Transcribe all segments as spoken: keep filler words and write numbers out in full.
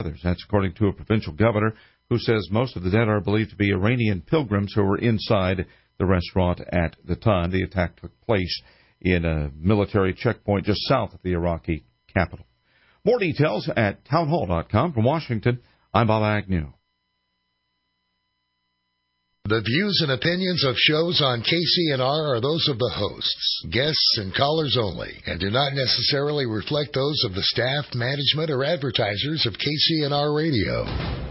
others. That's according to a provincial governor who says most of the dead are believed to be Iranian pilgrims who were inside the restaurant at the time. The attack took place in a military checkpoint just south of the Iraqi capital. More details at townhall dot com. From Washington, I'm Bob Agnew. The views and opinions of shows on K C N R are those of the hosts, guests, and callers only, and do not necessarily reflect those of the staff, management, or advertisers of K C N R Radio.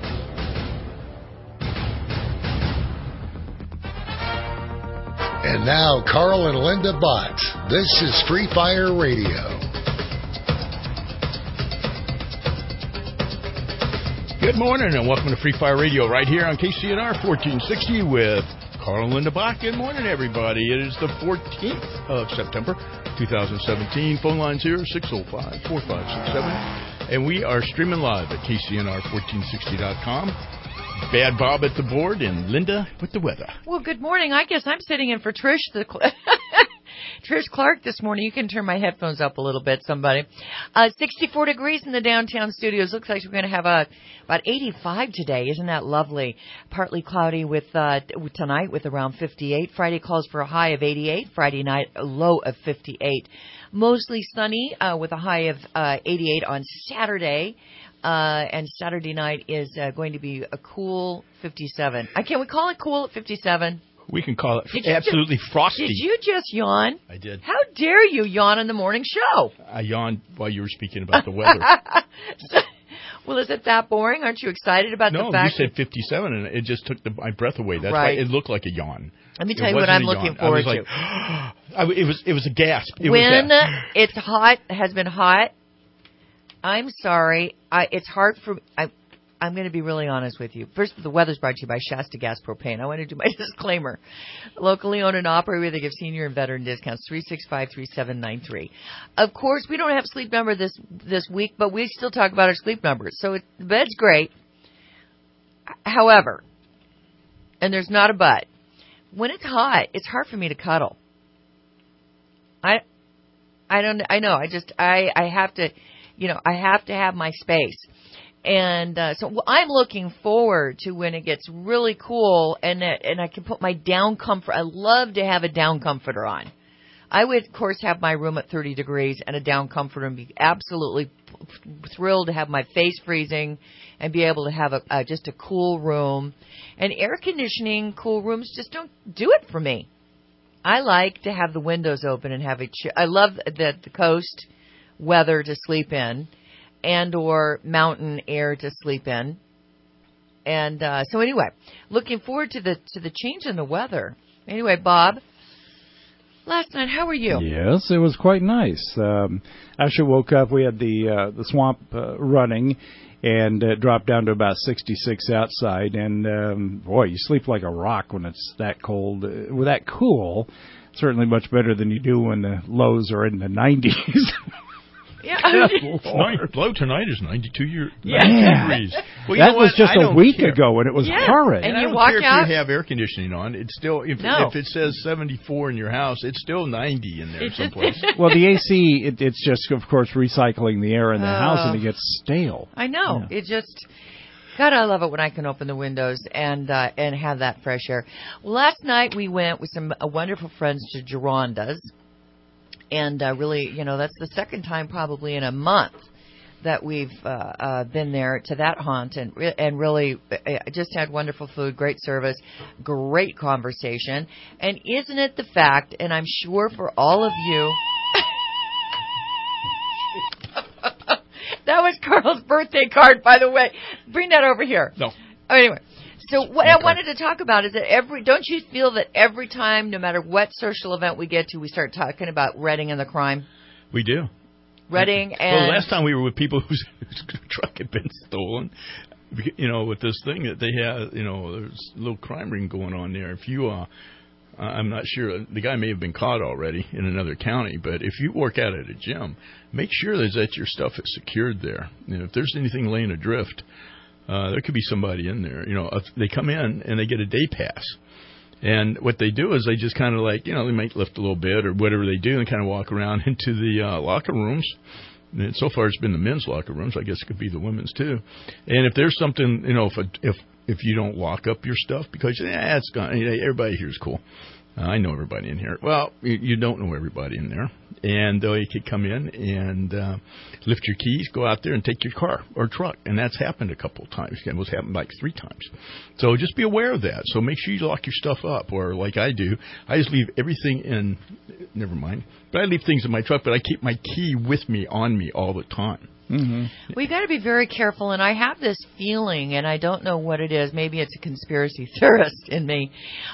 And now, Carl and Linda Bott. This is Free Fire Radio. Good morning and welcome to Free Fire Radio right here on K C N R fourteen sixty with Carl and Linda Bach. Good morning, everybody. It is the fourteenth of September, two thousand seventeen. Phone lines here, six oh five, four five six seven. And we are streaming live at K C N R fourteen sixty dot com. Bad Bob at the board and Linda with the weather. Well, good morning. I guess I'm sitting in for Trish, the Trish Clark this morning. You can turn my headphones up a little bit, somebody. Uh, sixty-four degrees in the downtown studios. Looks like we're going to have a, about eighty-five today. Isn't that lovely? Partly cloudy with uh, tonight with around fifty-eight. Friday calls for a high of eighty-eight. Friday night, a low of fifty-eight. Mostly sunny uh, with a high of uh, eighty-eight on Saturday. Uh, and Saturday night is uh, going to be a cool fifty-seven. Uh, can we call it cool at fifty-seven? We can call it did absolutely just, frosty. Did you just yawn? I did. How dare you yawn on the morning show? I yawned while you were speaking about the weather. Well, is it that boring? Aren't you excited about no, the fact you said fifty-seven, and it just took the, my breath away. That's right. why it looked like a yawn. Let me tell it you what I'm a looking yawn. forward I was to. Like, it was it was a gasp. It when was it's hot, has been hot, I'm sorry. I, it's hard for I. I'm going to be really honest with you. First, the weather's brought to you by Shasta Gas Propane. I want to do my disclaimer. Locally owned and operated, they give senior and veteran discounts. three six five, three seven nine three. Of course, we don't have Sleep Number this this week, but we still talk about our sleep numbers. So it, the bed's great. However, and there's not a but, when it's hot, it's hard for me to cuddle. I, I don't. I know. I just. I. I have to. You know. I have to have my space. And uh, so I'm looking forward to when it gets really cool and it, and I can put my down comfort. I love to have a down comforter on. I would, of course, have my room at thirty degrees and a down comforter and be absolutely thrilled to have my face freezing and be able to have a, uh, just a cool room. And air conditioning, cool rooms just don't do it for me. I like to have the windows open and have a ch- I love the, the coast weather to sleep in. And or mountain air to sleep in. And uh, so anyway, looking forward to the to the change in the weather. Anyway, Bob, last night, how were you? Yes, it was quite nice. Um, after woke up, we had the uh, the swamp uh, running, and it dropped down to about sixty-six outside. And um, boy, you sleep like a rock when it's that cold. Uh, with that cool, certainly much better than you do when the lows are in the nineties. Yeah, low tonight is ninety-two year, yeah. degrees. Well, that was just a week care. ago, and it was yeah. horrid. And, and you I don't walk care out. if you have air conditioning on. It's still if, no. if it says seventy-four in your house, it's still ninety in there it's someplace. Just, well, the A C, it, it's just, of course, recycling the air in the uh, house, and it gets stale. I know. Yeah. It just. God, I love it when I can open the windows and uh, and have that fresh air. Well, last night we went with some uh, wonderful friends to Geronda's. And uh, really, you know, that's the second time probably in a month that we've uh, uh, been there to that haunt, and re- and really uh, just had wonderful food, great service, great conversation. And isn't it the fact, and I'm sure for all of you, that was Carl's birthday card, by the way. Bring that over here. No. Oh, anyway. So what okay. I wanted to talk about is that every, don't you feel that every time, no matter what social event we get to, we start talking about Redding and the crime? We do. Redding and... Well, last time we were with people whose, whose truck had been stolen, you know, with this thing that they had, you know, there's a little crime ring going on there. If you, uh, I'm not sure, the guy may have been caught already in another county, but if you work out at a gym, make sure that your stuff is secured there. You know, if there's anything laying adrift, Uh, there could be somebody in there. You know, they come in and they get a day pass. And what they do is they just kind of like, you know, they might lift a little bit or whatever they do and kind of walk around into the uh, locker rooms And so far, it's been the men's locker rooms. I guess it could be the women's too. And if there's something, you know, if a, if if you don't lock up your stuff because yeah, it's gone. Everybody here is cool. Uh, I know everybody in here. Well, you, you don't know everybody in there. And uh, you could come in and uh, lift your keys, go out there and take your car or truck. And that's happened a couple of times. It was happened like three times. So just be aware of that. So make sure you lock your stuff up. Or like I do, I just leave everything in, never mind. But I leave things in my truck, but I keep my key with me, on me all the time. Mm-hmm. We've got to be very careful, and I have this feeling, and I don't know what it is. Maybe it's a conspiracy theorist in me,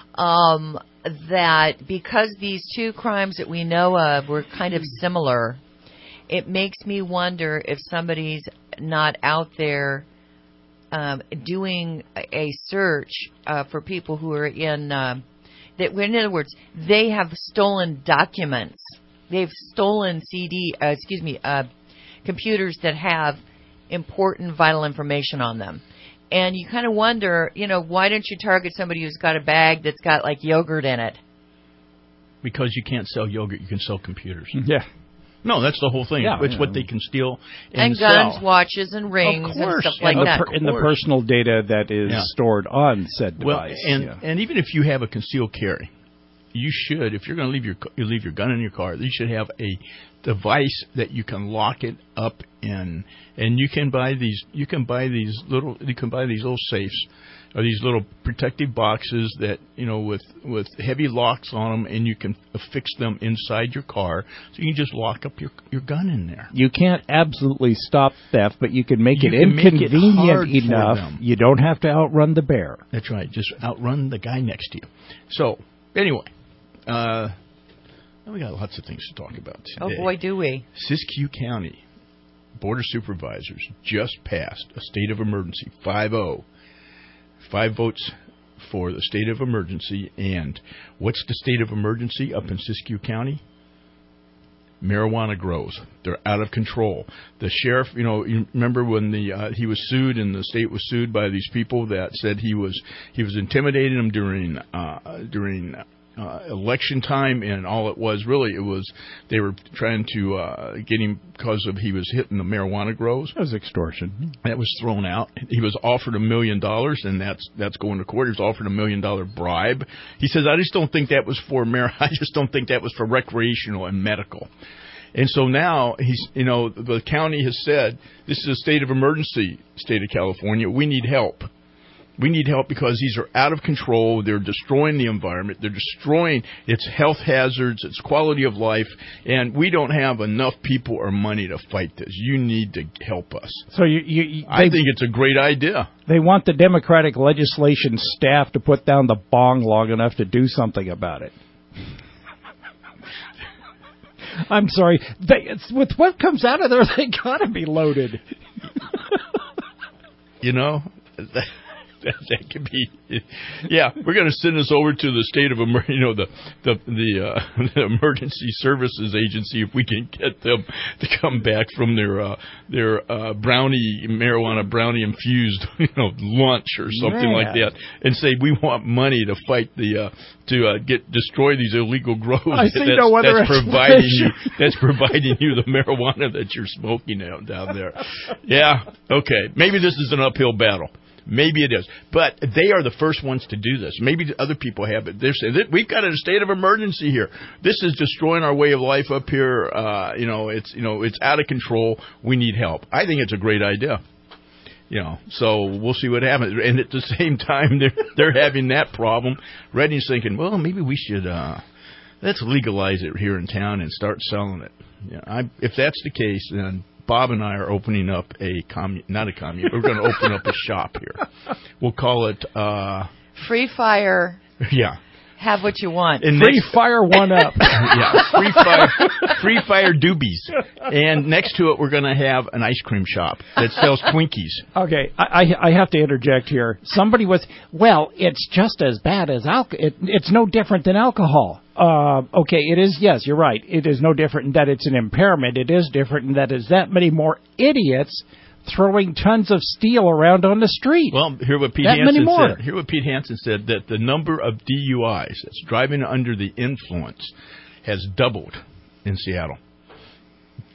um, that because these two crimes that we know of were kind of similar, it makes me wonder if somebody's not out there um, doing a search uh, for people who are in, um, that. In other words, they have stolen documents. They've stolen C D, uh, excuse me, uh, computers that have important vital information on them. And you kind of wonder, you know, why don't you target somebody who's got a bag that's got like yogurt in it? Because you can't sell yogurt, you can sell computers. Yeah. No, that's the whole thing. Yeah, it's yeah. what they can steal and, and guns, sell. watches, and rings and stuff like and that. The per, and the personal data that is yeah. stored on said device. Well, and yeah. and even if you have a concealed carry, you should, if you're going to leave your you leave your gun in your car, you should have a device that you can lock it up in. And you can buy these you can buy these little you can buy these little safes or these little protective boxes that, you know, with with heavy locks on them, and you can affix them inside your car, so you can just lock up your your gun in there. You can't absolutely stop theft, but you can make you it can inconvenient make it hard enough. For them. You don't have to outrun the bear. That's right. Just outrun the guy next to you. So anyway, uh, we got lots of things to talk about today. Oh boy, do we! Siskiyou County Board of Supervisors just passed a state of emergency, five oh. Five votes for the state of emergency. And what's the state of emergency up in Siskiyou County? Marijuana grows. They're out of control. The sheriff, you know, you remember when the uh, he was sued, and the state was sued by these people that said he was he was intimidating them during uh, during. Uh, election time, and all it was really it was they were trying to uh, get him because of he was hitting the marijuana grows. That was extortion. That was thrown out. He was offered a million dollars, and that's that's going to court. He was offered a million dollar bribe. He says, "I just don't think that was for mar- I just don't think that was for recreational and medical." And so now he's, you know, the county has said this is a state of emergency, state of California. We need help. We need help because these are out of control. They're destroying the environment. They're destroying its health hazards, its quality of life, and we don't have enough people or money to fight this. You need to help us. So you, you, you I they, think it's a great idea. They want the Democratic legislation staff to put down the bong long enough to do something about it. I'm sorry. They, it's, with what comes out of there, they got to be loaded. You know, that, that, that could be. Yeah, we're going to send this over to the state of, you know, the the the, uh, the emergency services agency if we can get them to come back from their uh, their uh, brownie marijuana brownie infused, you know, lunch or something Man. like that, and say we want money to fight the uh, to uh, get destroy these illegal grows. I see that's, no other that's providing you that's providing you the marijuana that you're smoking out down there. Yeah, okay, maybe this is an uphill battle. Maybe it is. But they are the first ones to do this. Maybe the other people have it. They're saying, we've got a state of emergency here. This is destroying our way of life up here. Uh, you know, it's you know, it's out of control. We need help. I think it's a great idea. You know, so we'll see what happens. And at the same time, they're, they're having that problem. Redding's thinking, well, maybe we should, uh, let's legalize it here in town and start selling it. You know, I, if that's the case, then Bob and I are opening up a commune, not a commune. We're going to open up a shop here. We'll call it uh, Free Fire. Yeah. Have what you want. And Free next, Fire one up. Yeah, Free Fire, Free Fire Doobies. And next to it, we're going to have an ice cream shop that sells Twinkies. Okay, I, I I have to interject here. Somebody was, well, it's just as bad as alcohol. It, it's no different than alcohol. Uh, okay, it is, yes, you're right. It is no different in that it's an impairment. It is different in that it's that many more idiots throwing tons of steel around on the street. Well, hear what Pete that Hansen many more. said. Hear what Pete Hansen said, that the number of D U Is, that's driving under the influence, has doubled in Seattle.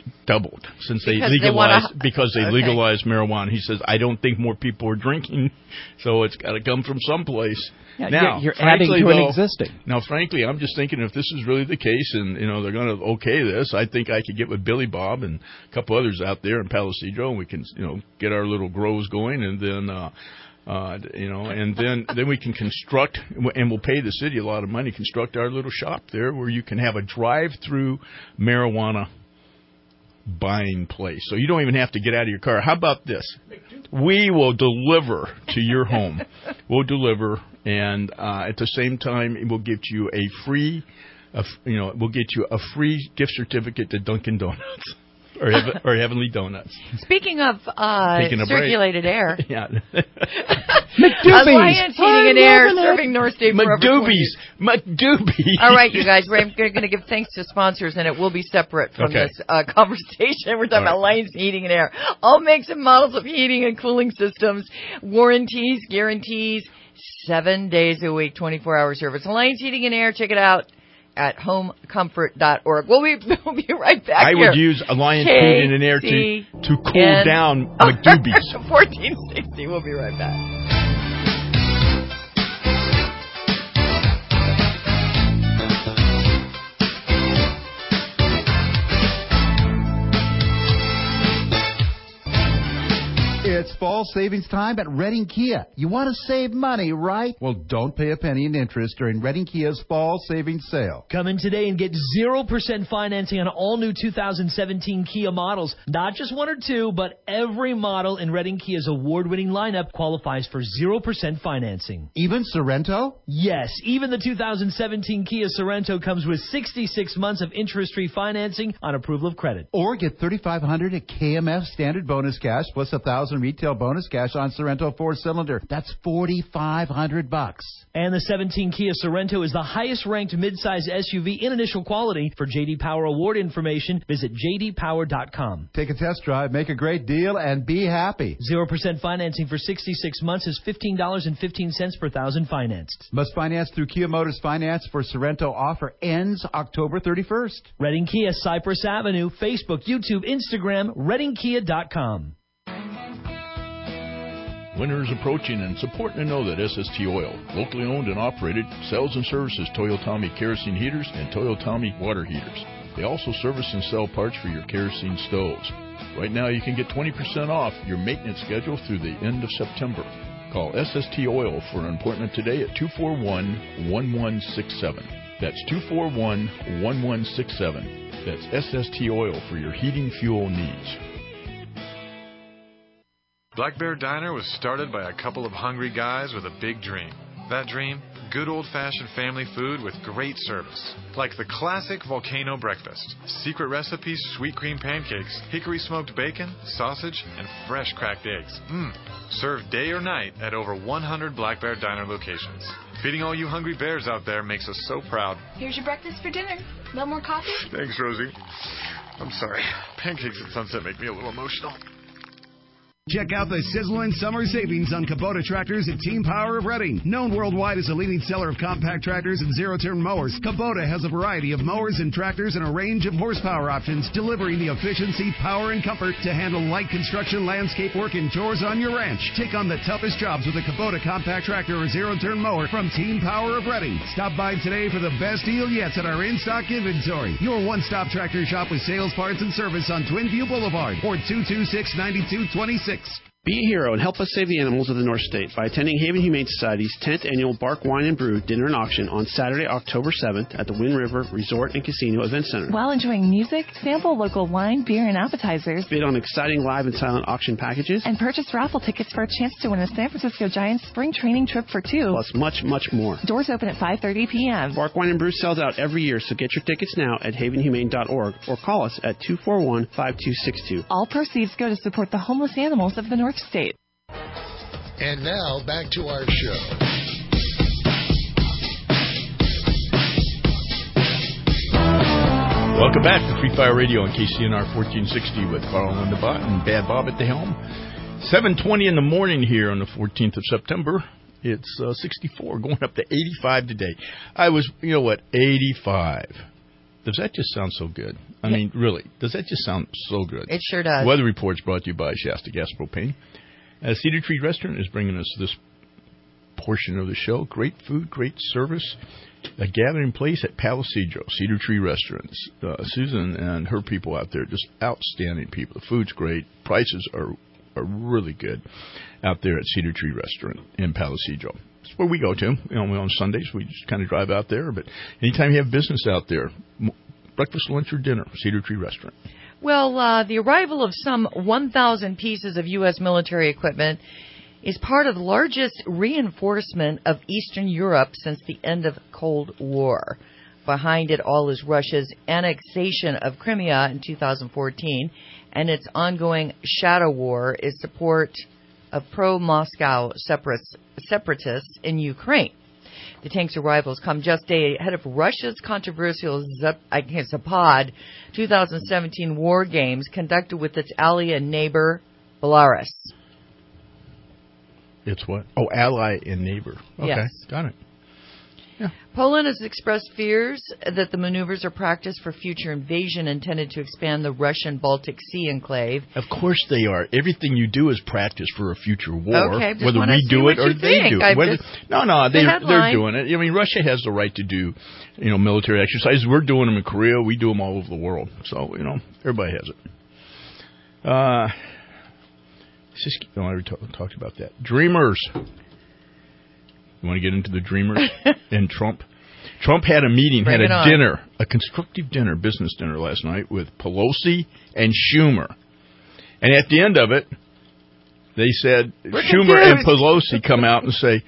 doubled since they Because they legalized wanna- because they Okay. legalized marijuana. He says, I don't think more people are drinking, so it's got to come from someplace. Yeah, now, you're, you're adding frankly, to an though, existing. Now, frankly, I'm just thinking if this is really the case, and you know they're going to okay this, I think I could get with Billy Bob and a couple others out there in Palisadro, and we can you know get our little grows going, and then. Uh, Uh, you know, and then, then we can construct, and we'll pay the city a lot of money, construct our little shop there where you can have a drive-through marijuana buying place. So you don't even have to get out of your car. How about this? We will deliver to your home. We'll deliver, and uh, at the same time, it will get you a free, uh, you know, we'll get you a free gift certificate to Dunkin' Donuts. Or, heaven, or Heavenly Donuts. Speaking of uh, Taking a break. circulated air, Yeah. Alliance Heating and Air serving North State for over twenty McDoobies. McDoobies. All right, you guys, we're going to give thanks to sponsors, and it will be separate from Okay. this uh, conversation. We're talking All right. about Alliance Heating and Air. All makes and models of heating and cooling systems, warranties, guarantees, seven days a week, twenty-four hour service. Alliance Heating and Air, check it out at home comfort dot org. We'll be, we'll be right back I here. would use Alliance K Heating and Air to, C to cool N down McDoobies. fourteen sixty. We'll be right back. It's fall savings time at Redding Kia. You want to save money, right? Well, don't pay a penny in interest during Redding Kia's fall savings sale. Come in today and get zero percent financing on all new two thousand seventeen Kia models. Not just one or two, but every model in Redding Kia's award-winning lineup qualifies for zero percent financing. Even Sorrento? Yes, even the two thousand seventeen Kia Sorrento comes with sixty-six months of interest-free financing on approval of credit. Or get thirty-five hundred dollars at K M F standard bonus cash plus one thousand dollars retail bonus cash on Sorrento four-cylinder. That's forty-five hundred bucks. And the seventeen Kia Sorrento is the highest-ranked midsize S U V in initial quality. For J D Power Award information, visit j d power dot com. Take a test drive, make a great deal, and be happy. zero percent financing for sixty-six months is fifteen dollars and fifteen cents per thousand financed. Must finance through Kia Motors Finance for Sorrento. Offer ends October thirty-first. Redding Kia, Cypress Avenue, Facebook, YouTube, Instagram, redding kia dot com. Winter is approaching, and it's important to know that S S T Oil, locally owned and operated, sells and services Toyotomi kerosene heaters and Toyotomi water heaters. They also service and sell parts for your kerosene stoves. Right now, you can get twenty percent off your maintenance schedule through the end of September. Call S S T Oil for an appointment today at two four one, one one six seven. That's two four one, one one six seven. That's S S T Oil for your heating fuel needs. Black Bear Diner was started by a couple of hungry guys with a big dream. That dream? Good old-fashioned family food with great service. Like the classic volcano breakfast. Secret recipes, sweet cream pancakes, hickory smoked bacon, sausage, and fresh cracked eggs. Mmm. Served day or night at over one hundred Black Bear Diner locations. Feeding all you hungry bears out there makes us so proud. Here's your breakfast for dinner. No more coffee? Thanks, Rosie. I'm sorry. Pancakes at sunset make me a little emotional. Check out the sizzling summer savings on Kubota tractors at Team Power of Redding. Known worldwide as a leading seller of compact tractors and zero-turn mowers, Kubota has a variety of mowers and tractors and a range of horsepower options, delivering the efficiency, power, and comfort to handle light construction, landscape work, and chores on your ranch. Take on the toughest jobs with a Kubota compact tractor or zero-turn mower from Team Power of Redding. Stop by today for the best deal yet at our in-stock inventory. Your one-stop tractor shop with sales, parts, and service on Twin View Boulevard or two two six, nine two two six. Be a hero and help us save the animals of the North State by attending Haven Humane Society's tenth Annual Bark, Wine, and Brew Dinner and Auction on Saturday, October seventh at the Wind River Resort and Casino Event Center. While enjoying music, sample local wine, beer, and appetizers. Bid on exciting live and silent auction packages. And purchase raffle tickets for a chance to win a San Francisco Giants spring training trip for two. Plus much, much more. Doors open at five thirty p.m. Bark, Wine, and Brew sells out every year, so get your tickets now at haven humane dot org or call us at two four one, five two six two. All proceeds go to support the homeless animals of the North State. And now, back to our show. Welcome back to Free Fire Radio on K C N R fourteen sixty with Carl on the bot and Bad Bob at the helm. seven twenty in the morning here on the fourteenth of September. It's uh, sixty-four, going up to eighty-five today. I was, you know what, eighty-five. Does that just sound so good? I yeah. mean, really, does that just sound so good? It sure does. Weather Report's brought to you by Shasta Gas Propane. Uh, Cedar Tree Restaurant is bringing us this portion of the show. Great food, great service. A gathering place at Palisadro, Cedar Tree Restaurants. Uh, Susan and her people out there, just outstanding people. The food's great. Prices are are really good out there at Cedar Tree Restaurant in Palisadro. It's where we go to. You know, on Sundays, we just kind of drive out there. But anytime you have business out there, breakfast, lunch, or dinner, Cedar Tree Restaurant. Well, uh, the arrival of some one thousand pieces of U S military equipment is part of the largest reinforcement of Eastern Europe since the end of the Cold War. Behind it all is Russia's annexation of Crimea in two thousand fourteen, and its ongoing shadow war is support of pro-Moscow separatists in Ukraine. The tank's arrivals come just a day ahead of Russia's controversial Zapad twenty seventeen war games conducted with its ally and neighbor, Belarus. It's what? Oh, ally and neighbor. Okay, yes. Got it. Yeah. Poland has expressed fears that the maneuvers are practiced for future invasion intended to expand the Russian Baltic Sea enclave. Of course they are. Everything you do is practice for a future war, okay, just whether we do it or they do it. Whether, no, no, they, the they're doing it. I mean, Russia has the right to do, you know, military exercises. We're doing them in Korea. We do them all over the world. So, you know, everybody has it. Uh, just, no, I already talk, talked about that. Dreamers. You want to get into the Dreamers and Trump? Trump had a meeting, Bring had a on. dinner, a constructive dinner, business dinner last night with Pelosi and Schumer. And at the end of it, they said, We're Schumer confused. and Pelosi come out and say,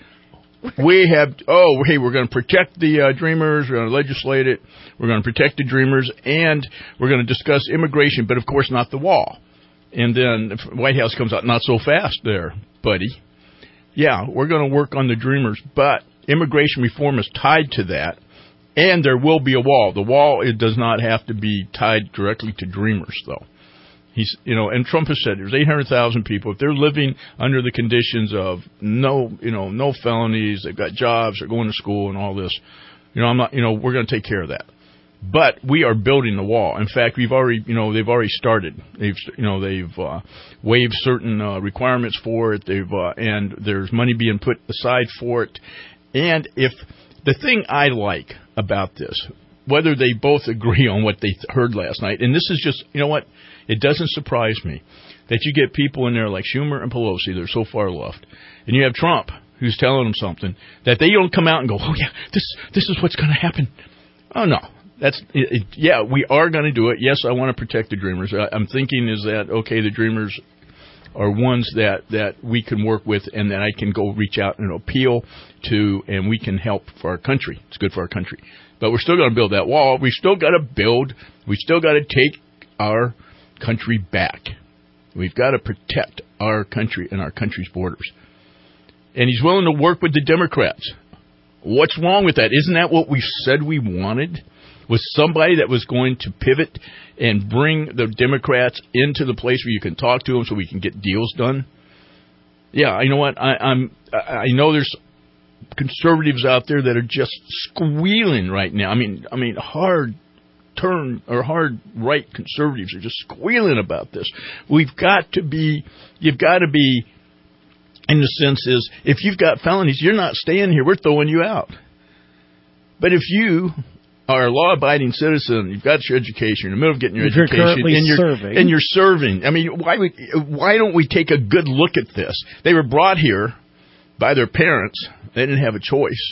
we have, oh, hey, we're going to protect the uh, Dreamers, we're going to legislate it, we're going to protect the Dreamers, and we're going to discuss immigration, but of course not the wall. And then the White House comes out, not so fast there, buddy. Yeah, we're going to work on the Dreamers, but immigration reform is tied to that, and there will be a wall. The wall, it does not have to be tied directly to Dreamers, though. He's, you know, and Trump has said there's eight hundred thousand people. If they're living under the conditions of no, you know, no felonies, they've got jobs, they're going to school, and all this, you know, I'm not, you know, we're going to take care of that. But we are building the wall. In fact, we've already, you know, they've already started. They've, you know, they've uh, waived certain uh, requirements for it. They've, uh, and there's money being put aside for it. And if the thing I like about this, whether they both agree on what they heard last night, and this is just, you know what, it doesn't surprise me that you get people in there like Schumer and Pelosi, they're so far left, and you have Trump who's telling them something that they don't come out and go, oh yeah, this this is what's going to happen. Oh no. That's it, it, yeah, we are going to do it. Yes, I want to protect the Dreamers. I, I'm thinking is that, okay, the Dreamers are ones that, that we can work with and that I can go reach out and appeal to, and we can help for our country. It's good for our country. But we're still going to build that wall. We've still got to build. We've still got to take our country back. We've got to protect our country and our country's borders. And he's willing to work with the Democrats. What's wrong with that? Isn't that what we said we wanted? Was somebody that was going to pivot and bring the Democrats into the place where you can talk to them so we can get deals done? Yeah, you know what? I, I'm. I know there's conservatives out there that are just squealing right now. I mean, I mean, hard turn or hard right conservatives are just squealing about this. We've got to be. You've got to be. In the sense is, if you've got felonies, you're not staying here. We're throwing you out. But if you are a law-abiding citizen, you've got your education, you're in the middle of getting your if education, you're currently and you're serving. and you're serving. I mean, why we, why don't we take a good look at this? They were brought here by their parents. They didn't have a choice.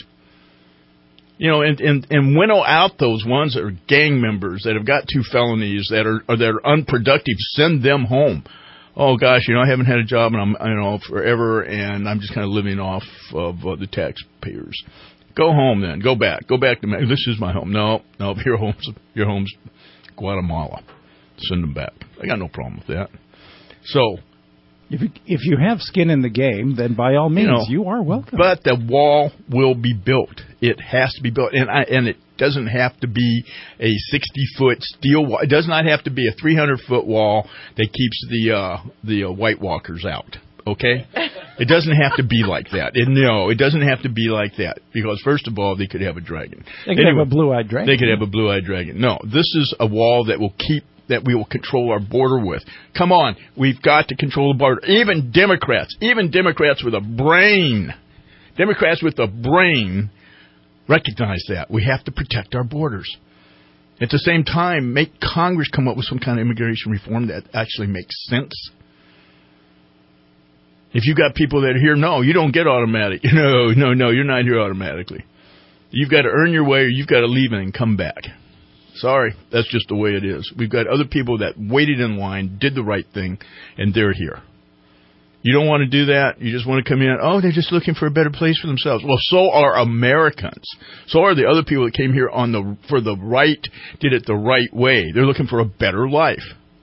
You know, and, and, and winnow out those ones that are gang members that have got two felonies that are or that are unproductive. Send them home. Oh gosh, you know, I haven't had a job and I'm you know forever, and I'm just kind of living off of uh, the taxpayers. Go home then. Go back. Go back to me. This is my home. No, no. Your home's your home's Guatemala. Send them back. I got no problem with that. So, if you, if you have skin in the game, then by all means, you, know, you are welcome. But the wall will be built. It has to be built, and I, and it doesn't have to be a sixty foot steel wall. It does not have to be a three hundred foot wall that keeps the uh, the uh, White Walkers out. okay? It doesn't have to be like that. It, no, it doesn't have to be like that. Because, first of all, they could have a dragon. They could anyway, have a blue-eyed dragon. They could have a blue-eyed dragon. No, this is a wall that will keep, that we will control our border with. Come on, we've got to control the border. Even Democrats, even Democrats with a brain, Democrats with a brain recognize that. We have to protect our borders. At the same time, make Congress come up with some kind of immigration reform that actually makes sense. If you got people that are here, no, you don't get automatic. No, no, no, you're not here automatically. You've got to earn your way or you've got to leave and come back. Sorry, that's just the way it is. We've got other people that waited in line, did the right thing, and they're here. You don't want to do that. You just want to come in. Oh, they're just looking for a better place for themselves. Well, so are Americans. So are the other people that came here on the for the right, did it the right way. They're looking for a better life.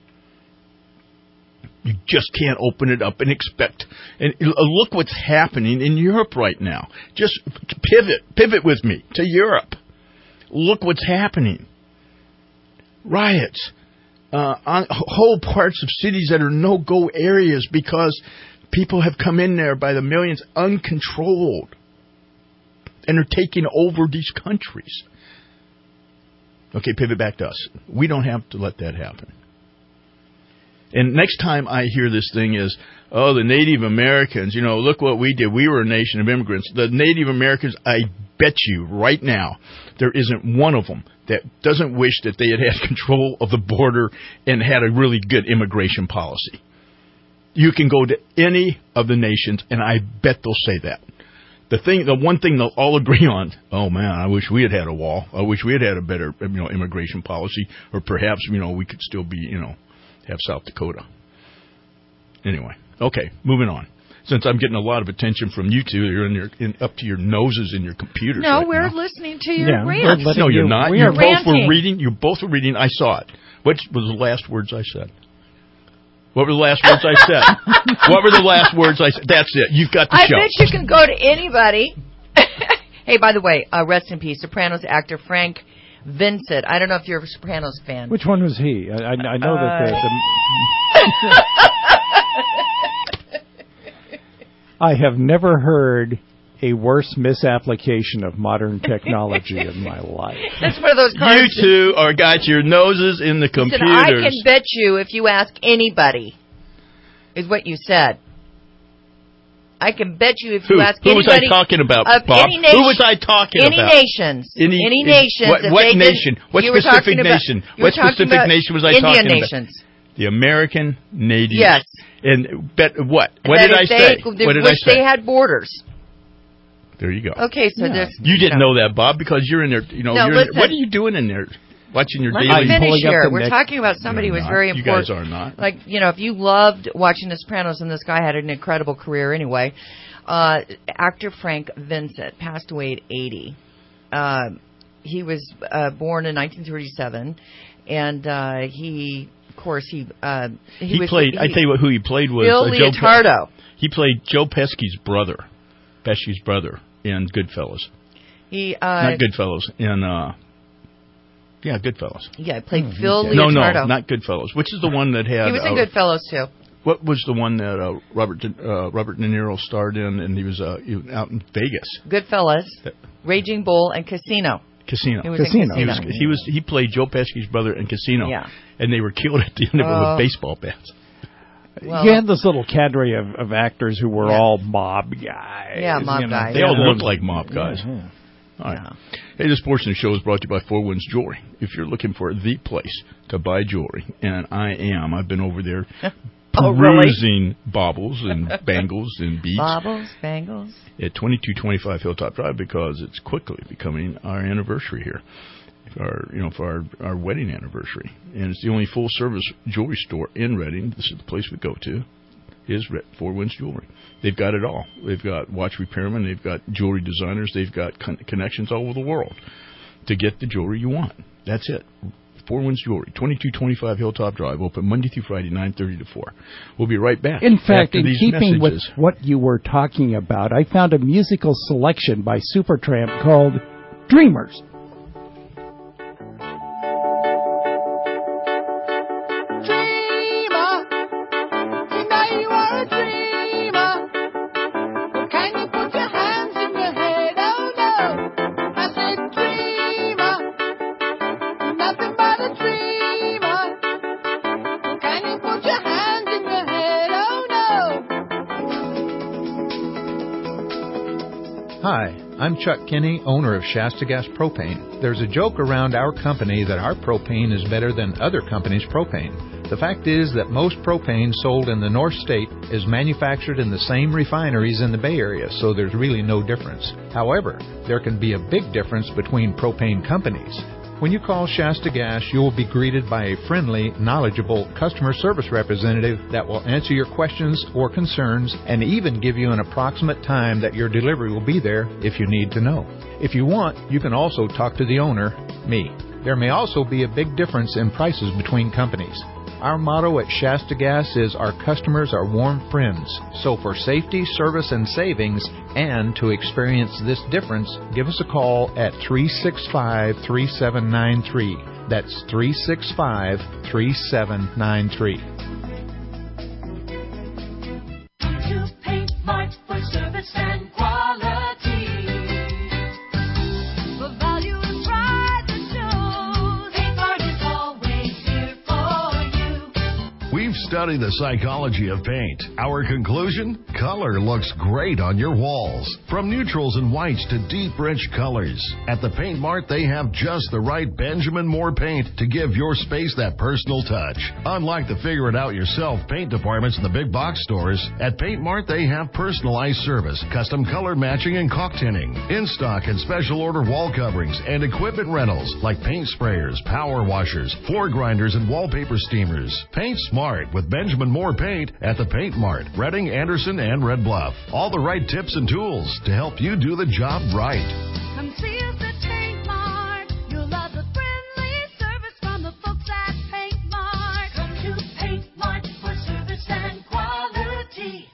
You just can't open it up and expect. And look what's happening in Europe right now. Just pivot, pivot with me to Europe. Look what's happening. Riots. Uh, on whole parts of cities that are no-go areas because people have come in there by the millions uncontrolled and are taking over these countries. Okay, pivot back to us. We don't have to let that happen. And next time I hear this thing is, oh, the Native Americans, you know, look what we did. We were a nation of immigrants. The Native Americans, I bet you right now, there isn't one of them that doesn't wish that they had had control of the border and had a really good immigration policy. You can go to any of the nations, and I bet they'll say that. The thing, the one thing they'll all agree on, oh, man, I wish we had had a wall. I wish we had had a better, you know, immigration policy, or perhaps, you know, we could still be, you know, have South Dakota. Anyway, okay, moving on. Since I'm getting a lot of attention from you two, you're in your in, up to your noses in your computers. No, right we're now. listening to your Yeah, rant. No, you're not. We You are both ranting. were reading. You both were reading. I saw it. What was the last words I said? What were the last words I said? What were the last words I said? That's it. You've got the I show. bet you can go to anybody. Hey, by the way, uh, rest in peace, Sopranos actor Frank Vincent. I don't know if you're a Sopranos fan. Which one was he? I, I, I know Uh, that the... the I have never heard a worse misapplication of modern technology in my life. That's one of those cards. You two are got your noses in the computers. Listen, I can bet you if you ask anybody, is what you said. I can bet you if you Who? ask Who was anybody I talking about, of Bob? any nation, Who was I talking any about? Nations, Any, any nations. What, if what they nation? Did, What you were specific talking about- nation? you were What talking specific about nation was I Indian talking nations. about? The American natives. Yes. And bet what? What That did I if say? they, What did wish I say? they had borders. There you go. Okay, so Yeah. there's You didn't know that, Bob, because you're in there. You know, No, you're in listen. there. What are you doing in there? Watching your Let daily. me finish pulling up here. the We're next- talking about somebody who You're was not. very You important. guys are not. Like, you know, if you loved watching The Sopranos, and this guy had an incredible career anyway, uh, actor Frank Vincent passed away at eighty. Uh, he was uh, born in nineteen thirty-seven, and uh, he, of course, he uh, he, He was, played. He, I tell you what, who he played was Bill uh, Joe Leotardo. Pe- he played Joe Pesci's brother, Pesci's brother in Goodfellas. He uh, Not Goodfellas. In uh, yeah, Goodfellas. yeah, played Phil No, Leotardo. no, not Goodfellas. Which is the one that had? He was in uh, Goodfellas too. What was the one that uh, Robert De, uh, Robert De Niro starred in, and he was uh, he was out in Vegas? Goodfellas, Raging Bull, and Casino. Casino. He was Casino. in He Casino. was he was he played Joe Pesci's brother in Casino. Yeah. And they were killed at the end of it Oh. with baseball bats. Well, you had this little cadre of, of actors who were Yeah. all mob guys. Yeah, mob you know. guys. They all Yeah. look like mob guys. Yeah. All right. Yeah. Hey, this portion of the show is brought to you by Four Winds Jewelry. If you're looking for the place to buy jewelry, and I am, I've been over there Oh, really? perusing baubles and bangles and beads Baubles, bangles. at twenty-two twenty-five Hilltop Drive because it's quickly becoming our anniversary here. Our, you know, for our, our wedding anniversary. And it's the only full-service jewelry store in Reading. This is the place we go to, is Red, Four Winds Jewelry. They've got it all. They've got watch repairmen. They've got jewelry designers. They've got con- connections all over the world to get the jewelry you want. That's it. Four Winds Jewelry, twenty-two twenty-five Hilltop Drive, open Monday through Friday, nine thirty to four. We'll be right back. In fact, after in these keeping messages. with what you were talking about, I found a musical selection by Supertramp called Dreamers. Dreamer, you know you are a dreamer. Hi, I'm Chuck Kinney, owner of Shasta Gas Propane. There's a joke around our company that our propane is better than other companies' propane. The fact is that most propane sold in the North State is manufactured in the same refineries in the Bay Area, so there's really no difference. However, there can be a big difference between propane companies. When you call Shasta Gas, you will be greeted by a friendly, knowledgeable customer service representative that will answer your questions or concerns and even give you an approximate time that your delivery will be there if you need to know. If you want, you can also talk to the owner, me. There may also be a big difference in prices between companies. Our motto at Shasta Gas is our customers are warm friends. So for safety, service, and savings, and to experience this difference, give us a call at three six five, three seven nine three. That's three six five, three seven nine three. To Paint Mart for service and quality. For value and pride that shows. Paint Mart is always here for you. We've studied the psychology of paint. Our conclusion? Color looks great on your walls. From neutrals and whites to deep, rich colors. At the Paint Mart, they have just the right Benjamin Moore paint to give your space that personal touch. Unlike the figure-it-out-yourself paint departments in the big box stores, at Paint Mart, they have personalized service, custom color matching and caulk tinning, in-stock and special order wall coverings, and equipment rentals like paint sprayers, power washers, floor grinders, and wallpaper steamers. Paint smart with Benjamin Moore paint at the Paint Mart, Reading, Anderson, and Red Bluff. All the right tips and tools to help you do the job right. Come see us at Paint Mart. You'll love the friendly service from the folks at Paint Mart. Come to Paint Mart for service and quality.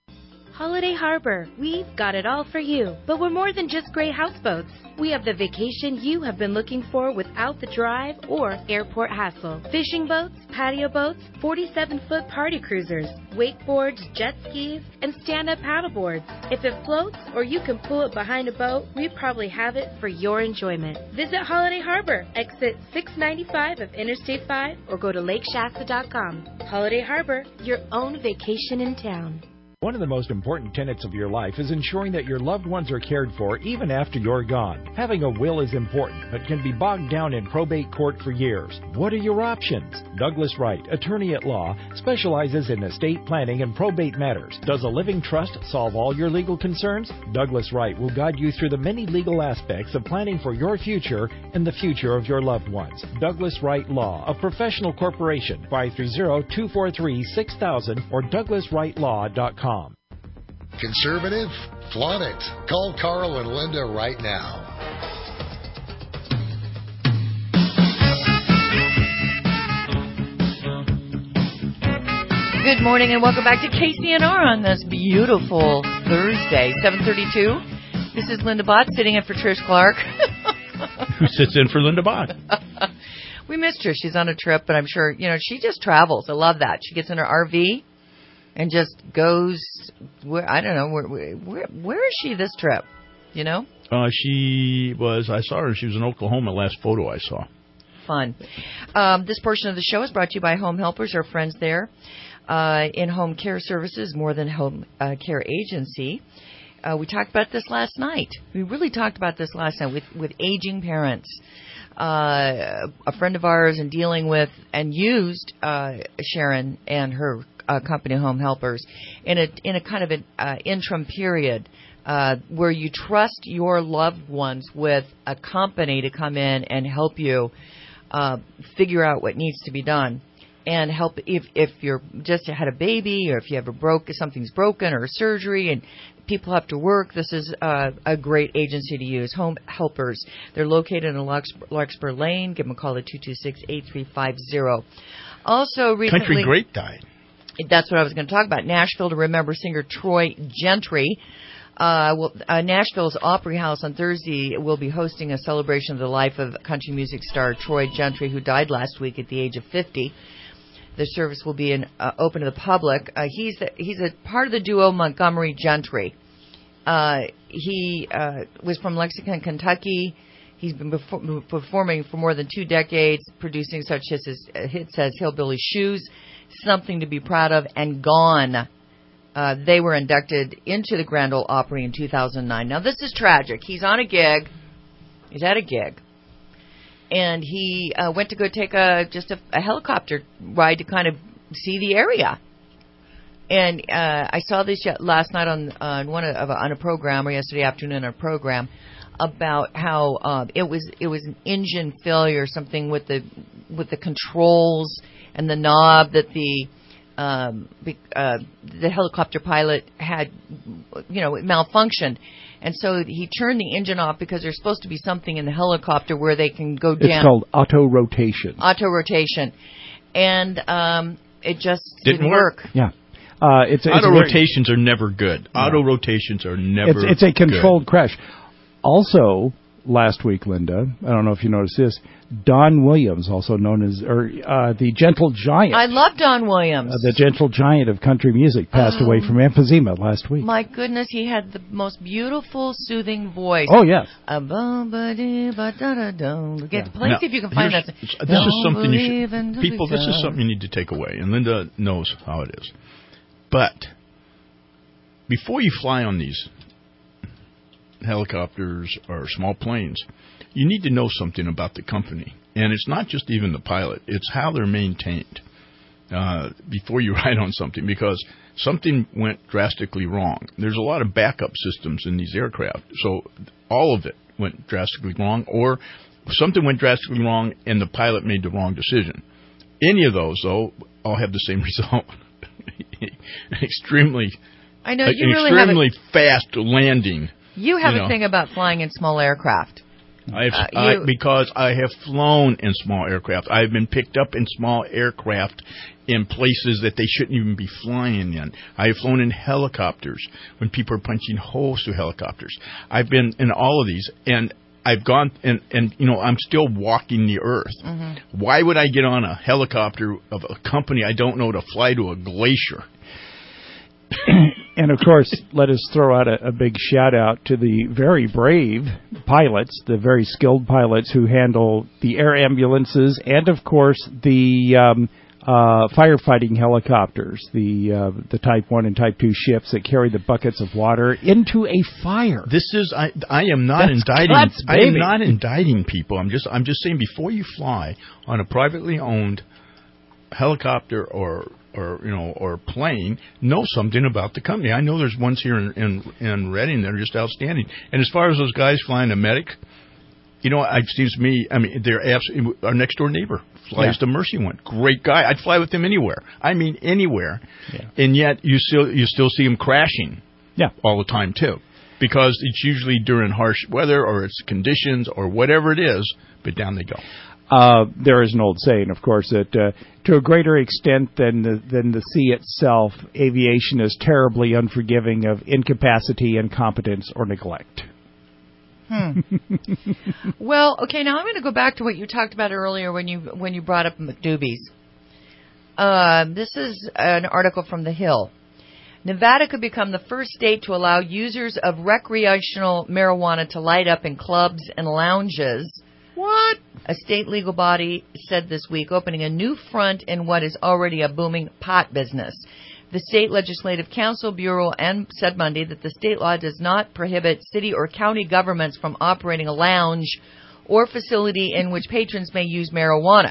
Holiday Harbor, we've got it all for you. But we're more than just gray houseboats. We have the vacation you have been looking for without the drive or airport hassle. Fishing boats, patio boats, forty-seven foot party cruisers, wakeboards, jet skis, and stand-up paddleboards. If it floats or you can pull it behind a boat, we probably have it for your enjoyment. Visit Holiday Harbor, exit six ninety-five of Interstate five, or go to lake shasta dot com. Holiday Harbor, your own vacation in town. One of the most important tenets of your life is ensuring that your loved ones are cared for even after you're gone. Having a will is important, but can be bogged down in probate court for years. What are your options? Douglas Wright, attorney at law, specializes in estate planning and probate matters. Does a living trust solve all your legal concerns? Douglas Wright will guide you through the many legal aspects of planning for your future and the future of your loved ones. Douglas Wright Law, a professional corporation, five three zero, two four three, six thousand or douglas wright law dot com. Conservative? Flaunt it. Call Carl and Linda right now. Good morning and welcome back to K C N R on this beautiful Thursday, seven thirty-two. This is Linda Bott sitting in for Trish Clark. Who sits in for Linda Bott? We missed her. She's on a trip, but I'm sure, you know, she just travels. I love that. She gets in her R V and just goes, where, I don't know, where, where where is she this trip, you know? Uh, she was, I saw her, she was in Oklahoma, last photo I saw. Fun. Um, this portion of the show is brought to you by Home Helpers, our friends there. Uh, in-home care services, More Than Home uh, Care Agency. Uh, we talked about this last night. We really talked about this last night with, with aging parents. Uh, a friend of ours in dealing with and used uh, Sharon and her Uh, company Home Helpers in a in a kind of an uh, interim period uh, where you trust your loved ones with a company to come in and help you uh, figure out what needs to be done and help if if you're just had a baby or if you have a broke something's broken or a surgery and people have to work. This is uh, a great agency to use. Home Helpers. They're located in Larkspur Lane. Give them a call at two two six, eight three five zero. Also recently, Country Great died. That's what I was going to talk about. Nashville to remember singer Troy Gentry. Uh, well, uh, Nashville's Opry House on Thursday will be hosting a celebration of the life of country music star Troy Gentry, who died last week at the age of fifty. The service will be in, uh, open to the public. Uh, he's the, he's a part of the duo Montgomery Gentry. Uh, he uh, was from Lexington, Kentucky. He's been perform- performing for more than two decades, producing such hits as, hits as Hillbilly Shoes, Something to Be Proud of, and Gone. uh, they were inducted into the Grand Ole Opry in two thousand nine. Now, this is tragic. He's on a gig. He's at a gig. And he uh, went to go take a just a, a helicopter ride to kind of see the area. And uh, I saw this last night on on one of, on a program, or yesterday afternoon on a program, about how uh, it was it was an engine failure, something with the with the controls and the knob that the um, uh, the helicopter pilot had, you know, it malfunctioned. And so he turned the engine off because there's supposed to be something in the helicopter where they can go down. It's called auto rotation. Auto rotation, and um, it just didn't, didn't work. work. Yeah. Uh, it's, it's Auto very, rotations are never good. No. Auto rotations are never It's, it's a controlled good. crash. Also, last week, Linda, I don't know if you noticed this, Don Williams, also known as or uh, the Gentle Giant. I love Don Williams. Uh, the Gentle Giant of country music passed Oh. away from emphysema last week. My goodness, he had the most beautiful, soothing voice. Oh, yes. A bum ba dee ba da da dum. Get to play, Now, see if you can find that. here's- This is something you should, should people. This is something you need to take away, and Linda knows how it is. But before you fly on these helicopters or small planes, you need to know something about the company, and it's not just even the pilot; it's how they're maintained uh, before you ride on something, because something went drastically wrong. There's a lot of backup systems in these aircraft, so all of it went drastically wrong, or something went drastically wrong and the pilot made the wrong decision. Any of those, though, all have the same result. extremely, I know you an really have extremely a, fast landing. you have you a know. thing about flying in small aircraft. I have, Uh, I, you- because I have flown in small aircraft. I've been picked up in small aircraft in places that they shouldn't even be flying in. I have flown in helicopters when people are punching holes through helicopters. I've been in all of these, and I've gone, and, and you know, I'm still walking the earth. Mm-hmm. Why would I get on a helicopter of a company I don't know to fly to a glacier? And, of course, let us throw out a, a big shout-out to the very brave pilots, the very skilled pilots who handle the air ambulances and, of course, the um, uh, firefighting helicopters, the uh, the Type one and Type two ships that carry the buckets of water into a fire. This is I. I am not That's indicting. guts, I am baby. not indicting people. I'm just. I'm just saying before you fly on a privately owned helicopter or or you know or plane, know something about the company. I know there's ones here in in, in Reading that are just outstanding. And as far as those guys flying a medic, you know, it seems to me. I mean, they're absolutely our next door neighbor flies Yeah. the Mercy one. Great guy. I'd fly with him anywhere. I mean, anywhere. Yeah. And yet you still you still see him crashing. Yeah. All the time too, because it's usually during harsh weather or it's conditions or whatever it is. But down they go. Uh, there is an old saying, of course, that uh, to a greater extent than the, than the sea itself, aviation is terribly unforgiving of incapacity, incompetence, or neglect. Hmm. Well, okay, now I'm going to go back to what you talked about earlier when you when you brought up McDoobie's. Uh, this is an article from The Hill. Nevada could become the first state to allow users of recreational marijuana to light up in clubs and lounges. What? A state legal body said this week, opening a new front in what is already a booming pot business. The State Legislative Council Bureau and said Monday that the state law does not prohibit city or county governments from operating a lounge or facility in which patrons may use marijuana.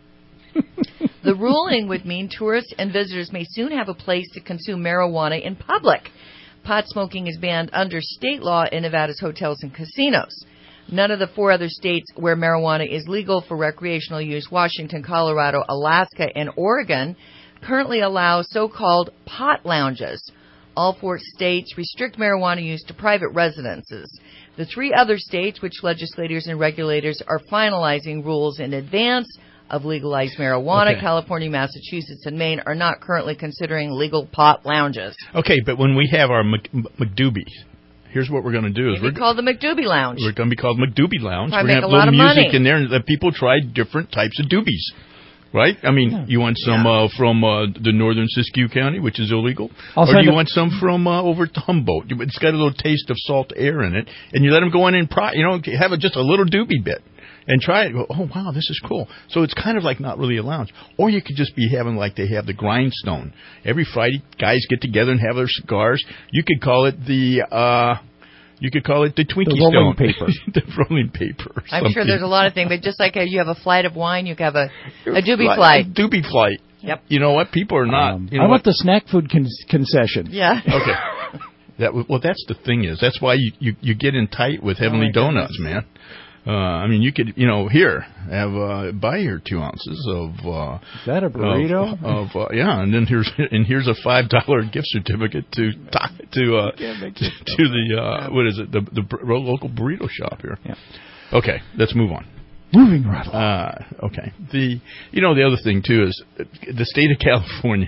The ruling would mean tourists and visitors may soon have a place to consume marijuana in public. Pot smoking is banned under state law in Nevada's hotels and casinos. None of the four other states where marijuana is legal for recreational use, Washington, Colorado, Alaska, and Oregon, currently allow so-called pot lounges. All four states restrict marijuana use to private residences. The three other states, which legislators and regulators are finalizing rules in advance of legalized marijuana, Okay. California, Massachusetts, and Maine, are not currently considering legal pot lounges. Okay, but when we have our Mc, McDoobie, here's what we're going to do: is Maybe we're called the McDoobie Lounge. we're going to be called McDoobie Lounge. Probably We're going make to have a lot little of music money. in there, and let people try different types of doobies. Right? I mean, you want some uh, from uh, the northern Siskiyou County, which is illegal, I'll or do send you a- want some from uh, over to Humboldt? It's got a little taste of salt air in it, and you let them go in and pro- you know have a, just a little doobie bit. and try it. Go, oh wow, this is cool. So it's kind of like not really a lounge, or you could just be having like they have the Grindstone every Friday. Guys get together and have their cigars. You could call it the. Uh, You could call it the Twinkie the rolling Stone. paper. The rolling paper. or I'm something. sure there's a lot of things, but just like you have a flight of wine, you have a, a doobie Flight- flight. Doobie flight. Yep. You know what? People are not. Um, you know I what? want the snack food con- concession. Yeah. Okay. That well, that's the thing is that's why you, you, you get in tight with Heavenly Oh, my Donuts, man. Uh, I mean, you could, you know, here have uh, buy your two ounces of. Uh, Is that a burrito? Of, of uh, yeah, and then here's and here's a five dollar gift certificate to to uh, to, to the uh, what is it the the bur- local burrito shop here. Yeah. Okay, let's move on. Moving right along. Uh, okay. The you know the other thing too is the state of California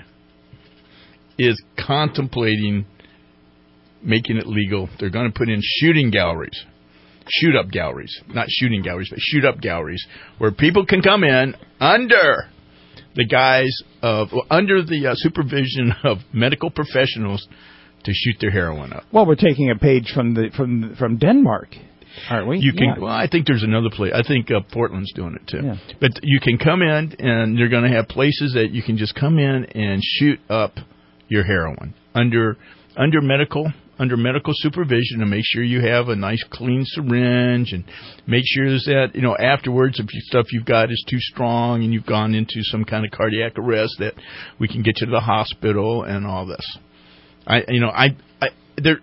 is contemplating making it legal. They're going to put in shooting galleries. Shoot up galleries, not shooting galleries, but shoot up galleries where people can come in under the guise of, under the uh, supervision of medical professionals to shoot their heroin up. Well, we're taking a page from the from from Denmark, aren't we? You can. Yeah. Well, I think there's another place. I think uh, Portland's doing it too. Yeah. But you can come in, and they're going to have places that you can just come in and shoot up your heroin under under medical. under medical supervision to make sure you have a nice clean syringe and make sure that, you know, afterwards if you, stuff you've got is too strong and you've gone into some kind of cardiac arrest that we can get you to the hospital and all this. I, you know, I, I there,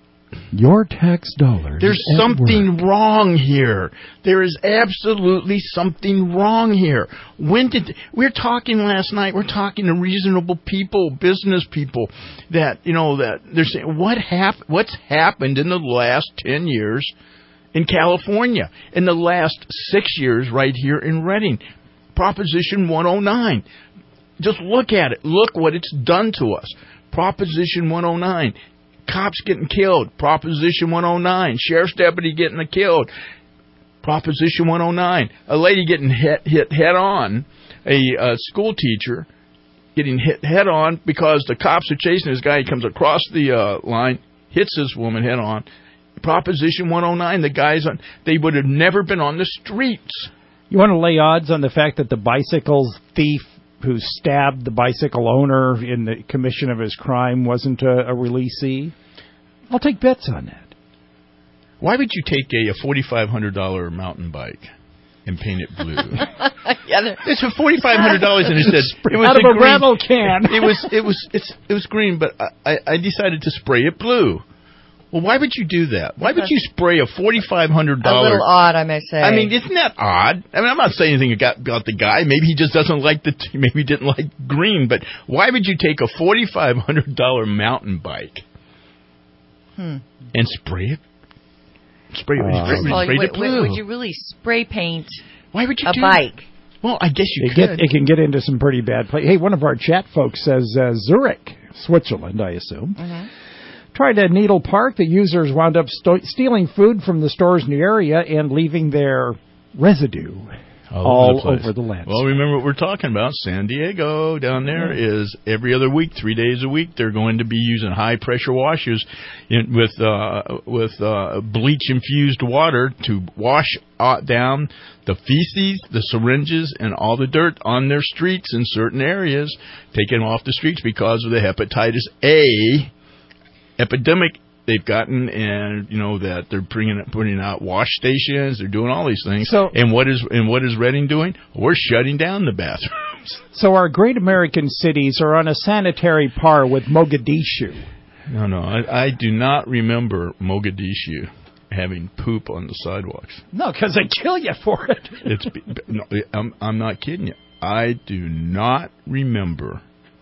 Your tax dollars. there's at something work. wrong here. There is absolutely something wrong here. When did we're talking last night? We're talking to reasonable people, business people, that you know that they're saying what hap- What's happened in the last ten years in California? In the last six years, right here in Redding, Proposition one oh nine. Just look at it. Look what it's done to us. Proposition one oh nine. Cops getting killed. Proposition one oh nine. Sheriff's deputy getting killed. Proposition one oh nine. A lady getting hit, hit head on. A uh, school teacher getting hit head on because the cops are chasing this guy. He comes across the uh, line, hits this woman head on. Proposition one oh nine. The guys on. They would have never been on the streets. You want to lay odds on the fact that the bicycle thief who stabbed the bicycle owner in the commission of his crime wasn't a, a releasee? I'll take bets on that. Why would you take a, a forty-five hundred dollars mountain bike and paint it blue? yeah, it's for forty-five hundred dollars, and it said it was out of a a green, rattle can. it was it was it's it was green, but I, I decided to spray it blue. Well, why would you do that? Why would you spray a forty-five hundred dollars? A little odd, I may say. I mean, isn't that odd? I mean, I'm not saying anything about, about the guy. Maybe he just doesn't like the. T- maybe he didn't like green. But why would you take a forty-five hundred dollars mountain bike hmm. and spray it? Spray it. Uh, spray, well, spray would, it blue. would you really spray paint? Why would you a do bike? That? Well, I guess you it could. Get, it can get into some pretty bad places. Hey, one of our chat folks says uh, Zurich, Switzerland, I assume. Mm-hmm. Tried at Needle Park. The users wound up sto- stealing food from the stores in the area and leaving their residue all, all over, the over the landscape. Well, remember what we're talking about. San Diego down there yeah. is every other week, three days a week, they're going to be using high-pressure washers in, with uh, with uh, bleach-infused water to wash uh, down the feces, the syringes, and all the dirt on their streets in certain areas, taking them off the streets because of the hepatitis A epidemic they've gotten, and you know that they're bringing putting out wash stations. They're doing all these things. So, and what is and what is Redding doing? We're shutting down the bathrooms. So our great American cities are on a sanitary par with Mogadishu. No, no, I, I do not remember Mogadishu having poop on the sidewalks. No, because they kill you for it. It's no, I'm, I'm not kidding you. I do not remember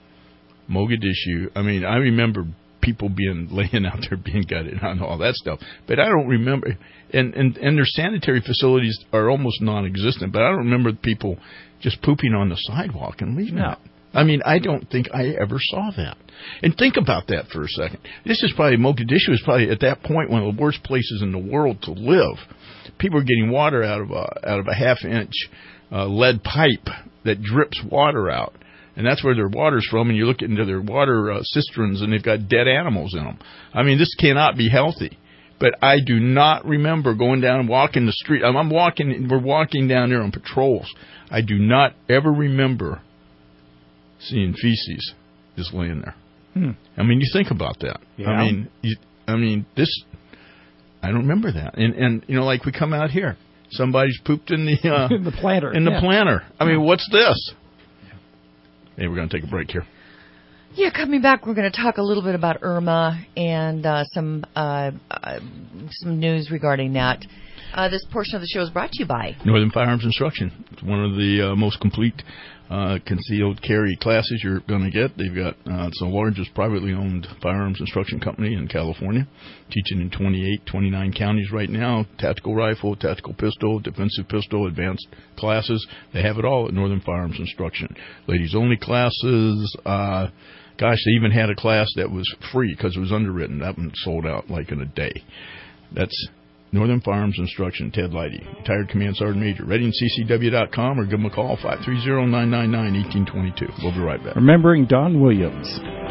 Mogadishu. I mean, I remember people being laying out there being gutted and all that stuff, but I don't remember. And, and and their sanitary facilities are almost non-existent. But I don't remember people just pooping on the sidewalk and leaving no. it. I mean, I don't think I ever saw that. And think about that for a second. This is probably Mogadishu is probably at that point one of the worst places in the world to live. People are getting water out of a out of a half-inch uh, lead pipe that drips water out. And that's where their water's from, and you look into their water uh, cisterns, and they've got dead animals in them. I mean, this cannot be healthy. But I do not remember going down and walking the street. I'm, I'm walking. We're walking down there on patrols. I do not ever remember seeing feces just laying there. Hmm. I mean, you think about that. Yeah. I mean, you, I mean this. I don't remember that. And and you know, like we come out here, somebody's pooped in the uh, in the planter. In the yeah. planter. I mean, what's this? Hey, we're going to take a break here. Yeah, coming back, we're going to talk a little bit about Irma and uh, some uh, uh, some news regarding that. Uh, this portion of the show is brought to you by Northern Firearms Instruction. It's one of the uh, most complete uh, concealed carry classes you're going to get. They've got uh, it's the largest privately owned firearms instruction company in California, teaching in twenty-eight, twenty-nine counties right now. Tactical rifle, tactical pistol, defensive pistol, advanced classes. They have it all at Northern Firearms Instruction. Ladies only classes. Uh, Gosh, they even had a class that was free because it was underwritten. That one sold out like in a day. That's Northern Firearms Instruction, Ted Leidy, retired Command Sergeant Major. Reading C C W dot com or give them a call, five three zero, nine nine nine, one eight two two. We'll be right back. Remembering Don Williams.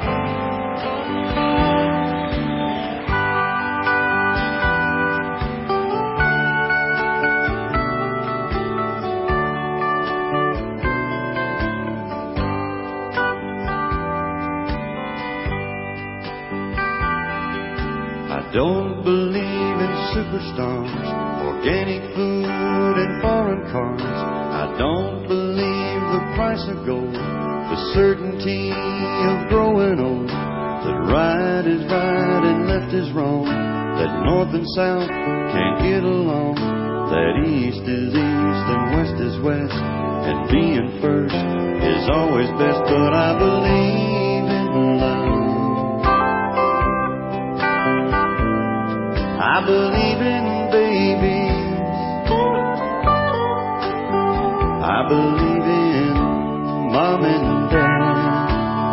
Don't believe in superstars, organic food and foreign cars. I don't believe the price of gold, the certainty of growing old. That right is right and left is wrong, that north and south can't get along, that east is east and west is west, and being first is always best. But I believe in love. I believe in babies. I believe in mom and dad.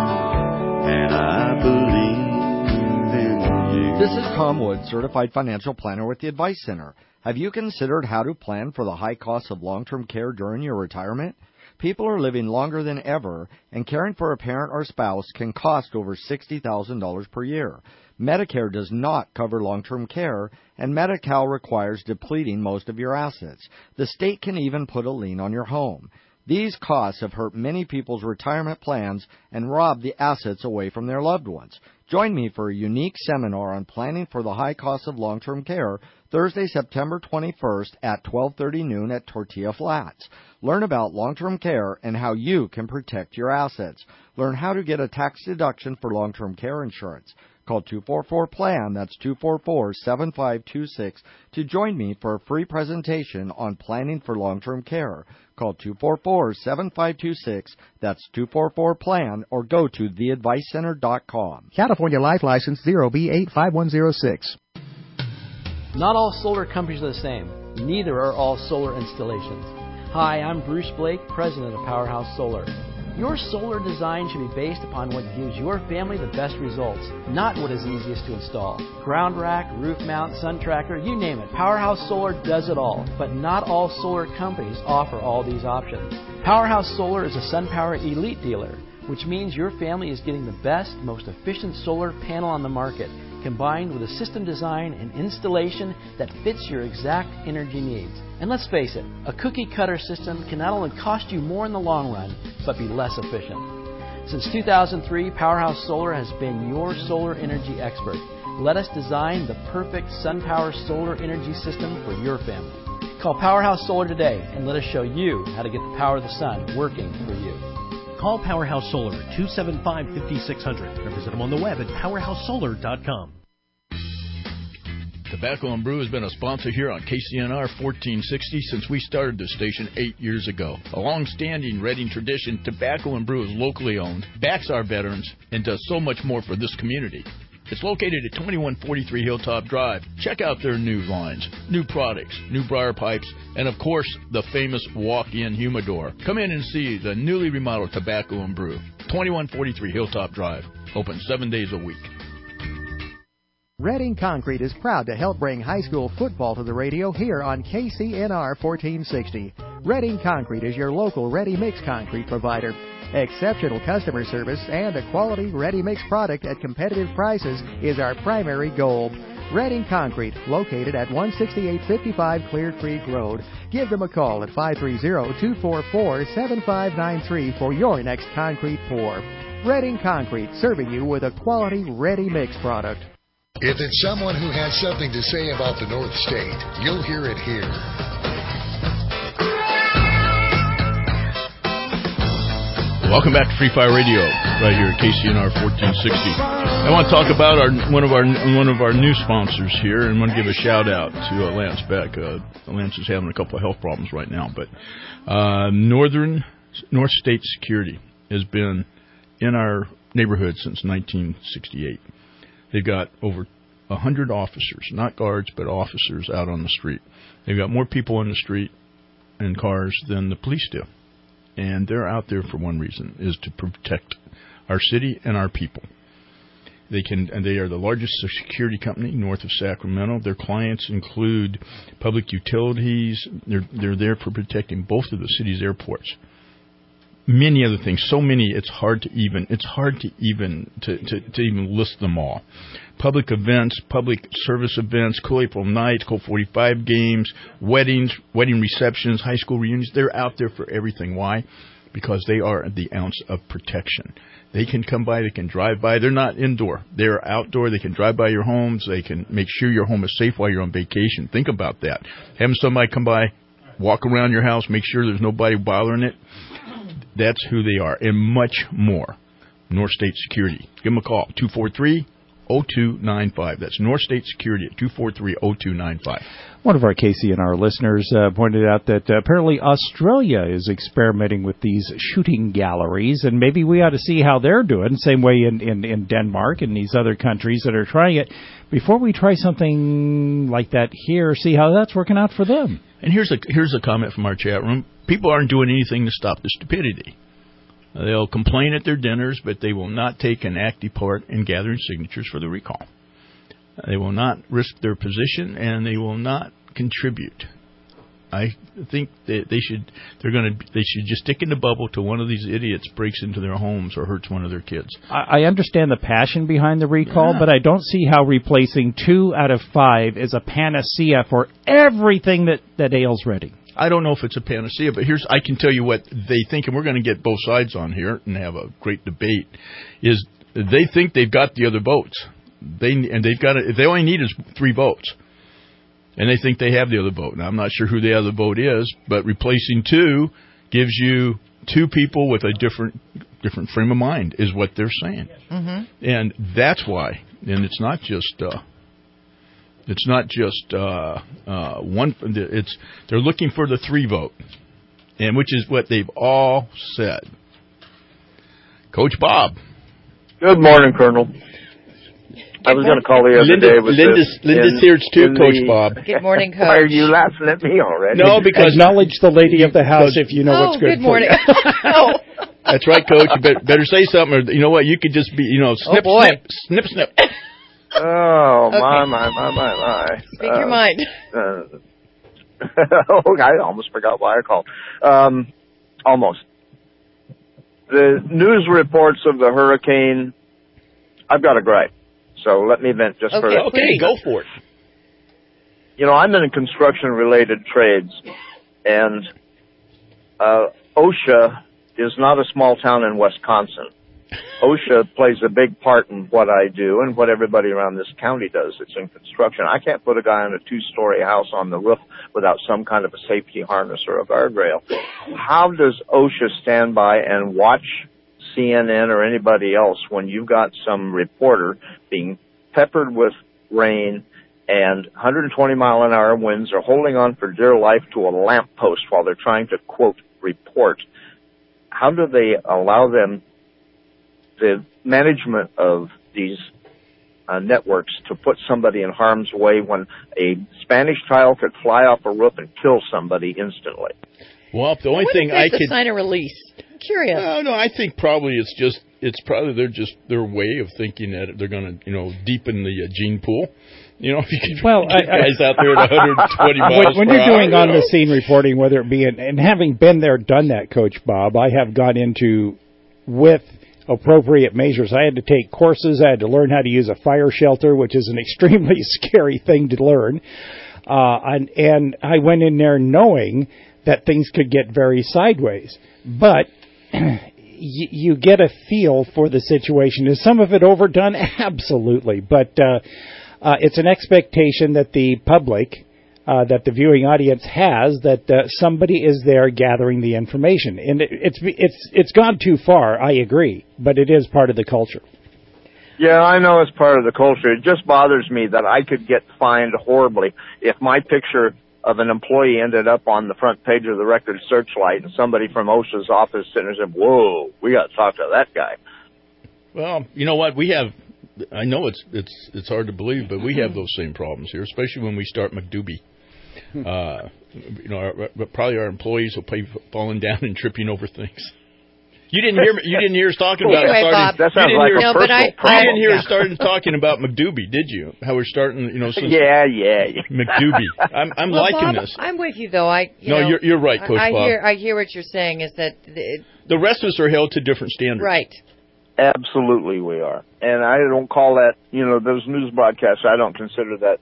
And I believe in you. This is Tom Wood, Certified Financial Planner with the Advice Center. Have you considered how to plan for the high costs of long-term care during your retirement? People are living longer than ever, and caring for a parent or spouse can cost over sixty thousand dollars per year. Medicare does not cover long-term care, and Medi-Cal requires depleting most of your assets. The state can even put a lien on your home. These costs have hurt many people's retirement plans and robbed the assets away from their loved ones. Join me for a unique seminar on planning for the high costs of long-term care Thursday, September twenty-first at twelve thirty noon at Tortilla Flats. Learn about long-term care and how you can protect your assets. Learn how to get a tax deduction for long-term care insurance. Call two four four PLAN, that's two four four, seven five two six, to join me for a free presentation on planning for long-term care. Call two four four, seven five two six, that's two four four PLAN, or go to the advice center dot com. California Life License zero B eight five one zero six. Not all solar companies are the same. Neither are all solar installations. Hi, I'm Bruce Blake, president of Powerhouse Solar. Your solar design should be based upon what gives your family the best results, not what is easiest to install. Ground rack, roof mount, sun tracker, you name it. Powerhouse Solar does it all, but not all solar companies offer all these options. Powerhouse Solar is a SunPower Elite dealer, which means your family is getting the best, most efficient solar panel on the market, combined with a system design and installation that fits your exact energy needs. And let's face it, a cookie-cutter system can not only cost you more in the long run, but be less efficient. Since two thousand three, Powerhouse Solar has been your solar energy expert. Let us design the perfect SunPower solar energy system for your family. Call Powerhouse Solar today and let us show you how to get the power of the sun working for you. Call Powerhouse Solar at two seven five, five six zero zero or visit them on the web at powerhouse solar dot com. Tobacco and Brew has been a sponsor here on K C N R fourteen sixty since we started this station eight years ago. A long-standing Reading tradition, Tobacco and Brew is locally owned, backs our veterans, and does so much more for this community. It's located at twenty-one forty-three Hilltop Drive. Check out their new lines, new products, new briar pipes, and of course, the famous walk-in humidor. Come in and see the newly remodeled Tobacco and Brew. twenty-one forty-three Hilltop Drive. Open seven days a week. Reading Concrete is proud to help bring high school football to the radio here on K C N R fourteen sixty. Reading Concrete is your local ready-mix concrete provider. Exceptional customer service and a quality ready-mix product at competitive prices is our primary goal. Redding Concrete, located at one sixty-eight fifty-five Clear Creek Road. Give them a call at five three zero, two four four, seven five nine three for your next concrete pour. Redding Concrete, serving you with a quality ready-mix product. If it's someone who has something to say about the North State, you'll hear it here. Welcome back to Free Fire Radio, right here at K C N R fourteen sixty. I want to talk about our one of our one of our new sponsors here, and want to give a shout out to uh, Lance Beck. Uh, Lance is having a couple of health problems right now, but uh, Northern North State Security has been in our neighborhood since nineteen sixty-eight. They've got over one hundred officers, not guards, but officers out on the street. They've got more people in the street and cars than the police do. And they're out there for one reason, is to protect our city and our people. They can, and they are the largest security company north of Sacramento. Their clients include public utilities. They're they're there for protecting both of the city's airports. Many other things, so many it's hard to even it's hard to even to, to, to even list them all. Public events, public service events, Cool April nights, Cool forty-five games, weddings, wedding receptions, high school reunions. They're out there for everything. Why? Because they are the ounce of protection. They can come by, they can drive by. They're not indoor. They're outdoor. They can drive by your homes. They can make sure your home is safe while you're on vacation. Think about that. Having somebody come by, walk around your house, make sure there's nobody bothering it. That's who they are, and much more. North State Security. Give them a call, two four three, zero two nine five. That's North State Security at two four three, zero two nine five. One of our K C N R listeners uh, pointed out that uh, apparently Australia is experimenting with these shooting galleries, and maybe we ought to see how they're doing, same way in, in, in Denmark and these other countries that are trying it, before we try something like that here, see how that's working out for them. And here's a here's a comment from our chat room. People aren't doing anything to stop the stupidity. They'll complain at their dinners, but they will not take an active part in gathering signatures for the recall. They will not risk their position, and they will not contribute. I think that they should they're going to they should just stick in the bubble till one of these idiots breaks into their homes or hurts one of their kids. I, I understand the passion behind the recall, yeah. but I don't see how replacing two out of five is a panacea for everything that, that ails Redding. I don't know if it's a panacea, but here's I can tell you what they think, and we're going to get both sides on here and have a great debate. Is they think they've got the other votes, they and they've got it. They only need is three votes, and they think they have the other vote. Now I'm not sure who the other vote is, but replacing two gives you two people with a different different frame of mind, is what they're saying, Mm-hmm. and that's why. And it's not just. Uh, It's not just uh, uh, one. It's they're looking for the three vote, and which is what they've all said. Coach Bob. Good morning, Colonel. I was going to call the other Linda, day with Linda's, this Linda's in, here too, in Coach the, Bob. Good morning, Coach. Why are you laughing at me already? No, because acknowledge the lady of the house if you know oh, what's good, good morning. for you. oh. That's right, Coach. You better, better say something, or you know what? You could just be, you know, snip, oh boy. snip, snip, snip. Oh, Okay. my, my, my, my, my. Speak uh, your mind. Uh, oh, I almost forgot why I called. Um, almost. The news reports of the hurricane, I've got a gripe. So let me vent just for Okay, a okay, go for it. You know, I'm in construction-related trades, and uh, OSHA is not a small town in Wisconsin. OSHA plays a big part in what I do and what everybody around this county does. It's in construction. I can't put a guy on a two-story house on the roof without some kind of a safety harness or a guardrail. How does OSHA stand by and watch C N N or anybody else when you've got some reporter being peppered with rain and one hundred twenty mile an hour winds, are holding on for dear life to a lamppost while they're trying to, quote, report? How do they allow them, the management of these uh, networks, to put somebody in harm's way when a Spanish child could fly off a roof and kill somebody instantly? Well, the only what thing is I the could sign of release? I'm curious. No, no, I think probably it's just it's probably they're just their way of thinking that they're going to, you know, deepen the uh, gene pool. You know, if you could well, get I, guys out there at one hundred twenty miles when, when per you're doing hour, on you know. the scene reporting, whether it be in, and having been there, done that, Coach Bob, I have gone into with appropriate measures. I had to take courses. I had to learn how to use a fire shelter, which is an extremely scary thing to learn. Uh, and, and I went in there knowing that things could get very sideways. But you, you get a feel for the situation. Is some of it overdone? Absolutely. But uh, uh, it's an expectation that the public, uh, that the viewing audience has, that uh, somebody is there gathering the information. And it, it's it's it's gone too far, I agree, but it is part of the culture. Yeah, I know it's part of the culture. It just bothers me that I could get fined horribly if my picture of an employee ended up on the front page of the Record Searchlight and somebody from OSHA's office sitting there said, whoa, we got to talk to that guy. Well, you know what? We have, I know it's it's it's hard to believe, but we have those same problems here, especially when we start McDoobie. Uh, you know, our, probably our employees will be falling down and tripping over things. You didn't hear you didn't hear us talking about anyway, starting, Bob, that sounds you didn't like hear, a no, but I, personal you I, didn't hear yeah. us starting talking about McDoobie, did you? How we're starting, you know, since Yeah, yeah, yeah. McDoobie. I'm I'm well, liking Bob, this. I'm with you though. I you No, know, you're you're right, Coach I, I Bob. hear I hear what you're saying is that it, The rest of us are held to different standards. right. Absolutely we are. And I don't call that, you know, those news broadcasts, I don't consider that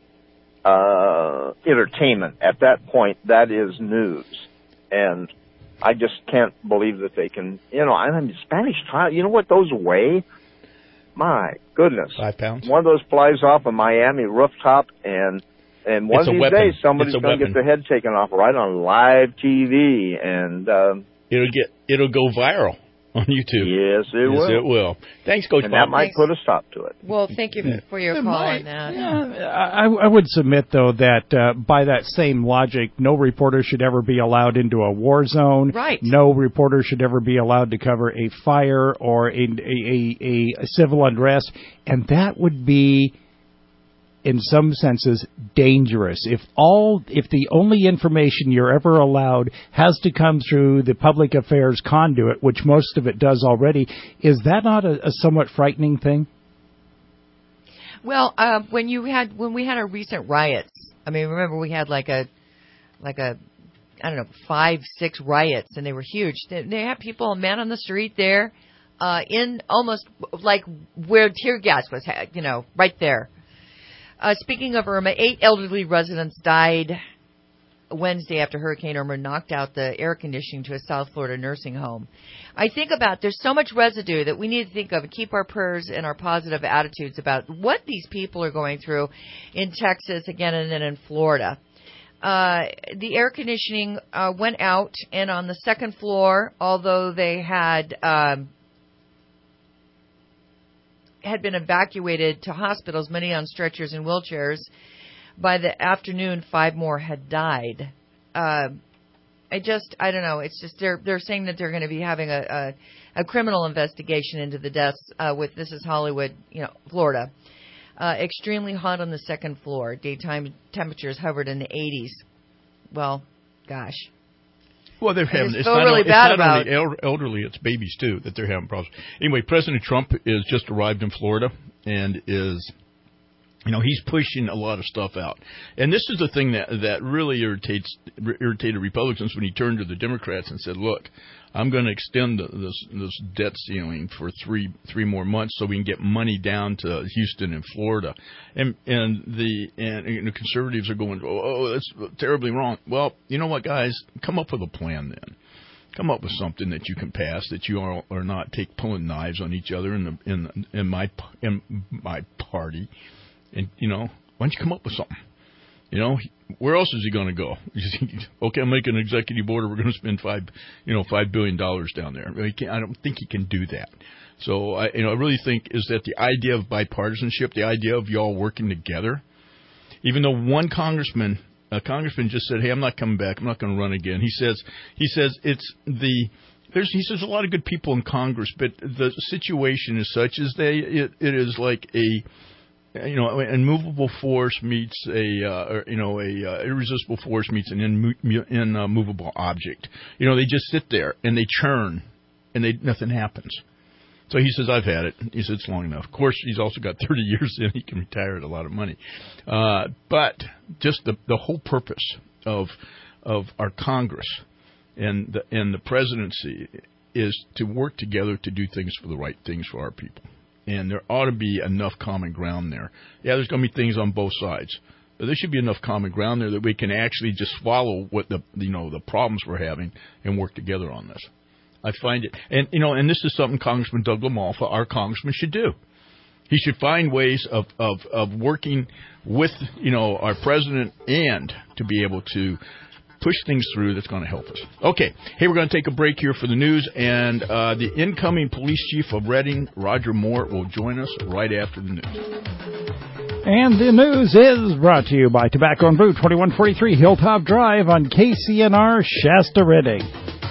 uh entertainment. At that point, that is news. And I just can't believe that they can, you know, I mean, Spanish trial, you know what those weigh? My goodness. Five pounds. One of those flies off a Miami rooftop, and and one It's a of these weapon. days somebody's It's a going to weapon. get their head taken off right on live T V. And um, It'll get it'll go viral on YouTube. yes, it yes, will. it will. Thanks, Coach And Bob. that might Thanks. put a stop to it. Well, thank you for your It call might. on that. Yeah, I, I would submit, though, that uh, by that same logic, no reporter should ever be allowed into a war zone. Right. No reporter should ever be allowed to cover a fire or a, a, a, a civil unrest. And that would be, in some senses, dangerous. If all, if the only information you're ever allowed has to come through the public affairs conduit, which most of it does already, is that not a, a somewhat frightening thing? Well, uh, when you had when we had our recent riots, I mean, remember we had like a like a I don't know five six riots, and they were huge. They, they had people, a man on the street there, uh, in almost like where tear gas was, you know, right there. Uh, speaking of Irma, eight elderly residents died Wednesday after Hurricane Irma knocked out the air conditioning to a South Florida nursing home. I think about there's so much residue that we need to think of and keep our prayers and our positive attitudes about what these people are going through in Texas again and then in Florida. Uh, the air conditioning uh, went out, and on the second floor, although they had um, had been evacuated to hospitals, many on stretchers and wheelchairs, by the afternoon, five more had died. Uh, I just, I don't know. It's just they're they're saying that they're going to be having a, a, a criminal investigation into the deaths uh, with This is Hollywood, you know, Florida. Uh, extremely hot on the second floor. Daytime temperatures hovered in the eighties. Well, gosh. Well, they're I having. just It's feel not, really it's bad not about- only el- elderly; it's babies too that they're having problems. Anyway, President Trump is just arrived in Florida and is, you know, he's pushing a lot of stuff out. And this is the thing that that really irritates irritated Republicans when he turned to the Democrats and said, "Look, I'm going to extend the, this this debt ceiling for three three more months so we can get money down to Houston and Florida." And and the and, and the conservatives are going, "Oh, oh, that's terribly wrong." Well, you know what, guys? Come up with a plan then. Come up with something that you can pass, that you are are not take pulling knives on each other in the in in my in my party. And, you know, why don't you come up with something? You know, where else is he going to go? Okay, I'm making an executive order. We're going to spend five, you know, five billion dollars down there. He can't, I don't think he can do that. So, I, you know, I really think is that the idea of bipartisanship, the idea of y'all working together, even though one congressman, a congressman just said, "Hey, I'm not coming back. I'm not going to run again." He says, he says it's the there's he says a lot of good people in Congress, but the situation is such as they it, it is like a You know, an immovable force meets a, uh, or, you know, a uh, irresistible force meets an immovable object. You know, they just sit there and they churn, and they nothing happens. So he says, "I've had it." He says, "It's long enough." Of course, he's also got thirty years in. He can retire at a lot of money. Uh, but just the the whole purpose of of our Congress and the, and the presidency is to work together to do things for the right things for our people. And there ought to be enough common ground there. Yeah, there's going to be things on both sides. But there should be enough common ground there that we can actually just swallow what the you know the problems we're having and work together on this. I find it, and you know, and this is something Congressman Doug LaMalfa, our congressman, should do. He should find ways of, of, of working with, you know, our president and to be able to push things through that's going to help us. Okay. Hey, we're going to take a break here for the news, and uh, the incoming police chief of Reading, Roger Moore, will join us right after the news. And the news is brought to you by Tobacco and Brew, twenty-one forty-three Hilltop Drive on K C N R, Shasta, Reading.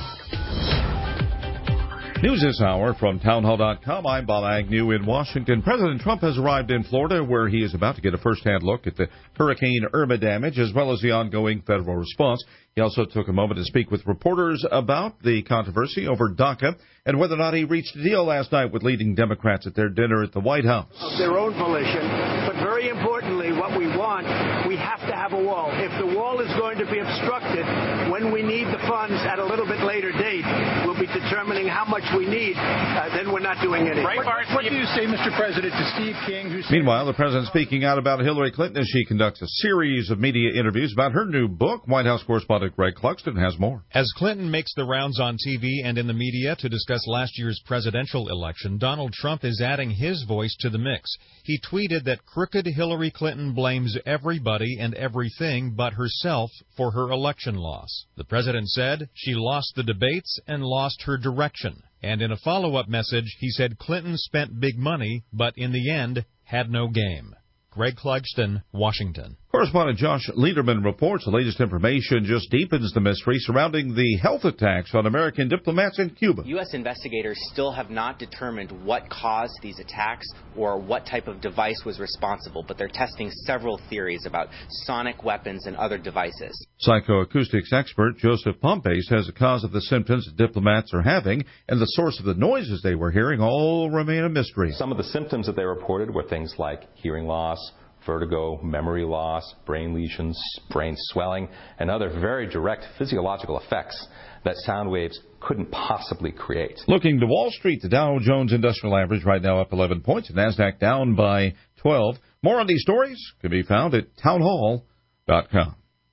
News this hour from townhall dot com. I'm Bob Agnew in Washington. President Trump has arrived in Florida, where he is about to get a first-hand look at the Hurricane Irma damage, as well as the ongoing federal response. He also took a moment to speak with reporters about the controversy over DACA and whether or not he reached a deal last night with leading Democrats at their dinner at the White House. Of their own volition, but very importantly, what we want, we have to have a wall. If the wall is going to be obstructed, when we need the funds at a little bit later date, we'll be determining how much we need. Uh, then we're not doing anything. What, what do you say, Mister President, to Steve King? Who's Meanwhile, the president speaking out about Hillary Clinton as she conducts a series of media interviews about her new book. White House correspondent Greg Clugston has more. As Clinton makes the rounds on T V and in the media to discuss last year's presidential election, Donald Trump is adding his voice to the mix. He tweeted that crooked Hillary Clinton blames everybody and everything but herself for her election loss. The president said she lost the debates and lost her direction. And in a follow-up message, he said Clinton spent big money, but in the end, had no game. Greg Clugston, Washington. Correspondent Josh Lederman reports the latest information just deepens the mystery surrounding the health attacks on American diplomats in Cuba. U S investigators still have not determined what caused these attacks or what type of device was responsible, but they're testing several theories about sonic weapons and other devices. Psychoacoustics expert Joseph Pompey says the cause of the symptoms that diplomats are having and the source of the noises they were hearing all remain a mystery. Some of the symptoms that they reported were things like hearing loss, vertigo, memory loss, brain lesions, brain swelling, and other very direct physiological effects that sound waves couldn't possibly create. Looking to Wall Street, the Dow Jones Industrial Average right now up eleven points, and NASDAQ down by twelve. More on these stories can be found at townhall dot com.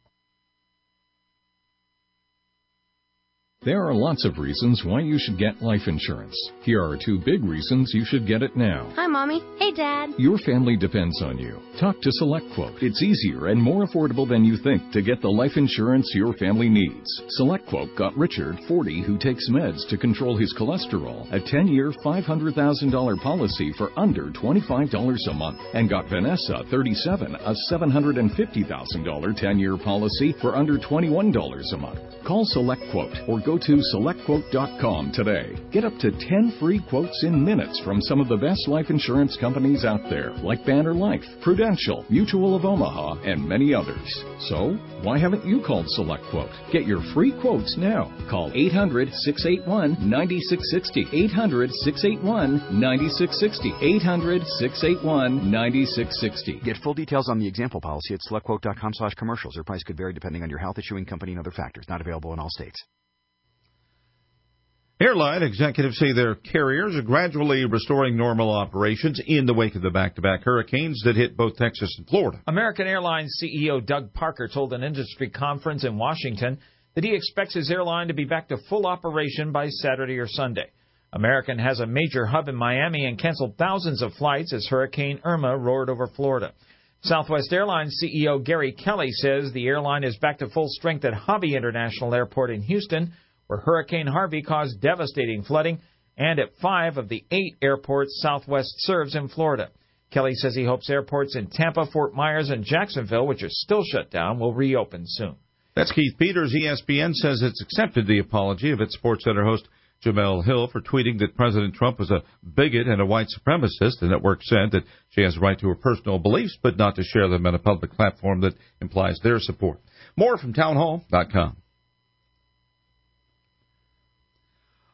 There are lots of reasons why you should get life insurance. Here are two big reasons you should get it now. Hi, Mommy. Hey, Dad. Your family depends on you. Talk to SelectQuote. It's easier and more affordable than you think to get the life insurance your family needs. SelectQuote got Richard, forty, who takes meds to control his cholesterol, a ten-year, five hundred thousand dollars policy for under twenty-five dollars a month, and got Vanessa, thirty-seven, a seven hundred fifty thousand dollars ten-year policy for under twenty-one dollars a month. Call SelectQuote or go to select quote dot com today. Get up to ten free quotes in minutes from some of the best life insurance companies out there, like Banner Life, Prudential, Mutual of Omaha, and many others. So, why haven't you called SelectQuote? Get your free quotes now. Call eight hundred, six eight one, nine six six zero, eight hundred, six eight one, nine six six zero, eight hundred, six eight one, nine six six zero. Get full details on the example policy at select quote dot com slash commercials. Your price could vary depending on your health, issuing company, and other factors. Not available in all states. Airline executives say their carriers are gradually restoring normal operations in the wake of the back-to-back hurricanes that hit both Texas and Florida. American Airlines C E O Doug Parker told an industry conference in Washington that he expects his airline to be back to full operation by Saturday or Sunday. American has a major hub in Miami and canceled thousands of flights as Hurricane Irma roared over Florida. Southwest Airlines C E O Gary Kelly says the airline is back to full strength at Hobby International Airport in Houston, where Hurricane Harvey caused devastating flooding, and at five of the eight airports Southwest serves in Florida. Kelly says he hopes airports in Tampa, Fort Myers, and Jacksonville, which are still shut down, will reopen soon. That's Keith Peters. E S P N says it's accepted the apology of its SportsCenter host Jamel Hill for tweeting that President Trump was a bigot and a white supremacist. The network said that she has a right to her personal beliefs, but not to share them on a public platform that implies their support. More from townhall dot com.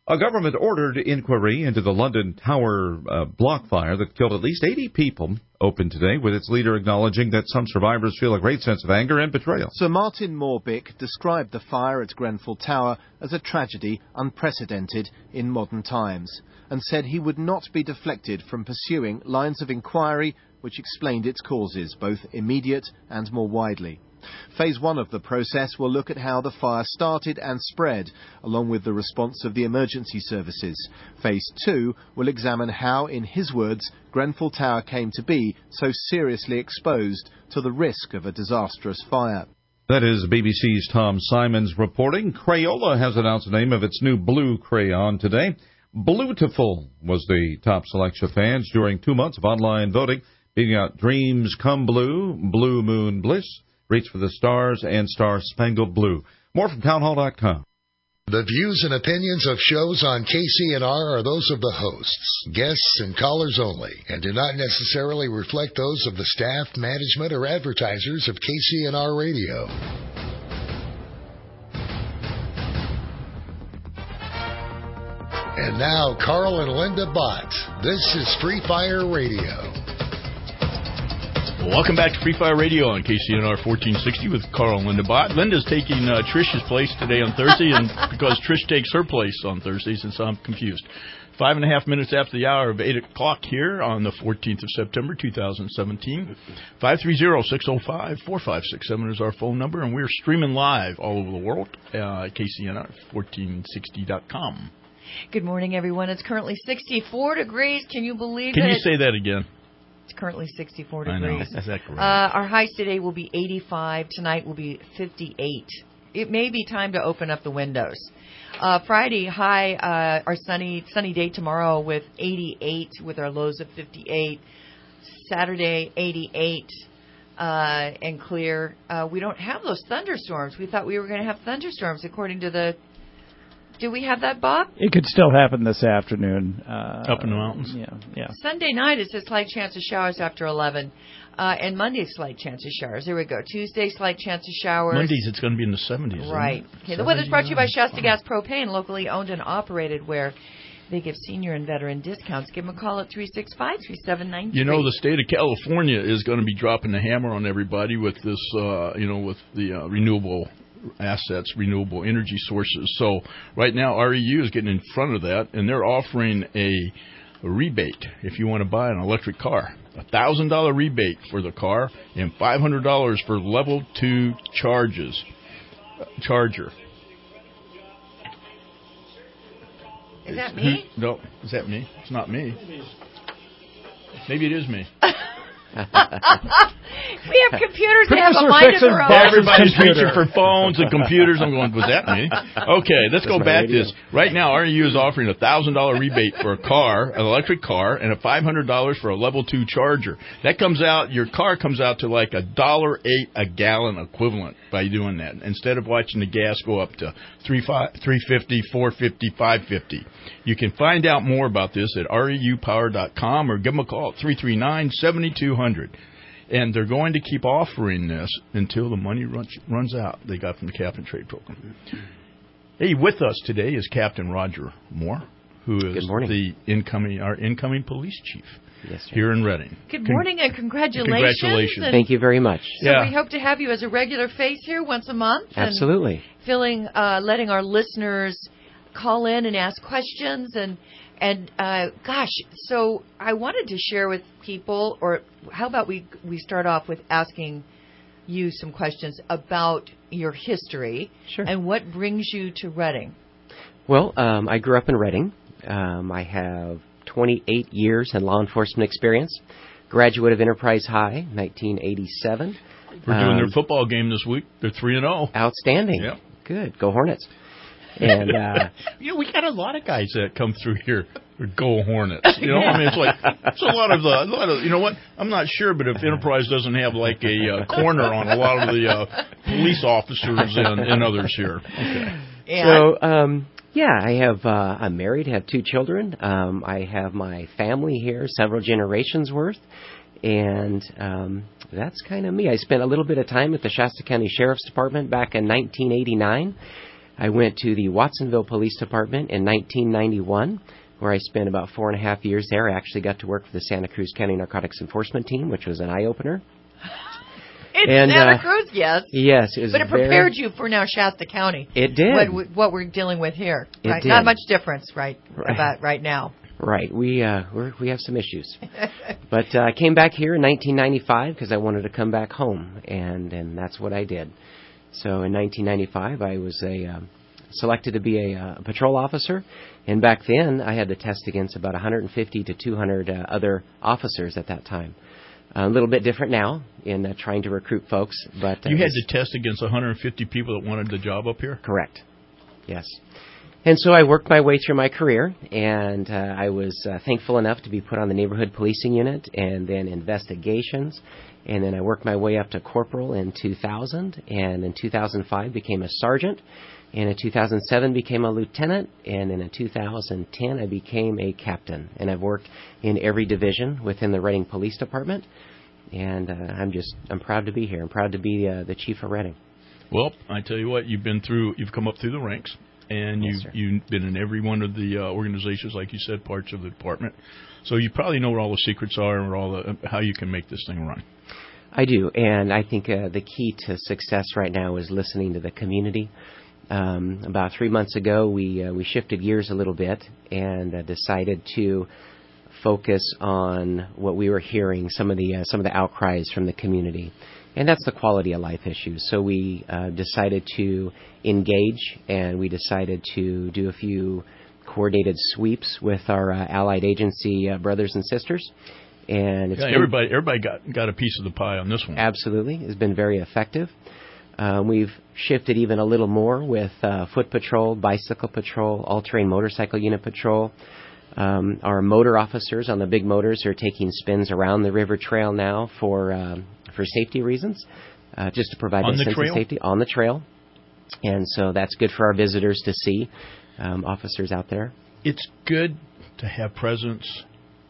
A government-ordered inquiry into the London Tower uh, block fire that killed at least eighty people opened today, with its leader acknowledging that some survivors feel a great sense of anger and betrayal. Sir Martin Morbick described the fire at Grenfell Tower as a tragedy unprecedented in modern times, and said he would not be deflected from pursuing lines of inquiry which explained its causes, both immediate and more widely. Phase one of the process will look at how the fire started and spread, along with the response of the emergency services. Phase two will examine how, in his words, Grenfell Tower came to be so seriously exposed to the risk of a disastrous fire. That is B B C's Tom Simons reporting. Crayola has announced the name of its new blue crayon today. Bluetiful was the top selection of fans during two months of online voting, beating out Dreams Come Blue, Blue Moon Bliss, Reach for the Stars, and Star Spangled Blue. More from townhall dot com. The views and opinions of shows on K C N R are those of the hosts, guests, and callers only, and do not necessarily reflect those of the staff, management, or advertisers of K C N R Radio. And now, Carl and Linda Bott. This is Free Fire Radio. Welcome back to Free Fire Radio on K C N R fourteen sixty with Carl and Linda Bott. Linda's taking uh, Trish's place today on Thursday, and because Trish takes her place on Thursdays, and so I'm confused. Five and a half minutes after the hour of eight o'clock here on the fourteenth of September, two thousand seventeen. five three zero, six zero five, four five six seven is our phone number, and we're streaming live all over the world uh, at K C N R fourteen sixty dot com. Good morning, everyone. It's currently sixty-four degrees. Can you believe Can it? Can you say that again? It's currently sixty-four I degrees. know. Is that correct? Uh, our highs today will be eighty-five. Tonight will be fifty-eight. It may be time to open up the windows. Uh, Friday, high, uh, our sunny sunny day tomorrow with eighty-eight, with our lows of fifty-eight. Saturday, eighty-eight, uh, and clear. Uh, we don't have those thunderstorms. We thought we were going to have thunderstorms, according to the... Do we have that, Bob? It could still happen this afternoon. Uh, Up in the mountains? Yeah, yeah. Sunday night is a slight chance of showers after eleven. Uh, and Monday, slight chance of showers. There we go. Tuesday, slight chance of showers. Mondays, it's going to be in the seventies. Right. Okay. The weather's brought to you by Shasta Gas Propane, locally owned and operated, where they give senior and veteran discounts. Give them a call at three six five, three seven nine three. You know, the state of California is going to be dropping the hammer on everybody with this, uh, you know, with the uh, renewable assets, renewable energy sources. So right now, R E U is getting in front of that, and they're offering a, a rebate if you want to buy an electric car. A one thousand dollars rebate for the car and five hundred dollars for level two charges, uh, charger. Is that me? Who, no, is that me? It's not me. Maybe it is me. We have computers that have a mind of their own. Everybody's reaching for phones and computers. I'm going, was that me? Okay, let's go back to this. Right now, R E U is offering a one thousand dollars rebate for a car, an electric car, and a five hundred dollars for a level two charger. That comes out, your car comes out to like a dollar eight a gallon equivalent by doing that. Instead of watching the gas go up to three fifty, four fifty, five fifty. You can find out more about this at R E U power dot com or give them a call at three three nine, seven two zero zero. And they're going to keep offering this until the money runs, runs out they got from the Cap and Trade Program. Hey, with us today is Captain Roger Moore, who is the incoming our incoming police chief yes, sir. here in Reading. Good morning and congratulations. Congratulations. Thank you very much. So yeah. we hope to have you as a regular face here once a month. Absolutely. And filling, uh, letting our listeners call in and ask questions and And, uh, gosh, so I wanted to share with people, or how about we we start off with asking you some questions about your history sure. and what brings you to Reading. Well, um, I grew up in Reading. Um, I have twenty-eight years in law enforcement experience. Graduate of Enterprise High, nineteen eighty-seven. We're doing um, their football game this week. They're three and zero. Outstanding. Yep. Good. Go Hornets. And uh, you know, we got a lot of guys that come through here who go Hornets. You know, I mean, it's like it's a lot of the, a lot of. You know what? I'm not sure, but if Enterprise doesn't have like a uh, corner on a lot of the uh, police officers and, and others here. Okay. Yeah. So, um, yeah, I have. Uh, I'm married. Have two children. Um, I have my family here, several generations worth, and um, that's kind of me. I spent a little bit of time at the Shasta County Sheriff's Department back in nineteen eighty-nine. I went to the Watsonville Police Department in nineteen ninety-one, where I spent about four and a half years there. I actually got to work for the Santa Cruz County Narcotics Enforcement Team, which was an eye-opener. In and, Santa uh, Cruz, yes. Yes. It was but it very, prepared you for now Shasta County. It did. What, we- what we're dealing with here. It Right? did. Not much difference right, Right. about right now. Right. We uh, we're, we have some issues. But uh, I came back here in nineteen ninety-five because I wanted to come back home, and, and that's what I did. So in nineteen ninety-five, I was a um, selected to be a, uh, patrol officer, and back then I had to test against about one hundred fifty to two hundred uh, other officers at that time. A little bit different now in uh, trying to recruit folks, but uh, You had to test against one hundred fifty people that wanted the job up here? Correct. Yes. And so I worked my way through my career, and uh, I was uh, thankful enough to be put on the neighborhood policing unit, and then investigations, and then I worked my way up to corporal in two thousand, and in two thousand five became a sergeant, and in two thousand seven became a lieutenant, and in two thousand ten I became a captain, and I've worked in every division within the Reading Police Department, and uh, I'm just I'm proud to be here. I'm proud to be uh, the chief of Reading. Well, I tell you what, you've been through, you've come up through the ranks, and Yes, you've sir. you've been in every one of the uh, organizations, like you said, parts of the department. So you probably know where all the secrets are and where all the how you can make this thing run. I do, and I think uh, the key to success right now is listening to the community. Um, about three months ago, we uh, we shifted gears a little bit and uh, decided to focus on what we were hearing, some of the uh, some of the outcries from the community, and that's the quality of life issues. So we uh, decided to engage, and we decided to do a few coordinated sweeps with our uh, allied agency uh, brothers and sisters. And it's Yeah, been- everybody everybody got, got a piece of the pie on this one. Absolutely. It's been very effective. Um, we've shifted even a little more with uh, foot patrol, bicycle patrol, all-terrain motorcycle unit patrol. Um, our motor officers on the big motors are taking spins around the river trail now for um, for safety reasons, uh, just to provide On a the sense trail? of safety on the trail. And so that's good for our visitors to see, um, officers out there. It's good to have presence,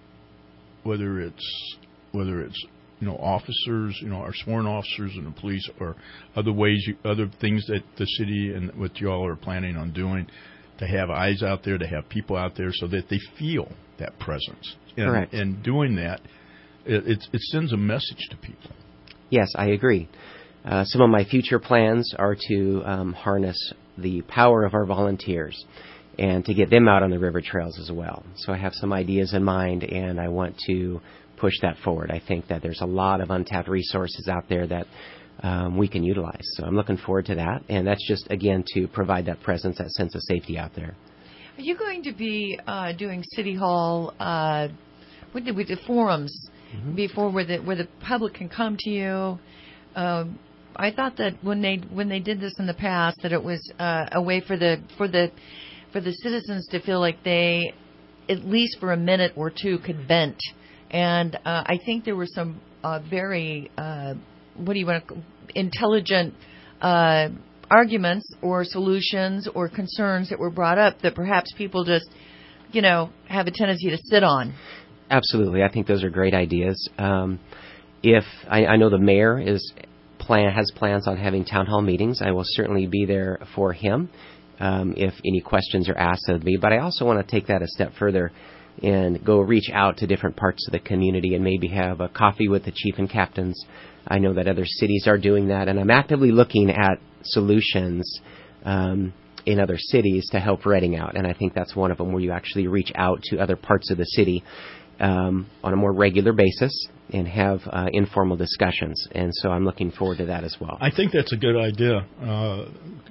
whether it's whether it's you know officers, you know our sworn officers in the police, or other ways, you, other things that the city and what y'all are planning on doing, to have eyes out there, to have people out there, so that they feel that presence. And, Correct. And doing that, it, it, it sends a message to people. Yes, I agree. Uh, some of my future plans are to um, harness the power of our volunteers and to get them out on the river trails as well. So I have some ideas in mind, and I want to push that forward. I think that there's a lot of untapped resources out there that um, we can utilize. So I'm looking forward to that, and that's just, again, to provide that presence, that sense of safety out there. Are you going to be uh, doing City Hall, uh, what did we do, forums Mm-hmm. before where the where the public can come to you? Um, I thought that when they when they did this in the past, that it was uh, a way for the for the for the citizens to feel like they, at least for a minute or two, could vent. And uh, I think there were some uh, very uh, what do you want to intelligent uh, arguments or solutions or concerns that were brought up that perhaps people just you know have a tendency to sit on. Absolutely. I think those are great ideas. Um, if I, I know the mayor is plan has plans on having town hall meetings, I will certainly be there for him um, if any questions are asked of me. But I also want to take that a step further and go reach out to different parts of the community and maybe have a coffee with the chief and captains. I know that other cities are doing that, and I'm actively looking at solutions um, in other cities to help Reading out. And I think that's one of them, where you actually reach out to other parts of the city Um, on a more regular basis and have uh, informal discussions. And so I'm looking forward to that as well. I think that's a good idea, uh,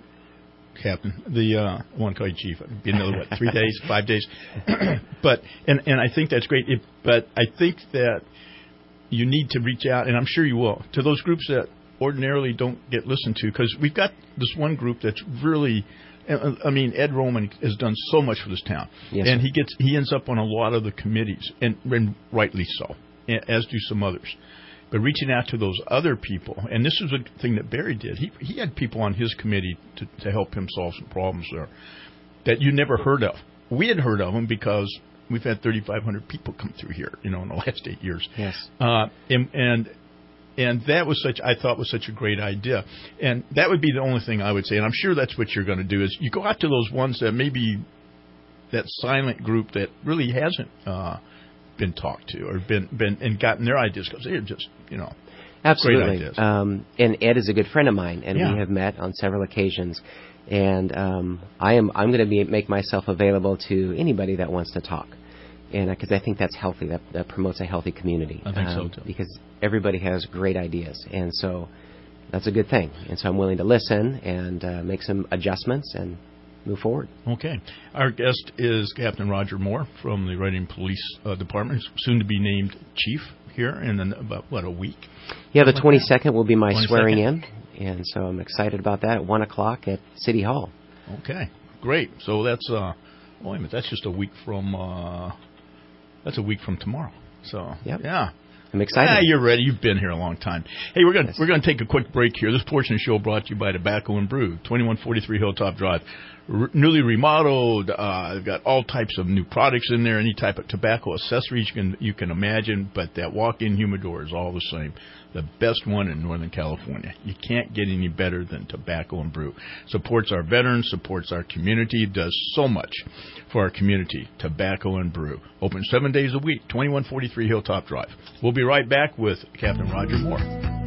Captain. The uh, I want to call you Chief. It'd be another what, three days, five days. but and and I think that's great. It, but I think that you need to reach out, and I'm sure you will, to those groups that ordinarily don't get listened to, because we've got this one group that's really. I mean, Ed Roman has done so much for this town, Yes, and sir. he gets he ends up on a lot of the committees, and, and rightly so, as do some others. But reaching out to those other people, and this is a thing that Barry did. He he had people on his committee to, to help him solve some problems there that you never heard of. We had heard of them because we've had thirty-five hundred people come through here, you know, in the last eight years. Yes. Uh, and, and And that was such, I thought was such a great idea. And that would be the only thing I would say. And I'm sure that's what you're going to do is you go out to those ones that maybe that silent group that really hasn't uh, been talked to or been, been and gotten their ideas because they're just, you know, absolutely. great ideas. Um, and Ed is a good friend of mine, and yeah. we have met on several occasions. And um, I am I'm going to be make myself available to anybody that wants to talk. And because I think that's healthy, that, that promotes a healthy community. I think um, so, too. Because everybody has great ideas, and so that's a good thing. And so I'm willing to listen and uh, make some adjustments and move forward. Okay. Our guest is Captain Roger Moore from the Reading Police uh, Department, soon to be named Chief here in an, about, what, a week? Yeah, the twenty-second will be my twenty-second. swearing in, and so I'm excited about that at one o'clock at City Hall. Okay, great. So that's, uh, wait a minute, that's just a week from... Uh, That's a week from tomorrow. So, yep. yeah. I'm excited. Yeah, you're ready. You've been here a long time. Hey, we're going yes. we're going to take a quick break here. This portion of the show brought to you by Tobacco and Brew, twenty-one forty-three Hilltop Drive. R- newly remodeled. Uh, they've got all types of new products in there, any type of tobacco accessories you can you can imagine, but that walk-in humidor is all the same. The best one in Northern California. You can't get any better than Tobacco and Brew. Supports our veterans, supports our community, does so much for our community. Tobacco and Brew. Open seven days a week, twenty-one forty-three Hilltop Drive. We'll be right back with Captain Roger Moore.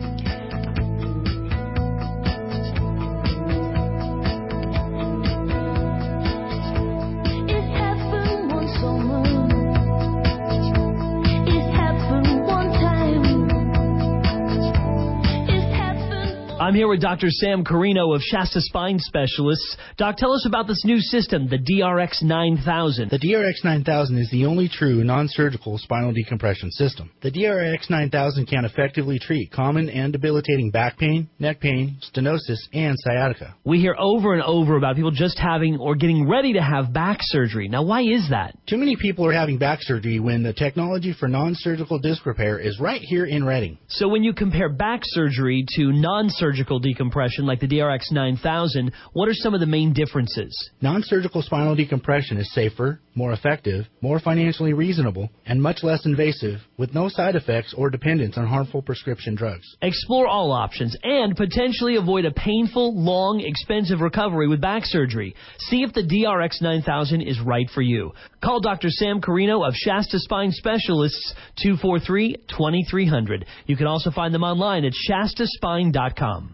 I'm here with Doctor Sam Carino of Shasta Spine Specialists. Doc, tell us about this new system, the D R X nine thousand. The D R X nine thousand is the only true non-surgical spinal decompression system. The D R X nine thousand can effectively treat common and debilitating back pain, neck pain, stenosis, and sciatica. We hear over and over about people just having or getting ready to have back surgery. Now, why is that? Too many people are having back surgery when the technology for non-surgical disc repair is right here in Reading. So when you compare back surgery to non-surgical decompression like the D R X nine thousand, what are some of the main differences? Non-surgical spinal decompression is safer, more effective, more financially reasonable, and much less invasive, with no side effects or dependence on harmful prescription drugs. Explore all options and potentially avoid a painful, long, expensive recovery with back surgery. See if the D R X nine thousand is right for you. Call Doctor Sam Carino of Shasta Spine Specialists, two four three, two three zero zero. You can also find them online at shasta spine dot com.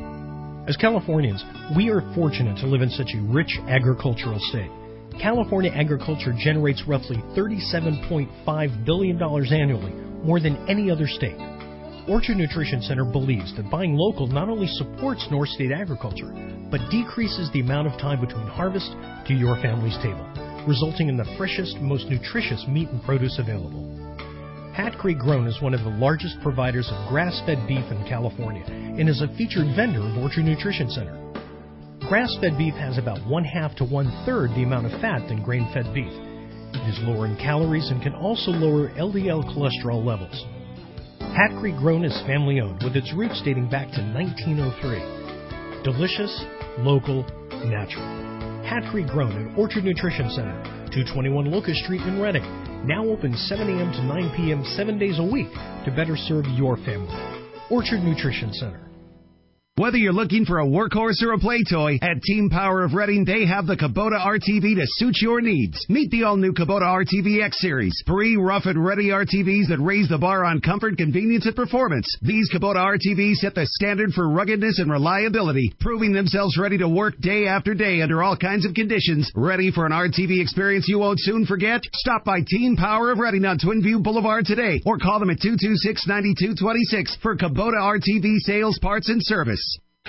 As Californians, we are fortunate to live in such a rich agricultural state. California agriculture generates roughly thirty-seven point five billion dollars annually, more than any other state. Orchard Nutrition Center believes that buying local not only supports North State agriculture, but decreases the amount of time between harvest to your family's table, resulting in the freshest, most nutritious meat and produce available. Hat Creek Grown is one of the largest providers of grass-fed beef in California and is a featured vendor of Orchard Nutrition Center. Grass-fed beef has about one-half to one-third the amount of fat than grain-fed beef. It is lower in calories and can also lower L D L cholesterol levels. Hat Creek Grown is family-owned, with its roots dating back to nineteen oh three. Delicious, local, natural. Hat Creek Grown at Orchard Nutrition Center, two twenty-one Locust Street in Reading. Now open seven a.m. to nine p.m. seven days a week to better serve your family. Orchard Nutrition Center. Whether you're looking for a workhorse or a play toy, at Team Power of Reading, they have the Kubota R T V to suit your needs. Meet the all-new Kubota R T V X Series. Three rough and ready R T Vs that raise the bar on comfort, convenience, and performance. These Kubota R T Vs set the standard for ruggedness and reliability, proving themselves ready to work day after day under all kinds of conditions. Ready for an R T V experience you won't soon forget? Stop by Team Power of Reading on Twin View Boulevard today, or call them at two two six, nine two two six for Kubota R T V sales, parts, and service.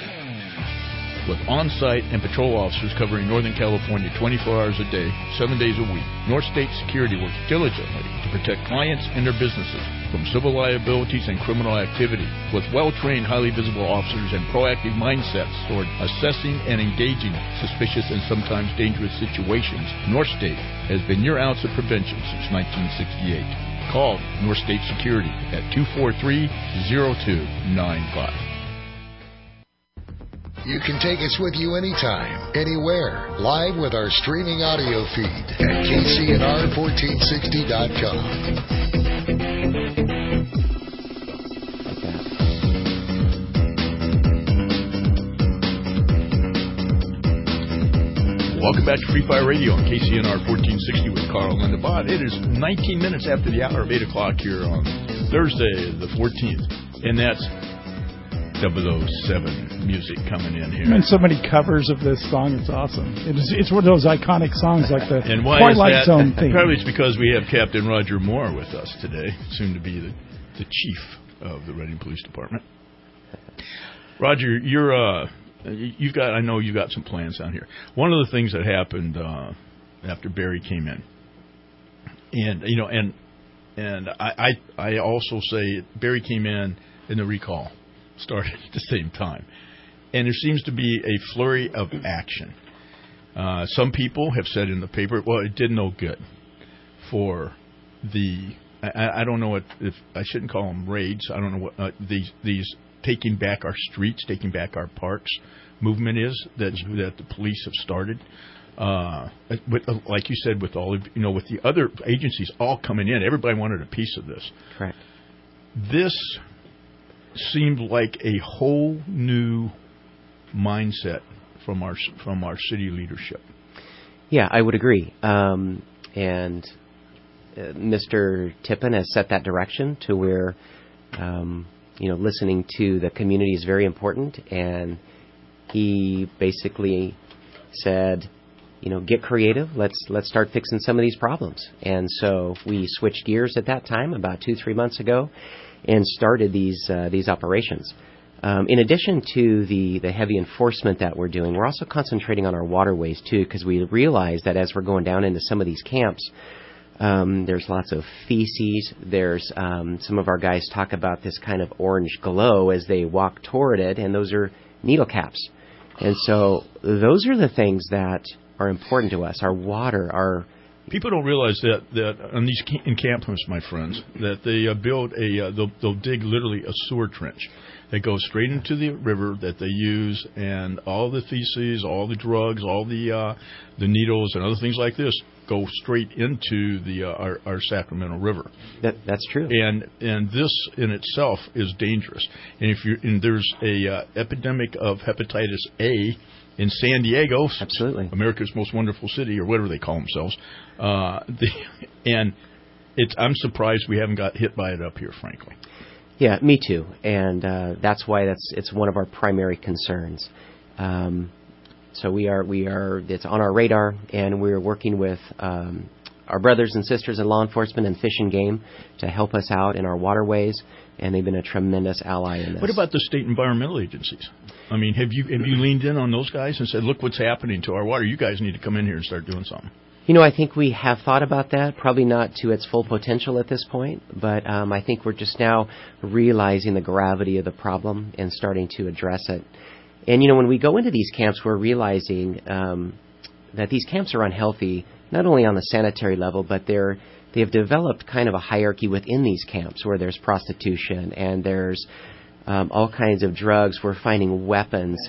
With on-site and patrol officers covering Northern California twenty-four hours a day, seven days a week, North State Security works diligently to protect clients and their businesses from civil liabilities and criminal activity. With well-trained, highly visible officers and proactive mindsets toward assessing and engaging suspicious and sometimes dangerous situations, North State has been your ounce of prevention since nineteen sixty-eight. Call North State Security at two four three, zero two nine five. You can take us with you anytime, anywhere, live with our streaming audio feed at K C N R fourteen sixty dot com. Welcome back to Free Fire Radio on K C N R fourteen sixty with Carl and Linda Bott. It is nineteen minutes after the hour of eight o'clock here on Thursday, the fourteenth. And that's double oh seven music coming in here. And so many covers of this song. It's awesome. It's, it's one of those iconic songs like the and why Twilight is that? Zone theme. Probably it's because we have Captain Roger Moore with us today, soon to be the, the chief of the Reading Police Department. Roger, you're... Uh, You've got, I know you've got some plans down here. One of the things that happened uh, after Barry came in, and you know, and and I, I I also say Barry came in and the recall started at the same time, and there seems to be a flurry of action. Uh, some people have said in the paper, well, it did no good for the. I, I don't know what if I shouldn't call them raids. I don't know what uh, these these. taking back our streets, taking back our parks movement is that that the police have started. Uh, with, like you said, with all of, you know, with the other agencies all coming in, everybody wanted a piece of this. Correct. This seemed like a whole new mindset from our from our city leadership. Yeah, I would agree. Um, and uh, Mister Tippin has set that direction to where. Um, You know, listening to the community is very important, and he basically said, you know, get creative. Let's let's start fixing some of these problems. And so we switched gears at that time, about two three months ago, and started these uh, these operations. Um, in addition to the the heavy enforcement that we're doing, we're also concentrating on our waterways too, because we realize that as we're going down into some of these camps. Um, there's lots of feces. There's um, some of our guys talk about this kind of orange glow as they walk toward it, and those are needle caps. And so those are the things that are important to us. Our water, our people don't realize that that on these encampments, my friends, that they uh, build a uh, they'll, they'll dig literally a sewer trench. They go straight into the river that they use, and all the feces, all the drugs, all the uh, the needles, and other things like this go straight into the uh, our, our Sacramento River. That, that's true. And and this in itself is dangerous. And if you and there's a uh, epidemic of hepatitis A in San Diego, absolutely, America's most wonderful city, or whatever they call themselves. Uh, the, and it's I'm surprised we haven't got hit by it up here, frankly. Yeah, me too, and uh, that's why that's it's one of our primary concerns. Um, so we are we are it's on our radar, and we're working with um, our brothers and sisters in law enforcement and Fish and Game to help us out in our waterways, and they've been a tremendous ally in this. What about the state environmental agencies? I mean, have you have you leaned in on those guys and said, look what's happening to our water? You guys need to come in here and start doing something. You know, I think we have thought about that, probably not to its full potential at this point, but um, I think we're just now realizing the gravity of the problem and starting to address it. And, you know, when we go into these camps, we're realizing um, that these camps are unhealthy, not only on the sanitary level, but they're they have developed kind of a hierarchy within these camps where there's prostitution and there's um, all kinds of drugs. We're finding weapons.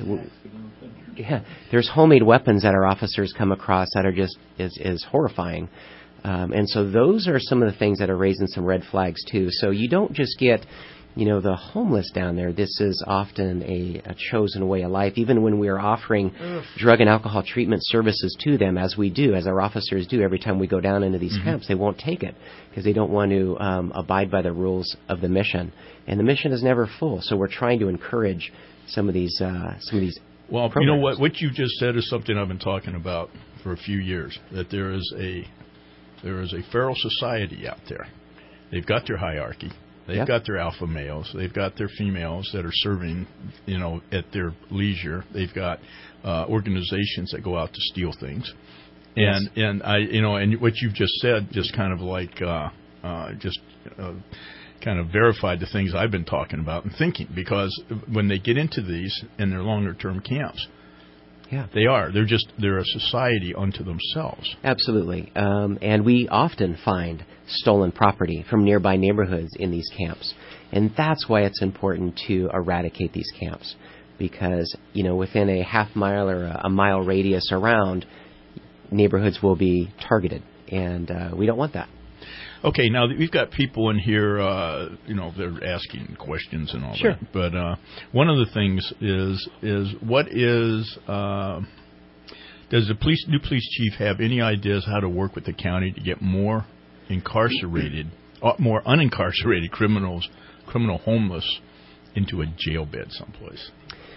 Yeah, there's homemade weapons that our officers come across that are just is, is horrifying. Um, and so those are some of the things that are raising some red flags, too. So you don't just get, you know, the homeless down there. This is often a, a chosen way of life. Even when we are offering Ugh. drug and alcohol treatment services to them, as we do, as our officers do every time we go down into these mm-hmm. camps, they won't take it because they don't want to um, abide by the rules of the mission. And the mission is never full. So we're trying to encourage some of these uh, some of these Well, programs. You know what? What you just said is something I've been talking about for a few years, that there is a there is a feral society out there. They've got their hierarchy. They've yep. got their alpha males. They've got their females that are serving, you know, at their leisure. They've got uh, organizations that go out to steal things. And yes. and I, you know, and what you've just said just kind of like uh, uh, just uh, kind of verified the things I've been talking about and thinking, because when they get into these in their longer term camps, yeah, they are. They're just they're a society unto themselves. Absolutely, um, and we often find stolen property from nearby neighborhoods in these camps, and that's why it's important to eradicate these camps, because you know within a half mile or a mile radius around, neighborhoods will be targeted, and uh, we don't want that. Okay, now we've got people in here, uh, you know, they're asking questions and all sure. that. But uh, one of the things is is what is uh, Does the police new police chief have any ideas how to work with the county to get more incarcerated, uh, more unincarcerated criminals, criminal homeless, into a jail bed someplace?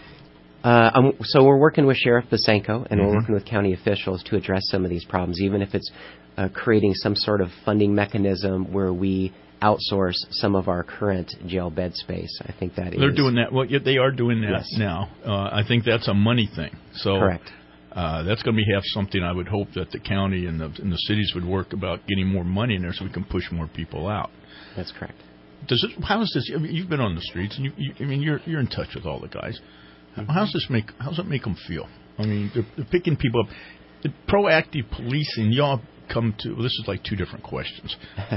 Uh, um, so we're working with Sheriff Basenko, and Mm-hmm. we're working with county officials to address some of these problems, even if it's uh, creating some sort of funding mechanism where we outsource some of our current jail bed space. I think that They're is... doing that. Well, yeah, they are doing that Yes. now. Uh, I think that's a money thing. So Correct. Uh, that's going to be have something I would hope that the county and the, and the cities would work about getting more money in there so we can push more people out. That's correct. Does it? How does this? I mean, you've been on the streets, and you, you, I mean, you're you're in touch with all the guys. How's this make? How's it make them feel? I mean, they're, they're picking people up. The proactive policing, y'all come to. Well, this is like two different questions.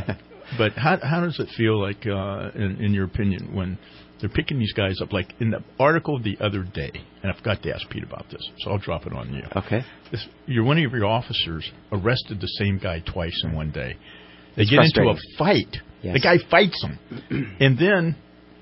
But how how does it feel like, uh, in, in your opinion, when they're picking these guys up? Like in the article the other day, and I forgot to ask Pete about this, so I'll drop it on you. Okay. This, you're one of your officers arrested the same guy twice in one day. They It's get into a frustrating. fight. Yes. The guy fights him, and then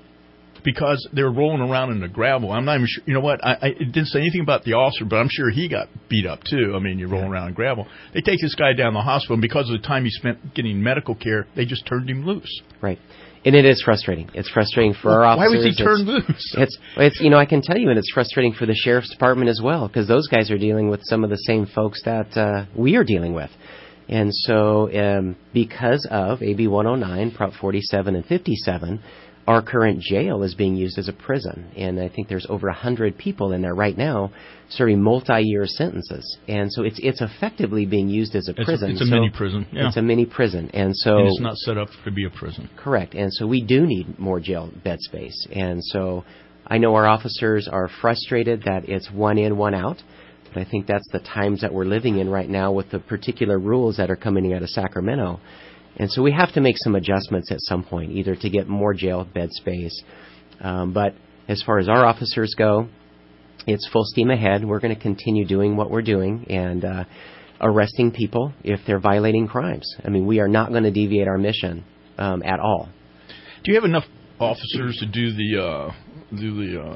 because they're rolling around in the gravel, I'm not even sure. You know what? I, I it didn't say anything about the officer, but I'm sure he got beat up too. I mean, you're rolling around in gravel. They take this guy down to the hospital, and because of the time he spent getting medical care, they just turned him loose. Right. And it is frustrating. It's frustrating for our Why officers. was he turned it's, loose? It's, it's, you know, I can tell you, and it's frustrating for the sheriff's department as well, because those guys are dealing with some of the same folks that uh, we are dealing with. And so um, because of A B one oh nine, Prop forty-seven, and fifty-seven, our current jail is being used as a prison. And I think there's over one hundred people in there right now serving multi-year sentences. And so it's it's effectively being used as a It's, prison. it's a So mini prison. Yeah. It's a mini prison. And so and it's not set up to be a prison. Correct. And so we do need more jail bed space. And so I know our officers are frustrated that it's one in, one out. But I think that's the times that we're living in right now with the particular rules that are coming out of Sacramento. And so we have to make some adjustments at some point, either to get more jail bed space. Um, but as far as our officers go, it's full steam ahead. We're going to continue doing what we're doing and uh, arresting people if they're violating crimes. I mean, we are not going to deviate our mission um, at all. Do you have enough officers to do the uh, do the uh,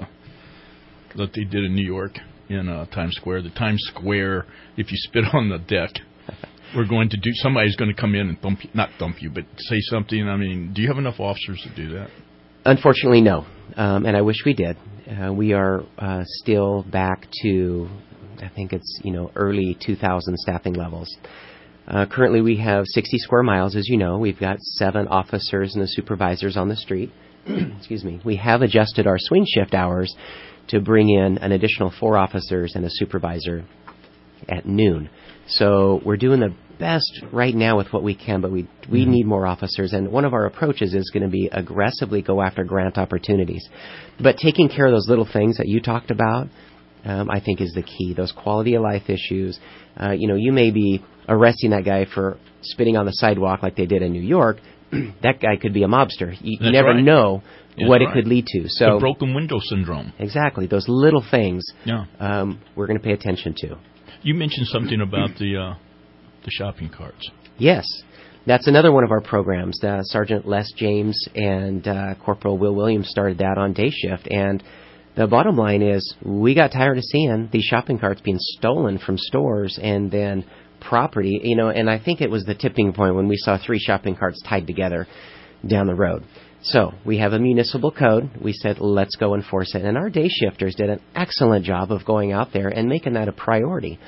that they did in New York in uh, Times Square? The Times Square, if you spit on the deck, we're going to do. Somebody's going to come in and thump you, not thump you, but say something. I mean, do you have enough officers to do that? Unfortunately, no, um, and I wish we did. Uh, we are uh, still back to, I think it's you know early two thousand staffing levels. Uh, currently, we have sixty square miles, as you know. We've got seven officers and the supervisors on the street. Excuse me. We have adjusted our swing shift hours to bring in an additional four officers and a supervisor at noon. So we're doing the best right now with what we can, but we we need more officers. And one of our approaches is going to be aggressively go after grant opportunities. But taking care of those little things that you talked about, um, I think is the key. Those quality of life issues. Uh, you know, you may be arresting that guy for spitting on the sidewalk like they did in New York. That guy could be a mobster. You, you never right. know That's what right. it could lead to. So the broken window syndrome. Exactly. Those little things Yeah. um, we're going to pay attention to. You mentioned something about the uh, the shopping carts. Yes. That's another one of our programs. Uh, Sergeant Les James and uh, Corporal Will Williams started that on day shift. And the bottom line is we got tired of seeing these shopping carts being stolen from stores and then property, you know, and I think it was the tipping point when we saw three shopping carts tied together down the road. So we have a municipal code. We said, let's go enforce it. And our day shifters did an excellent job of going out there and making that a priority.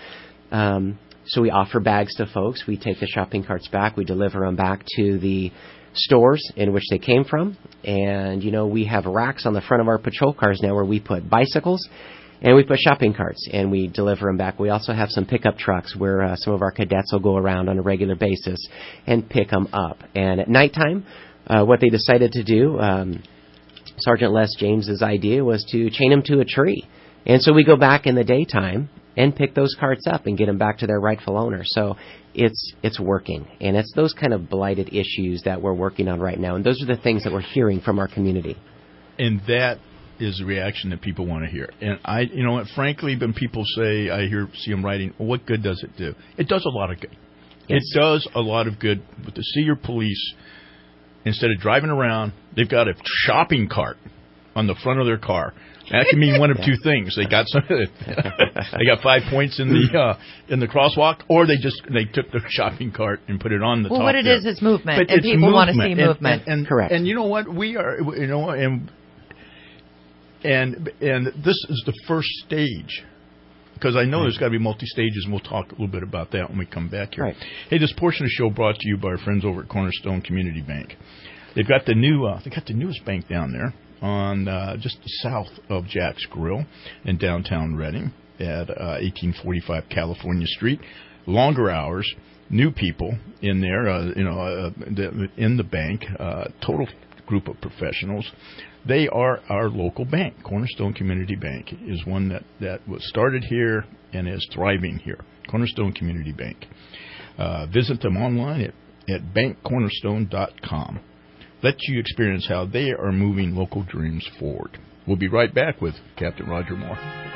Um, so we offer bags to folks. We take the shopping carts back. We deliver them back to the stores in which they came from. And, you know, we have racks on the front of our patrol cars now where we put bicycles and we put shopping carts and we deliver them back. We also have some pickup trucks where uh, some of our cadets will go around on a regular basis and pick them up. And at nighttime, uh, what they decided to do, um, Sergeant Les James's idea was to chain them to a tree. And so we go back in the daytime and pick those carts up and get them back to their rightful owner. So it's it's working. And it's those kind of blighted issues that we're working on right now. And those are the things that we're hearing from our community. And that is the reaction that people want to hear. And I, you know what, frankly, when people say, I hear, see them writing, well, what good does it do? It does a lot of good. Yes. It does a lot of good. But to see your police, instead of driving around, they've got a shopping cart on the front of their car. That can mean one of two things. They got some. They got five points in the uh, in the crosswalk, or they just they took the shopping cart and put it on the well, top. Well, what it there. is is movement, but and people want to see and, movement. And, and, Correct. And you know what? We are. You know, and and and this is the first stage. Because I know right. there's got to be multi-stages, and we'll talk a little bit about that when we come back here. Right. Hey, this portion of the show brought to you by our friends over at Cornerstone Community Bank. They've got the new, uh, they got the newest bank down there on uh, just south of Jack's Grill in downtown Reading at uh, eighteen forty-five California Street. Longer hours, new people in there, uh, you know, uh, in the bank, uh, total group of professionals. They are our local bank. Cornerstone Community Bank is one that, that was started here and is thriving here. Cornerstone Community Bank. Uh, visit them online at, at bank cornerstone dot com. Let you experience how they are moving local dreams forward. We'll be right back with Captain Roger Moore.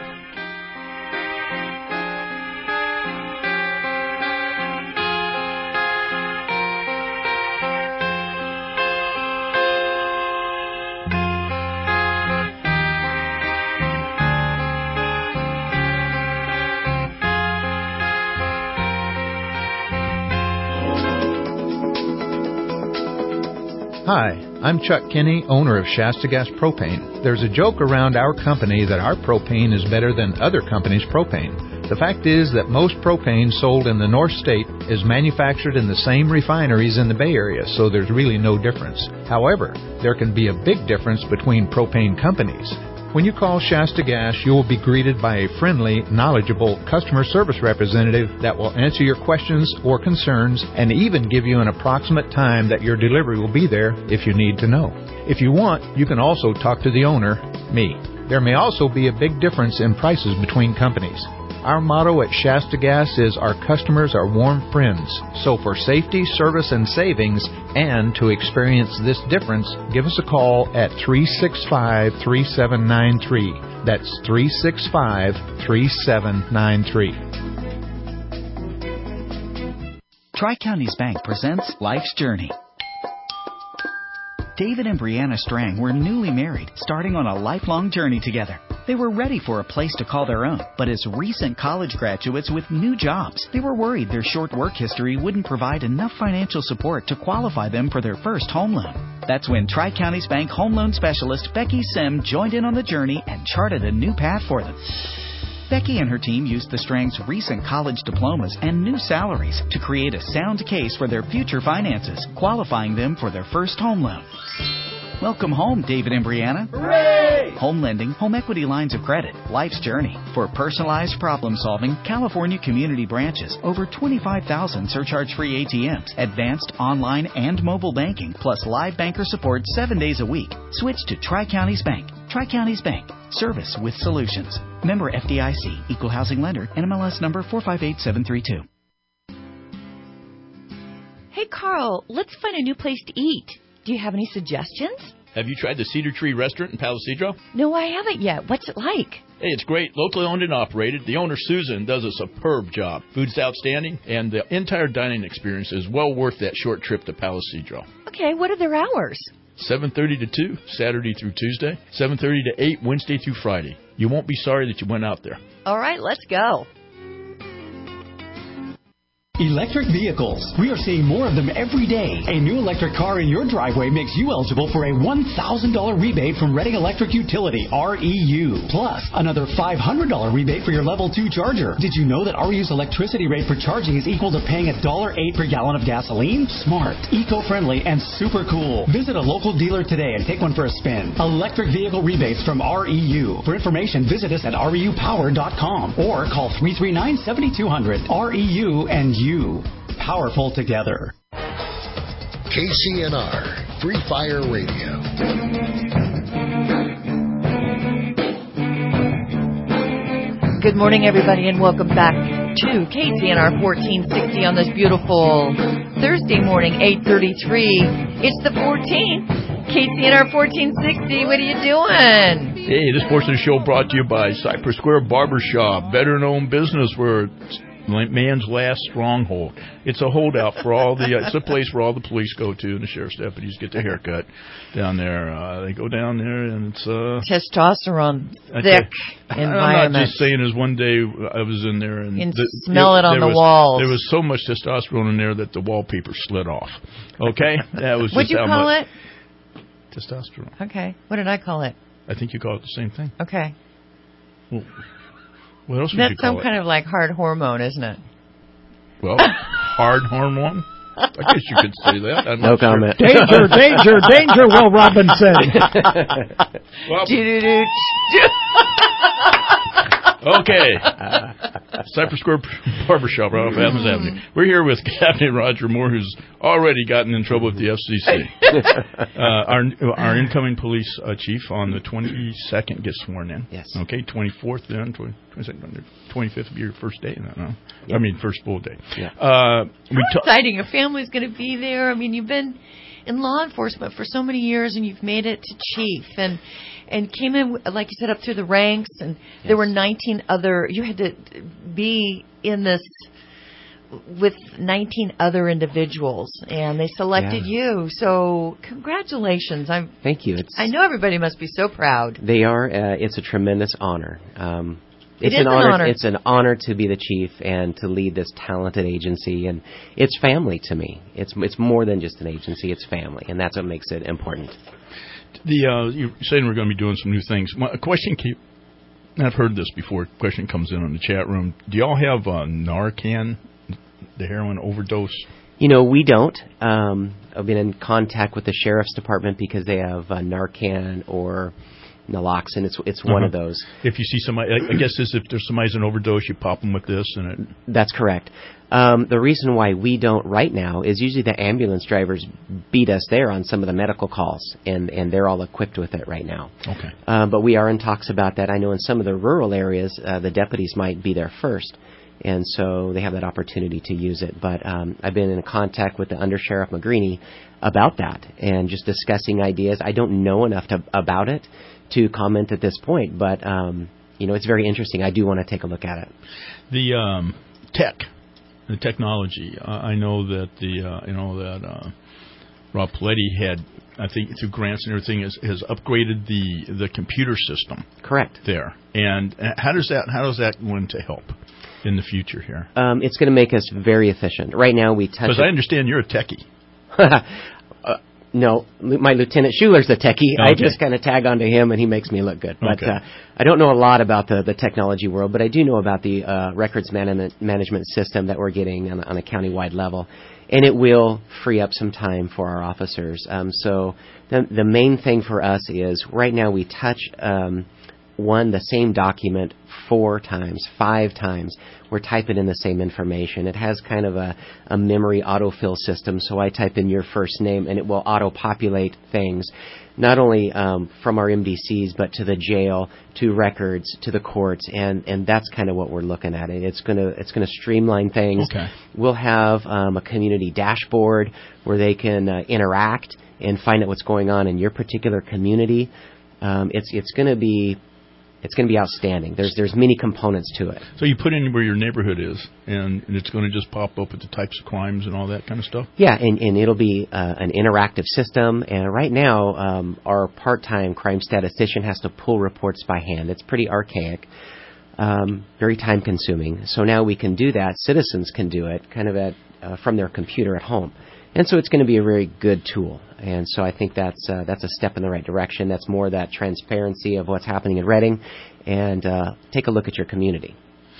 Hi, I'm Chuck Kinney, owner of Shasta Gas Propane. There's a joke around our company that our propane is better than other companies' propane. The fact is that most propane sold in the North State is manufactured in the same refineries in the Bay Area, so there's really no difference. However, there can be a big difference between propane companies. When you call Shasta Gas, you will be greeted by a friendly, knowledgeable customer service representative that will answer your questions or concerns and even give you an approximate time that your delivery will be there if you need to know. If you want, you can also talk to the owner, me. There may also be a big difference in prices between companies. Our motto at Shasta Gas is our customers are warm friends. So for safety, service, and savings, and to experience this difference, give us a call at three six five, three seven nine three. That's three six five, three seven nine three. Tri-Counties Bank presents Life's Journey. David and Brianna Strang were newly married, starting on a lifelong journey together. They were ready for a place to call their own, but as recent college graduates with new jobs, they were worried their short work history wouldn't provide enough financial support to qualify them for their first home loan. That's when Tri-Counties Bank home loan specialist Becky Sim joined in on the journey and charted a new path for them. Becky and her team used the Strangs' recent college diplomas and new salaries to create a sound case for their future finances, qualifying them for their first home loan. Welcome home, David and Brianna. Hooray! Home lending, home equity lines of credit, life's journey. For personalized problem solving, California community branches, over twenty-five thousand surcharge-free A T Ms, advanced online and mobile banking, plus live banker support seven days a week. Switch to Tri-Counties Bank. Tri-Counties Bank. Service with solutions. Member F D I C. Equal housing lender. N M L S number four five eight seven three two. Hey, Carl, let's find a new place to eat. Do you have any suggestions? Have you tried the Cedar Tree Restaurant in Palo Cedro? No, I haven't yet. What's it like? Hey, it's great. Locally owned and operated. The owner, Susan, does a superb job. Food's outstanding, and the entire dining experience is well worth that short trip to Palo Cedro. Okay, what are their hours? seven thirty to two, Saturday through Tuesday. seven thirty to eight, Wednesday through Friday. You won't be sorry that you went out there. All right, let's go. Electric vehicles. We are seeing more of them every day. A new electric car in your driveway makes you eligible for a one thousand dollars rebate from Reading Electric Utility, R E U. Plus, another five hundred dollars rebate for your level two charger. Did you know that R E U's electricity rate for charging is equal to paying one dollar and eight cents per gallon of gasoline? Smart, eco-friendly, and super cool. Visit a local dealer today and take one for a spin. Electric vehicle rebates from R E U. For information, visit us at R E U power dot com or call three three nine, seven two zero zero. R E U and you. You. Powerful together. K C N R, Free Fire Radio. Good morning, everybody, and welcome back to K C N R fourteen sixty on this beautiful Thursday morning, eight thirty-three. It's the fourteenth. K C N R fourteen sixty, what are you doing? Hey, this portion of the show brought to you by Cypress Square Barbershop, better known business where man's last stronghold. It's a holdout for all the. Uh, it's a place where all the police go to and the sheriff's deputies get their haircut down there. Uh, they go down there and it's uh, testosterone I thick I'm environment. not just saying. As one day I was in there and you can the, smell it on the was, walls. There was so much testosterone in there that the wallpaper slid off. Okay, that was. What'd just you how call much it? Testosterone. Okay. What did I call it? I think you call it the same thing. Okay. Well, what else would That's you call some it? kind of like hard hormone, isn't it? Well, hard hormone. I guess you could say that. I'm no not comment. Sure. Danger, danger, danger, Will Robinson. Well, okay. Cypress Square Barbershop right off Athens Avenue. We're here with Captain Roger Moore, who's already gotten in trouble with the F C C. uh, our our incoming police uh, chief on the twenty-second gets sworn in. Yes. Okay, twenty-fourth then, twenty-second, twenty-fifth will be your first day. Then, huh? Yep. I mean, first full day. Yeah. Uh, we How ta- exciting. Your family's going to be there. I mean, you've been in law enforcement for so many years, and you've made it to chief. And and came in, like you said, up through the ranks. And yes. There were nineteen other, you had to be in this with nineteen other individuals, and they selected yeah. you. So congratulations. I'm. Thank you. It's, I know everybody must be so proud. They are. Uh, it's a tremendous honor. Um, It's it an, an honor, honor. It's an honor to be the chief and to lead this talented agency, and it's family to me. It's it's more than just an agency; it's family, and that's what makes it important. The uh, you're saying we're going to be doing some new things. A question keep. I've heard this before. A question comes in on the chat room. Do y'all have uh, Narcan, the heroin overdose? You know, we don't. Um, I've been in contact with the sheriff's department because they have uh, Narcan or naloxone. It's it's one uh-huh. of those. If you see somebody, I guess this, if there's somebody's an overdose, you pop them with this, and it. That's correct. Um, the reason why we don't right now is usually the ambulance drivers beat us there on some of the medical calls, and, and they're all equipped with it right now. Okay. Uh, but we are in talks about that. I know in some of the rural areas, uh, the deputies might be there first, and so they have that opportunity to use it. But um, I've been in contact with the Undersheriff McGreeny about that and just discussing ideas. I don't know enough to, about it to comment at this point, but um, you know, it's very interesting. I do want to take a look at it. The um, tech, the technology. Uh, I know that the uh, you know that uh, Rob Paletti had, I think through grants and everything, has, has upgraded the the computer system. Correct. There, and how does that how does that going to help in the future here? Um, it's going to make us very efficient. Right now, we touch. Because I understand you're a techie. uh, No, my Lieutenant Schuler's a techie. Okay. I just kind of tag onto him, and he makes me look good. But okay. uh, I don't know a lot about the, the technology world, but I do know about the uh, records management management system that we're getting on, on a county-wide level, and it will free up some time for our officers. Um, so the, the main thing for us is right now we touch um, one the same document four times, five times. We're typing in the same information. It has kind of a, a memory autofill system, so I type in your first name, and it will auto-populate things, not only um, from our M D Cs, but to the jail, to records, to the courts, and, and that's kind of what we're looking at. It's gonna it's gonna streamline things. Okay. We'll have um, a community dashboard where they can uh, interact and find out what's going on in your particular community. Um, it's it's going to be It's going to be outstanding. There's there's many components to it. So you put in where your neighborhood is, and, and it's going to just pop up with the types of crimes and all that kind of stuff? Yeah, and, and it'll be uh, an interactive system. And right now, um, our part-time crime statistician has to pull reports by hand. It's pretty archaic, um, very time-consuming. So now we can do that. Citizens can do it kind of at uh, from their computer at home. And so it's going to be a very good tool. And so I think that's uh, that's a step in the right direction. That's more that transparency of what's happening in Reading. And uh, take a look at your community.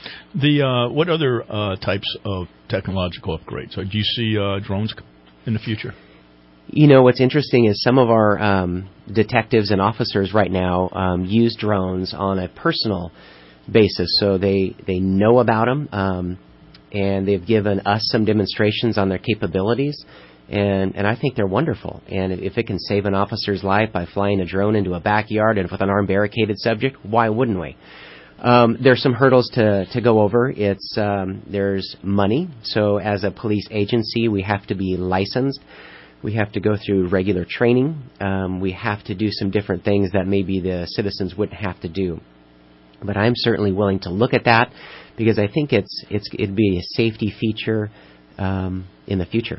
The uh, what other uh, types of technological upgrades? Do you see uh, drones in the future? You know, what's interesting is some of our um, detectives and officers right now um, use drones on a personal basis. So they, they know about them. Um, And they've given us some demonstrations on their capabilities, and, and I think they're wonderful. And if it can save an officer's life by flying a drone into a backyard and with an armed barricaded subject, why wouldn't we? Um, there's some hurdles to, to go over. It's um, there's money. So as a police agency, we have to be licensed. We have to go through regular training. Um, we have to do some different things that maybe the citizens wouldn't have to do. But I'm certainly willing to look at that because I think it's it's it'd be a safety feature um, in the future.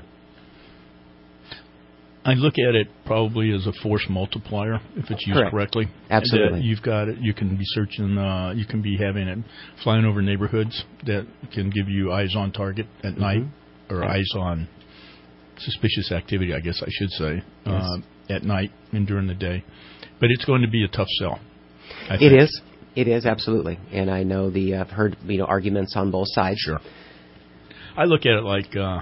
I look at it probably as a force multiplier if it's used Correct. correctly. Absolutely. That you've got it. You can be searching. Uh, you can be having it flying over neighborhoods that can give you eyes on target at mm-hmm. night or yeah. eyes on suspicious activity. I guess I should say yes. uh, at night and during the day. But it's going to be a tough sell. I it think. is. It is absolutely. And I know the I've heard you know arguments on both sides. Sure. I look at it like. Uh,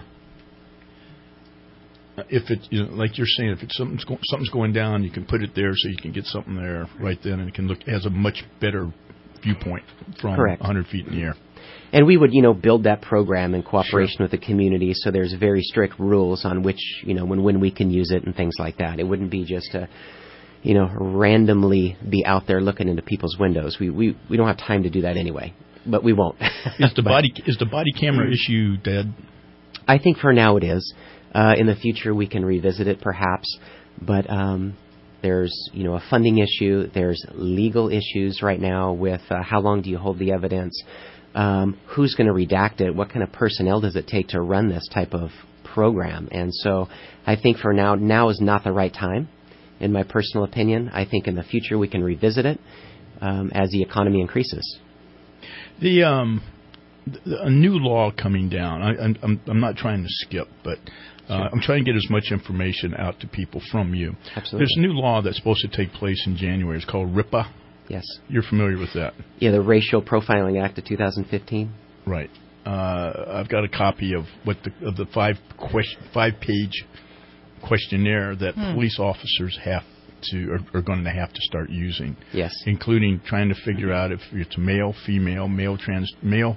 If it, you know, like you're saying, if it's something's, go- something's going down, you can put it there so you can get something there right then, and it can look it has a much better viewpoint from Correct. one hundred feet in the air. And we would, you know, build that program in cooperation Sure. with the community. So there's very strict rules on which, you know, when when we can use it and things like that. It wouldn't be just a, you know, randomly be out there looking into people's windows. We we we don't have time to do that anyway, but we won't. Is the body is the body camera issue dead? I think for now it is. Uh, in the future, we can revisit it, perhaps. But um, there's, you know, a funding issue. There's legal issues right now with uh, how long do you hold the evidence? Um, who's going to redact it? What kind of personnel does it take to run this type of program? And so, I think for now, now is not the right time. In my personal opinion, I think in the future we can revisit it um, as the economy increases. The um, th- a new law coming down. I, I'm I'm I'm not trying to skip, but. Uh, sure. I'm trying to get as much information out to people from you. Absolutely. There's a new law that's supposed to take place in January. It's called RIPA. Yes. You're familiar with that? Yeah, the Racial Profiling Act of two thousand fifteen. Right. Uh, I've got a copy of what the of the five question, five page questionnaire that hmm. police officers have to are, are going to have to start using. Yes. Including trying to figure out if it's male, female, male trans male.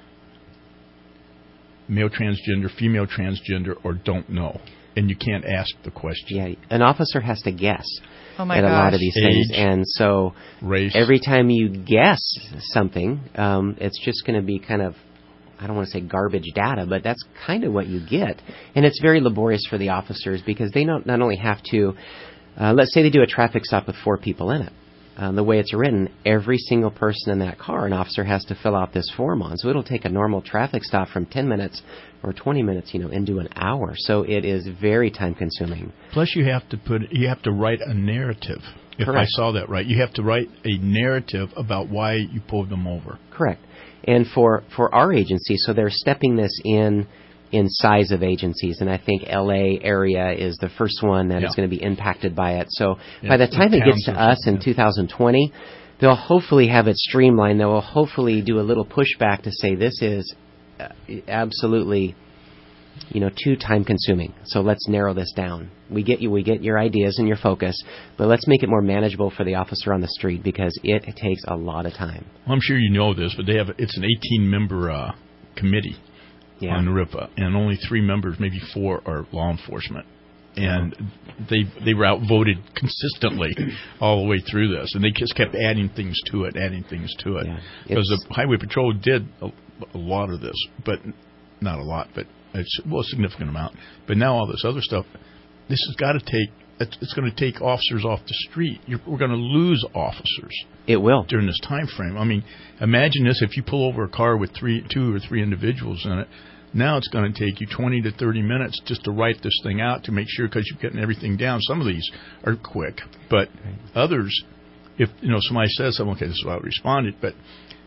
male transgender, female transgender, or don't know. And you can't ask the question. Yeah, an officer has to guess oh my at gosh. a lot of these Age, things. And so race. Every time you guess something, um, it's just going to be kind of, I don't want to say garbage data, but that's kind of what you get. And it's very laborious for the officers because they not, not only have to, uh, let's say they do a traffic stop with four people in it. Um, the way it's written, every single person in that car, an officer has to fill out this form on. So it'll take a normal traffic stop from ten minutes or twenty minutes, you know, into an hour. So it is very time consuming. Plus, you have to put, you have to write a narrative. If Correct. I saw that right, you have to write a narrative about why you pulled them over. Correct. And for for our agency, so they're stepping this in. in size of agencies, and I think L A area is the first one that yeah. is going to be impacted by it. So yeah, by the time it gets to us in yeah. two thousand twenty, they'll hopefully have it streamlined. They will hopefully do a little pushback to say this is uh, absolutely, you know, too time consuming. So let's narrow this down. We get you, we get your ideas and your focus, but let's make it more manageable for the officer on the street because it takes a lot of time. Well, I'm sure you know this, but they have it's an eighteen member uh, committee. Yeah. On RIPA, and only three members, maybe four, are law enforcement, and they they were outvoted consistently all the way through this, and they just kept adding things to it, adding things to it, because yeah. the Highway Patrol did a, a lot of this, but not a lot, but it's well a significant amount. But now all this other stuff, this has got to take. It's, it's going to take officers off the street. You're, we're going to lose officers. It will during this time frame. I mean, imagine this: if you pull over a car with three, two or three individuals in it. Now it's going to take you twenty to thirty minutes just to write this thing out to make sure because you're getting everything down. Some of these are quick, but others, if you know somebody says something, okay, this is how I responded. But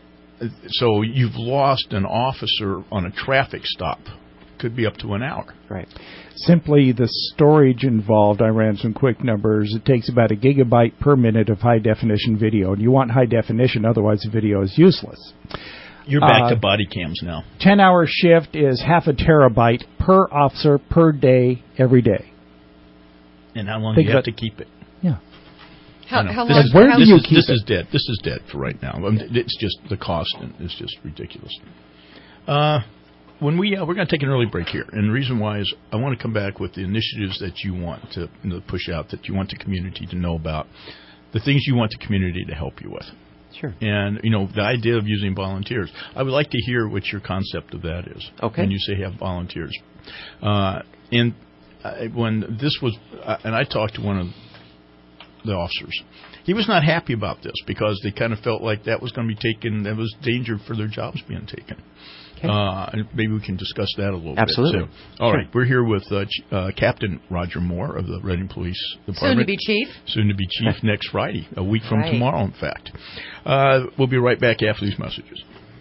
so you've lost an officer on a traffic stop. Could be up to an hour. Right. Simply the storage involved, I ran some quick numbers. It takes about a gigabyte per minute of high-definition video. And you want high definition, otherwise the video is useless. You're back uh, to body cams now. ten-hour shift is half a terabyte per officer per day, every day. And how long Think do you have about, to keep it? Yeah. How, how this long? Is, where do this you is, keep this it? is dead. This is dead for right now. I mean, it's just the cost is just ridiculous. Uh, when we uh, we're going to take an early break here, and the reason why is I want to come back with the initiatives that you want to you know, push out, that you want the community to know about, the things you want the community to help you with. Sure. And, you know, the idea of using volunteers. I would like to hear what your concept of that is. Okay. When you say have volunteers. Uh, and I, when this was, uh, and I talked to one of the officers. He was not happy about this because they kind of felt like that was going to be taken, that was danger for their jobs being taken. Okay. Uh, and maybe we can discuss that a little Absolutely. bit. Absolutely. All sure. right, we're here with uh, Ch- uh, Captain Roger Moore of the Reading Police Department. Soon to be chief. Soon to be chief next Friday, a week from right. tomorrow, in fact. Uh, we'll be right back after these messages.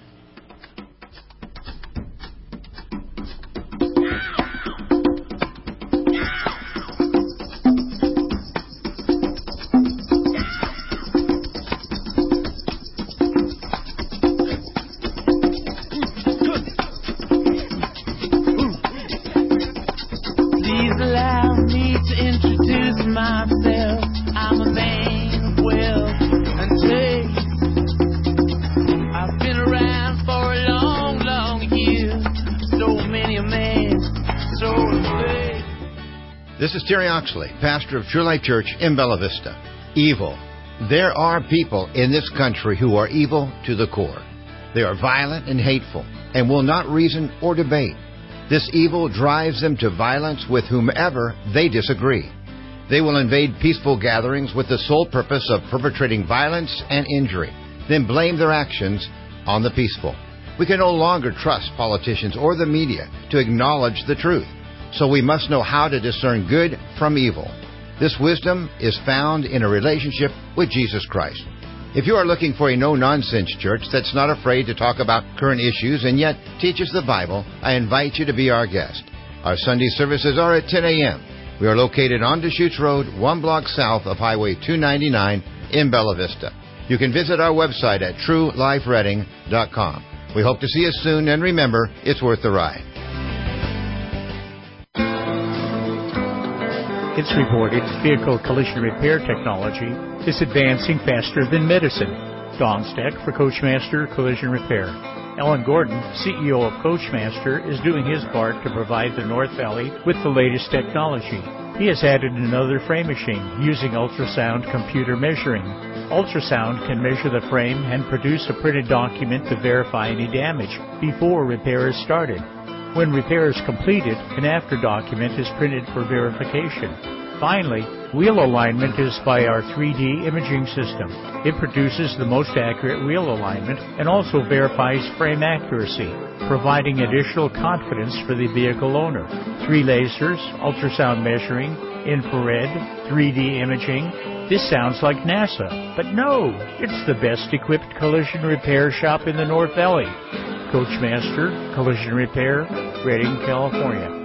This is Terry Oxley, pastor of True Life Church in Bella Vista. Evil. There are people in this country who are evil to the core. They are violent and hateful and will not reason or debate. This evil drives them to violence with whomever they disagree. They will invade peaceful gatherings with the sole purpose of perpetrating violence and injury, then blame their actions on the peaceful. We can no longer trust politicians or the media to acknowledge the truth. So we must know how to discern good from evil. This wisdom is found in a relationship with Jesus Christ. If you are looking for a no-nonsense church that's not afraid to talk about current issues and yet teaches the Bible, I invite you to be our guest. Our Sunday services are at ten a.m. We are located on Deschutes Road, one block south of Highway two ninety-nine in Bella Vista. You can visit our website at true life reading dot com. We hope to see you soon, and remember, it's worth the ride. It's reported vehicle collision repair technology is advancing faster than medicine. Don Steck for Coachmaster Collision Repair. Ellen Gordon, C E O of Coachmaster, is doing his part to provide the North Valley with the latest technology. He has added another frame machine using ultrasound computer measuring. Ultrasound can measure the frame and produce a printed document to verify any damage before repair is started. When repair is completed, an after document is printed for verification. Finally, wheel alignment is by our three D imaging system. It produces the most accurate wheel alignment and also verifies frame accuracy, providing additional confidence for the vehicle owner. Three lasers, ultrasound measuring, infrared, three D imaging. This sounds like NASA, but no, it's the best equipped collision repair shop in the North Valley. Coachmaster Collision Repair, Redding, California.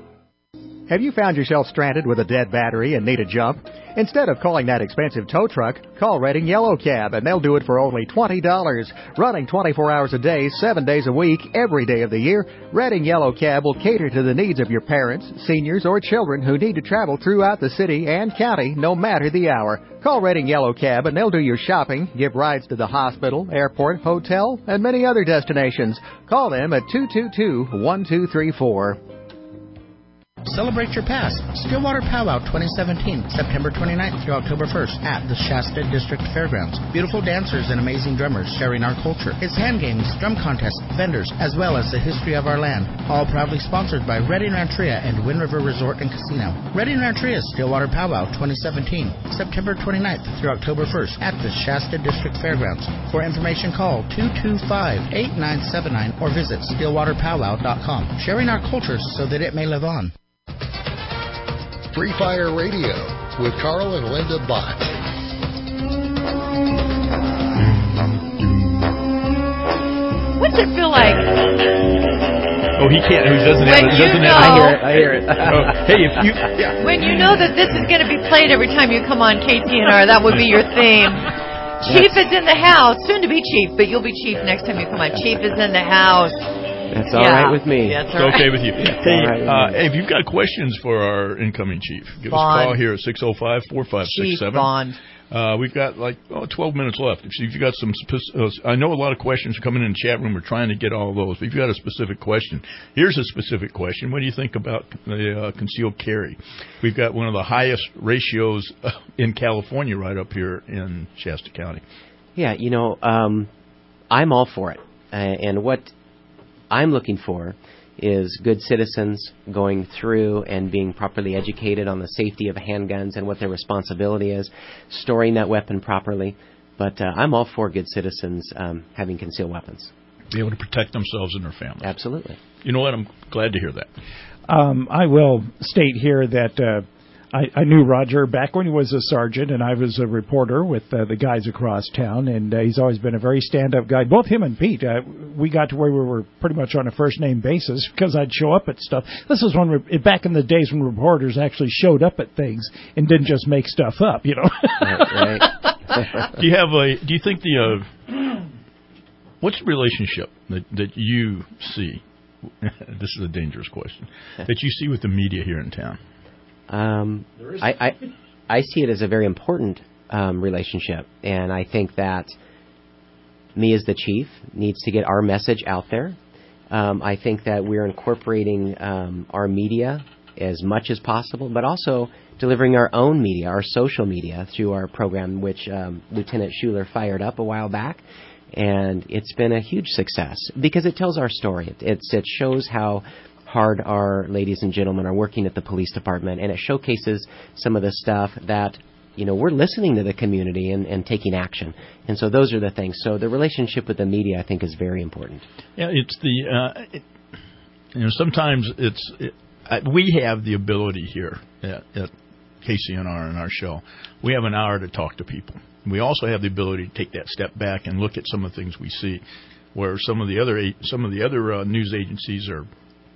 Have you found yourself stranded with a dead battery and need a jump? Instead of calling that expensive tow truck, call Redding Yellow Cab, and they'll do it for only twenty dollars. Running twenty-four hours a day, seven days a week, every day of the year, Redding Yellow Cab will cater to the needs of your parents, seniors, or children who need to travel throughout the city and county, no matter the hour. Call Redding Yellow Cab, and they'll do your shopping, give rides to the hospital, airport, hotel, and many other destinations. Call them at two two two, one two three four. Celebrate your past. Stillwater Powwow twenty seventeen, September twenty-ninth through October first at the Shasta District Fairgrounds. Beautiful dancers and amazing drummers sharing our culture. It's hand games, drum contests, vendors, as well as the history of our land. All proudly sponsored by Redding Rancheria and Wind River Resort and Casino. Redding Rancheria Stillwater Powwow twenty seventeen, September twenty-ninth through October first at the Shasta District Fairgrounds. For information, call two two five, eight nine seven nine or visit stillwater powwow dot com. Sharing our culture so that it may live on. Free Fire Radio with Carl and Linda Bott. What's it feel like? Oh, he can't. He doesn't when have it. You Doesn't know, have it. I hear it. I hear it. Oh, hey, if you. Yeah. When you know that this is going to be played every time you come on K T N R, that would be your theme. Chief is in the house. Soon to be Chief, but you'll be Chief next time you come on. Chief is in the house. That's all yeah. right with me. That's It's all right. okay with you. Hey, right with uh, hey, if you've got questions for our incoming chief, give Bond. us a call here at six oh five, four five six seven. Chief Bond. Uh, we've got like oh, twelve minutes left. If you've got some, spe- uh, I know a lot of questions are coming in the chat room. We're trying to get all those. But if you've got a specific question, here's a specific question. What do you think about the uh, concealed carry? We've got one of the highest ratios in California right up here in Shasta County. Yeah, you know, um, I'm all for it. Uh, and what I'm looking for is good citizens going through and being properly educated on the safety of handguns and what their responsibility is, storing that weapon properly. But uh, I'm all for good citizens um, having concealed weapons. Be able to protect themselves and their families. Absolutely. You know what? I'm glad to hear that. Um, I will state here that uh, I, I knew Roger back when he was a sergeant, and I was a reporter with uh, the guys across town, and uh, he's always been a very stand-up guy. Both him and Pete, uh, we got to where we were pretty much on a first-name basis because I'd show up at stuff. This was when re- back in the days when reporters actually showed up at things and didn't just make stuff up, you know. Right, right. Do you have a? Do you think the? Uh, what's the relationship that that you see? This is a dangerous question that you see with the media here in town. Um, I, I I see it as a very important um, relationship, and I think that me as the chief needs to get our message out there. Um, I think that we're incorporating um, our media as much as possible, but also delivering our own media, our social media, through our program, which um, Lieutenant Schuler fired up a while back. And it's been a huge success because it tells our story. It, it's, it shows how hard our ladies and gentlemen are working at the police department, and it showcases some of the stuff that, you know, we're listening to the community and, and taking action. And so those are the things. So the relationship with the media, I think, is very important. Yeah, it's the, uh, it, you know, sometimes it's, it, uh, we have the ability here at, at K C N R and our show. We have an hour to talk to people. We also have the ability to take that step back and look at some of the things we see, where some of the other some of the other uh, news agencies are,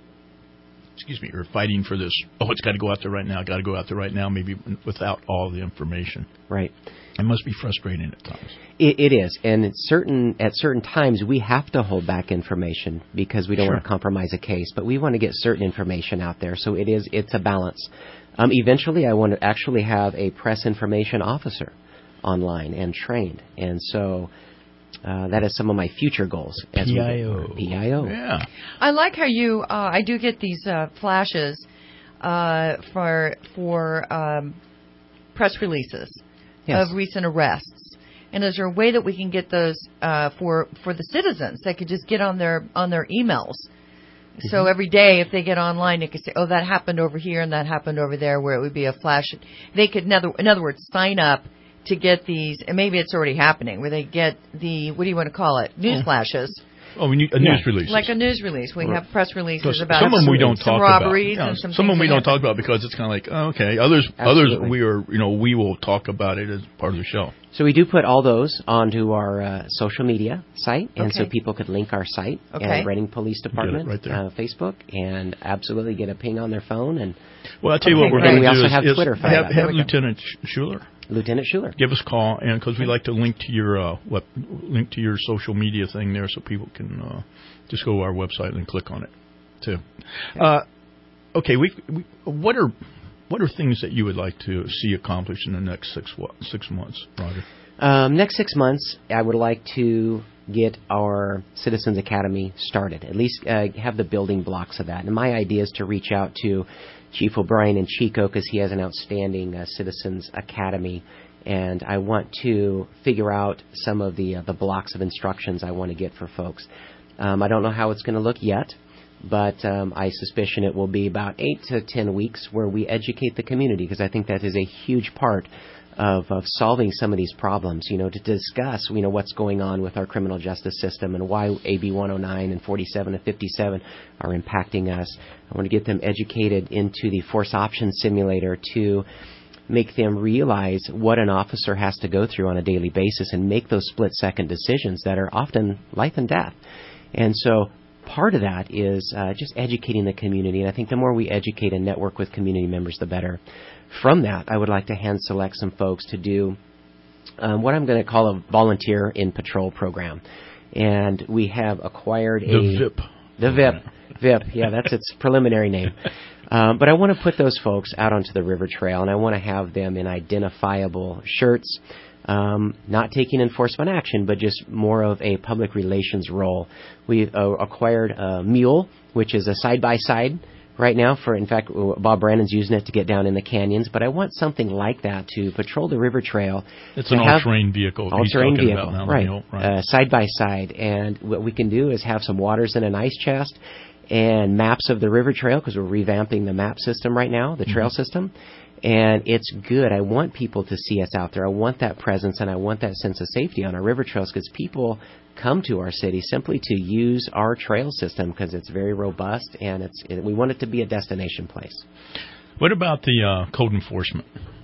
excuse me, are fighting for this. Oh, it's got to go out there right now. Got to go out there right now. Maybe without all the information. Right. It must be frustrating at times. It, it is, and at certain at certain times we have to hold back information because we don't Sure. want to compromise a case, but we want to get certain information out there. So it is it's a balance. Um, eventually, I want to actually have a press information officer online and trained, and so uh, that is some of my future goals. As P I O. We P I O. Yeah. I like how you. Uh, I do get these uh, flashes uh, for for um, press releases Yes. of recent arrests. And is there a way that we can get those uh, for for the citizens? They could just get on their on their emails. So Mm-hmm. every day, if they get online, they could say, "Oh, that happened over here and that happened over there," where it would be a flash. They could, in other, in other words, sign up to get these, and maybe it's already happening, where they get the, what do you want to call it, news flashes. Oh, we need a Yeah. news release. Like a news release. We have press releases So about some of them we don't some talk robberies about. Yeah, and some some of them things we that don't happen. talk about because it's kind of like, oh, okay. Others, Absolutely. others we are, you know, we will talk about it as part of the show. So we do put all those onto our uh, social media site, and so Okay. people could link our site Okay. at Reading Police Department, right there. uh, Facebook, and absolutely get a ping on their phone. And Well, I'll tell you Okay, what we're great. going We to also do is, have is Twitter fired have, up. have There we go. Lieutenant Schuler Lieutenant Schuler. give us a call, and because we like to link to your uh, web, link to your social media thing there, so people can uh, just go to our website and click on it too. Uh, okay, we, we what are what are things that you would like to see accomplished in the next six what, six months, Roger? Um, next six months, I would like to get our Citizens Academy started, at least uh, have the building blocks of that. And my idea is to reach out to Chief O'Brien in Chico because he has an outstanding uh, Citizens Academy, and I want to figure out some of the uh, the blocks of instructions I want to get for folks. Um, I don't know how it's going to look yet, but um, I suspicion it will be about eight to ten weeks where we educate the community because I think that is a huge part of, of solving some of these problems, you know, to discuss, you know, what's going on with our criminal justice system and why A B one oh nine and forty-seven and fifty-seven are impacting us. I want to get them educated into the Force Option Simulator to make them realize what an officer has to go through on a daily basis and make those split-second decisions that are often life and death. And so part of that is uh, just educating the community, and I think the more we educate and network with community members, the better. From that, I would like to hand select some folks to do um, what I'm going to call a volunteer in patrol program. And we have acquired The a... V I P. The V I P. V I P, yeah, that's its preliminary name. Um, but I want to put those folks out onto the river trail, and I want to have them in identifiable shirts, um, not taking enforcement action, but just more of a public relations role. We've uh, acquired a mule, which is a side-by-side right now. For in fact, Bob Brandon's using it to get down in the canyons, but I want something like that to patrol the river trail. It's an all-terrain vehicle. He's All-terrain talking vehicle, about now, right? Neil, right. Uh, side by side, and what we can do is have some waters in an ice chest, and maps of the river trail because we're revamping the map system right now, the trail mm-hmm. system. And it's good. I want people to see us out there. I want that presence, and I want that sense of safety on our river trails because people come to our city simply to use our trail system because it's very robust, and it's it, we want it to be a destination place. What about the uh, code enforcement?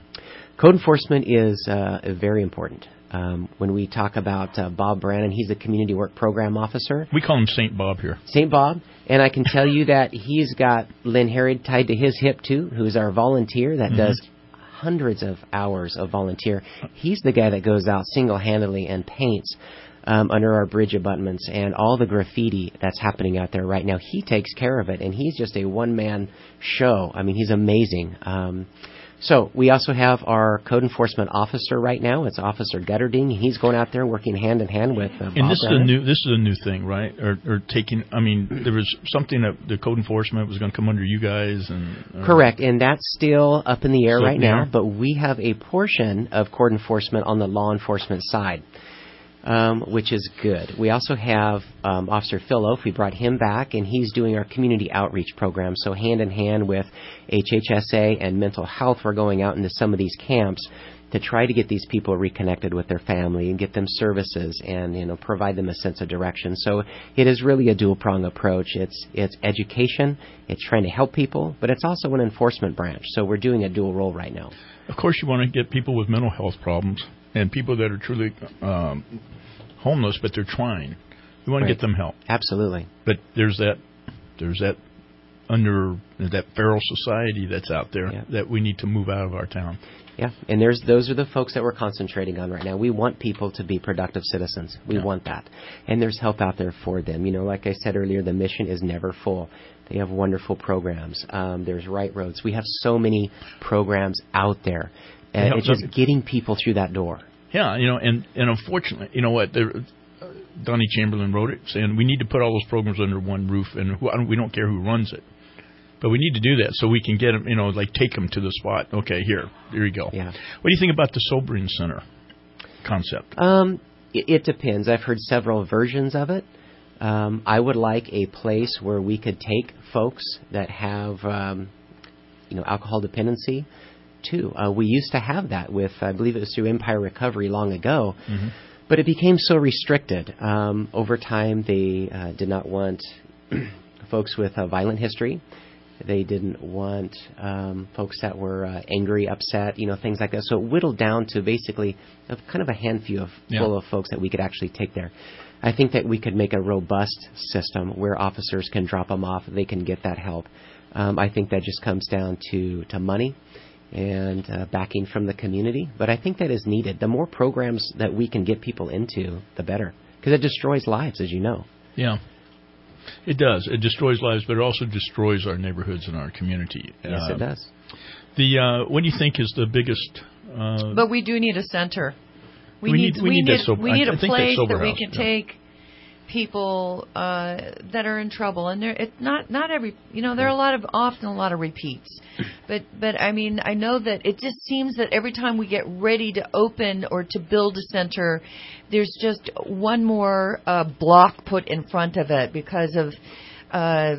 Code enforcement is uh, very important. Um, when we talk about uh, Bob Brannon, he's the Community Work Program Officer. We call him Saint Bob here. Saint Bob. And I can tell you that he's got Lynn Herod tied to his hip, too, who's our volunteer that mm-hmm. does hundreds of hours of volunteer. He's the guy that goes out single-handedly and paints um, under our bridge abutments and all the graffiti that's happening out there right now. He takes care of it, and he's just a one-man show. I mean, he's amazing. Um So we also have our code enforcement officer right now. It's Officer Gutterding. He's going out there working hand in hand with uh, Bob And this Brannon. is a new this is a new thing, right? Or, or taking. I mean, there was something that the code enforcement was going to come under you guys, and uh, correct. And that's still up in the air right now. Air. But we have a portion of code enforcement on the law enforcement side, um, which is good. We also have um, Officer Phil Oaf. We brought him back, and he's doing our community outreach program. So hand in hand with H H S A and mental health, we're going out into some of these camps to try to get these people reconnected with their family and get them services and, you know, provide them a sense of direction. So it is really a dual-prong approach. It's it's education, it's trying to help people, but it's also an enforcement branch. So we're doing a dual role right now. Of course, you want to get people with mental health problems and people that are truly um, homeless, but they're trying. You want Right. to get them help. Absolutely. But there's that there's that under that feral society that's out there Yeah. that we need to move out of our town. Yeah, and there's those are the folks that we're concentrating on right now. We want people to be productive citizens. We Yeah. want that. And there's help out there for them. You know, like I said earlier, the mission is never full. They have wonderful programs. Um, there's Right Roads. We have so many programs out there. And Yeah, it's just getting people through that door. Yeah, you know, and, and unfortunately, you know what, there, uh, Donnie Chamberlain wrote it, saying we need to put all those programs under one roof, and who, I don't, we don't care who runs it. But we need to do that so we can get them, you know, like take them to the spot. Okay, here, here you go. Yeah. What do you think about the Sobering Center concept? Um, it, it depends. I've heard several versions of it. Um, I would like a place where we could take folks that have, um, you know, alcohol dependency, too. Uh, we used to have that with, I believe it was through Empire Recovery long ago, Mm-hmm. but it became so restricted. Um, over time, they uh, did not want folks with a violent history. They didn't want um, folks that were uh, angry, upset, you know, things like that. So it whittled down to basically a, kind of a handful of, Yeah. full of folks that we could actually take there. I think that we could make a robust system where officers can drop them off. They can get that help. Um, I think that just comes down to, to money and uh, backing from the community. But I think that is needed. The more programs that we can get people into, the better. Because it destroys lives, as you know. Yeah. It does. It destroys lives, but it also destroys our neighborhoods and our community. Yes, uh, it does. The uh, what do you think is the biggest? Uh, But we do need a center. We, We need, need- we we need need that sober- we I- need I a think that place sober that we house, can yeah. take people uh, that are in trouble, and there it's not not every you know there are a lot of often a lot of repeats, but but I mean I know that it just seems that every time we get ready to open or to build a center, there's just one more uh, block put in front of it because of uh,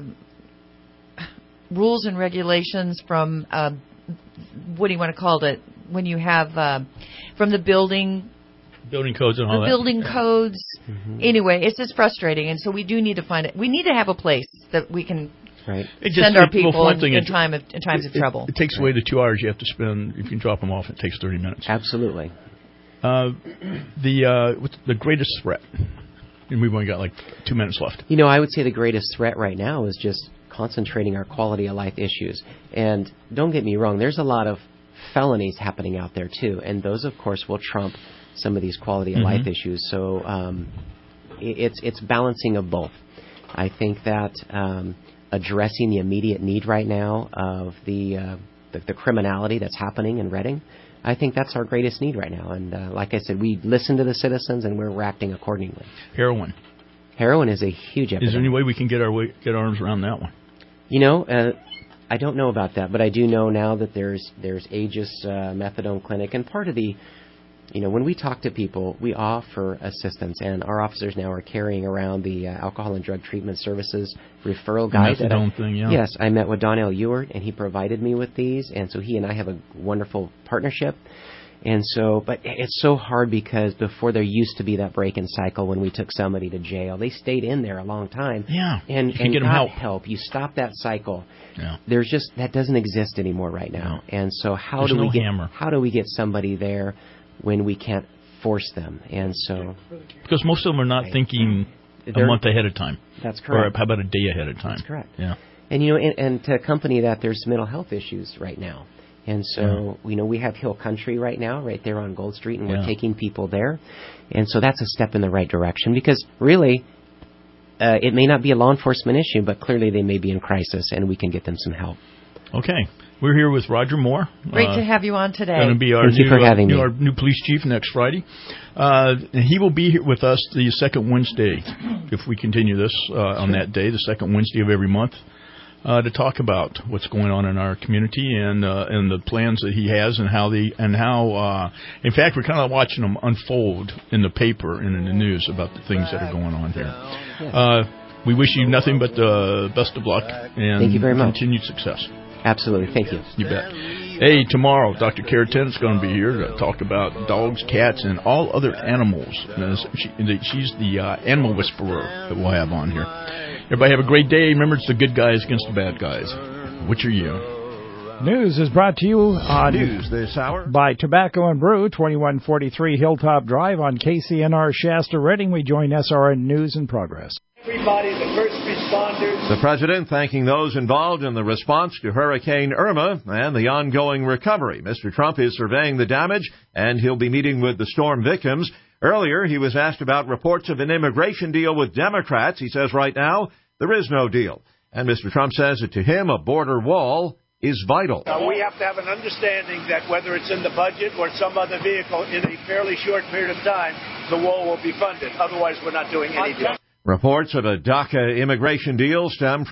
rules and regulations from uh, what do you want to call it when you have uh, from the building. building codes and all The that. building codes. Mm-hmm. Anyway, it's just frustrating, and so we do need to find it. We need to have a place that we can Right. It just- send our it- well, people for one in, thing, in it- time of in times of It- trouble. It takes away the two hours you have to spend. If you can drop them off, it takes thirty minutes. Absolutely. Uh, the uh, what's the greatest threat? And we've only got like two minutes left. You know, I would say the greatest threat right now is just concentrating our quality of life issues. And don't get me wrong, there's a lot of felonies happening out there too, and those, of course, will trump some of these quality of life Mhm. issues. So um, it- it's it's balancing of both. I think that um, addressing the immediate need right now of the, uh, the the criminality that's happening in Reading, I think that's our greatest need right now. And uh, like I said, we listen to the citizens and we're acting accordingly. Heroin. Heroin is a huge epidemic. Is there any way we can get our way, get our arms around that one? You know, uh, I don't know about that, but I do know now that there's there's Aegis uh, Methadone Clinic, and part of the you know, when we talk to people, we offer assistance, and our officers now are carrying around the uh, alcohol and drug treatment services referral guide. That I, thing, yeah. Yes, I met with Donnell Ewart, and he provided me with these, and so he and I have a wonderful partnership. And so, but it's so hard because before there used to be that break-in cycle when we took somebody to jail. They stayed in there a long time. Yeah, and, you can and get them got help. help. You stop that cycle. Yeah. There's just that doesn't exist anymore right now. No. And so how There's do we no get hammer. how do we get somebody there when we can't force them? And so because most of them are not thinking They're, a month ahead of time. That's correct. Or how about a day ahead of time? That's correct. Yeah. And you know, and, and to accompany that, there's mental health issues right now. And so, you know, we have Hill Country right now, right there on Gold Street, and we're Yeah. taking people there. And so that's a step in the right direction because really, uh, it may not be a law enforcement issue, but clearly they may be in crisis, and we can get them some help. Okay. We're here with Roger Moore. Great uh, to have you on today. Going to be our Thank new, you for having uh, new, me. our new police chief next Friday. Uh, and he will be here with us the second Wednesday, if we continue this uh, on that day, the second Wednesday of every month. Uh, to talk about what's going on in our community and uh, and the plans that he has and how the and how uh, in fact we're kind of watching them unfold in the paper and in the news about the things that are going on here. Uh, we wish you nothing but the best of luck and Thank you very much. continued success. Absolutely, thank you. You bet. Hey, tomorrow Doctor Kara Tennant's going to be here to talk about dogs, cats, and all other animals. She, she's the uh, animal whisperer that we'll have on here. Everybody have a great day. Remember, it's the good guys against the bad guys. Which are you? News is brought to you on News this hour by Tobacco and Brew, twenty-one forty-three Hilltop Drive on K C N R Shasta Redding. We join S R N News in Progress. Everybody, the first responders. The President thanking those involved in the response to Hurricane Irma and the ongoing recovery. Mister Trump is surveying the damage, and he'll be meeting with the storm victims. Earlier, he was asked about reports of an immigration deal with Democrats. He says right now, there is no deal. And Mister Trump says that to him, a border wall is vital. Uh, we have to have an understanding that whether it's in the budget or some other vehicle, in a fairly short period of time, the wall will be funded. Otherwise, we're not doing any deal. Reports of a DACA immigration deal stem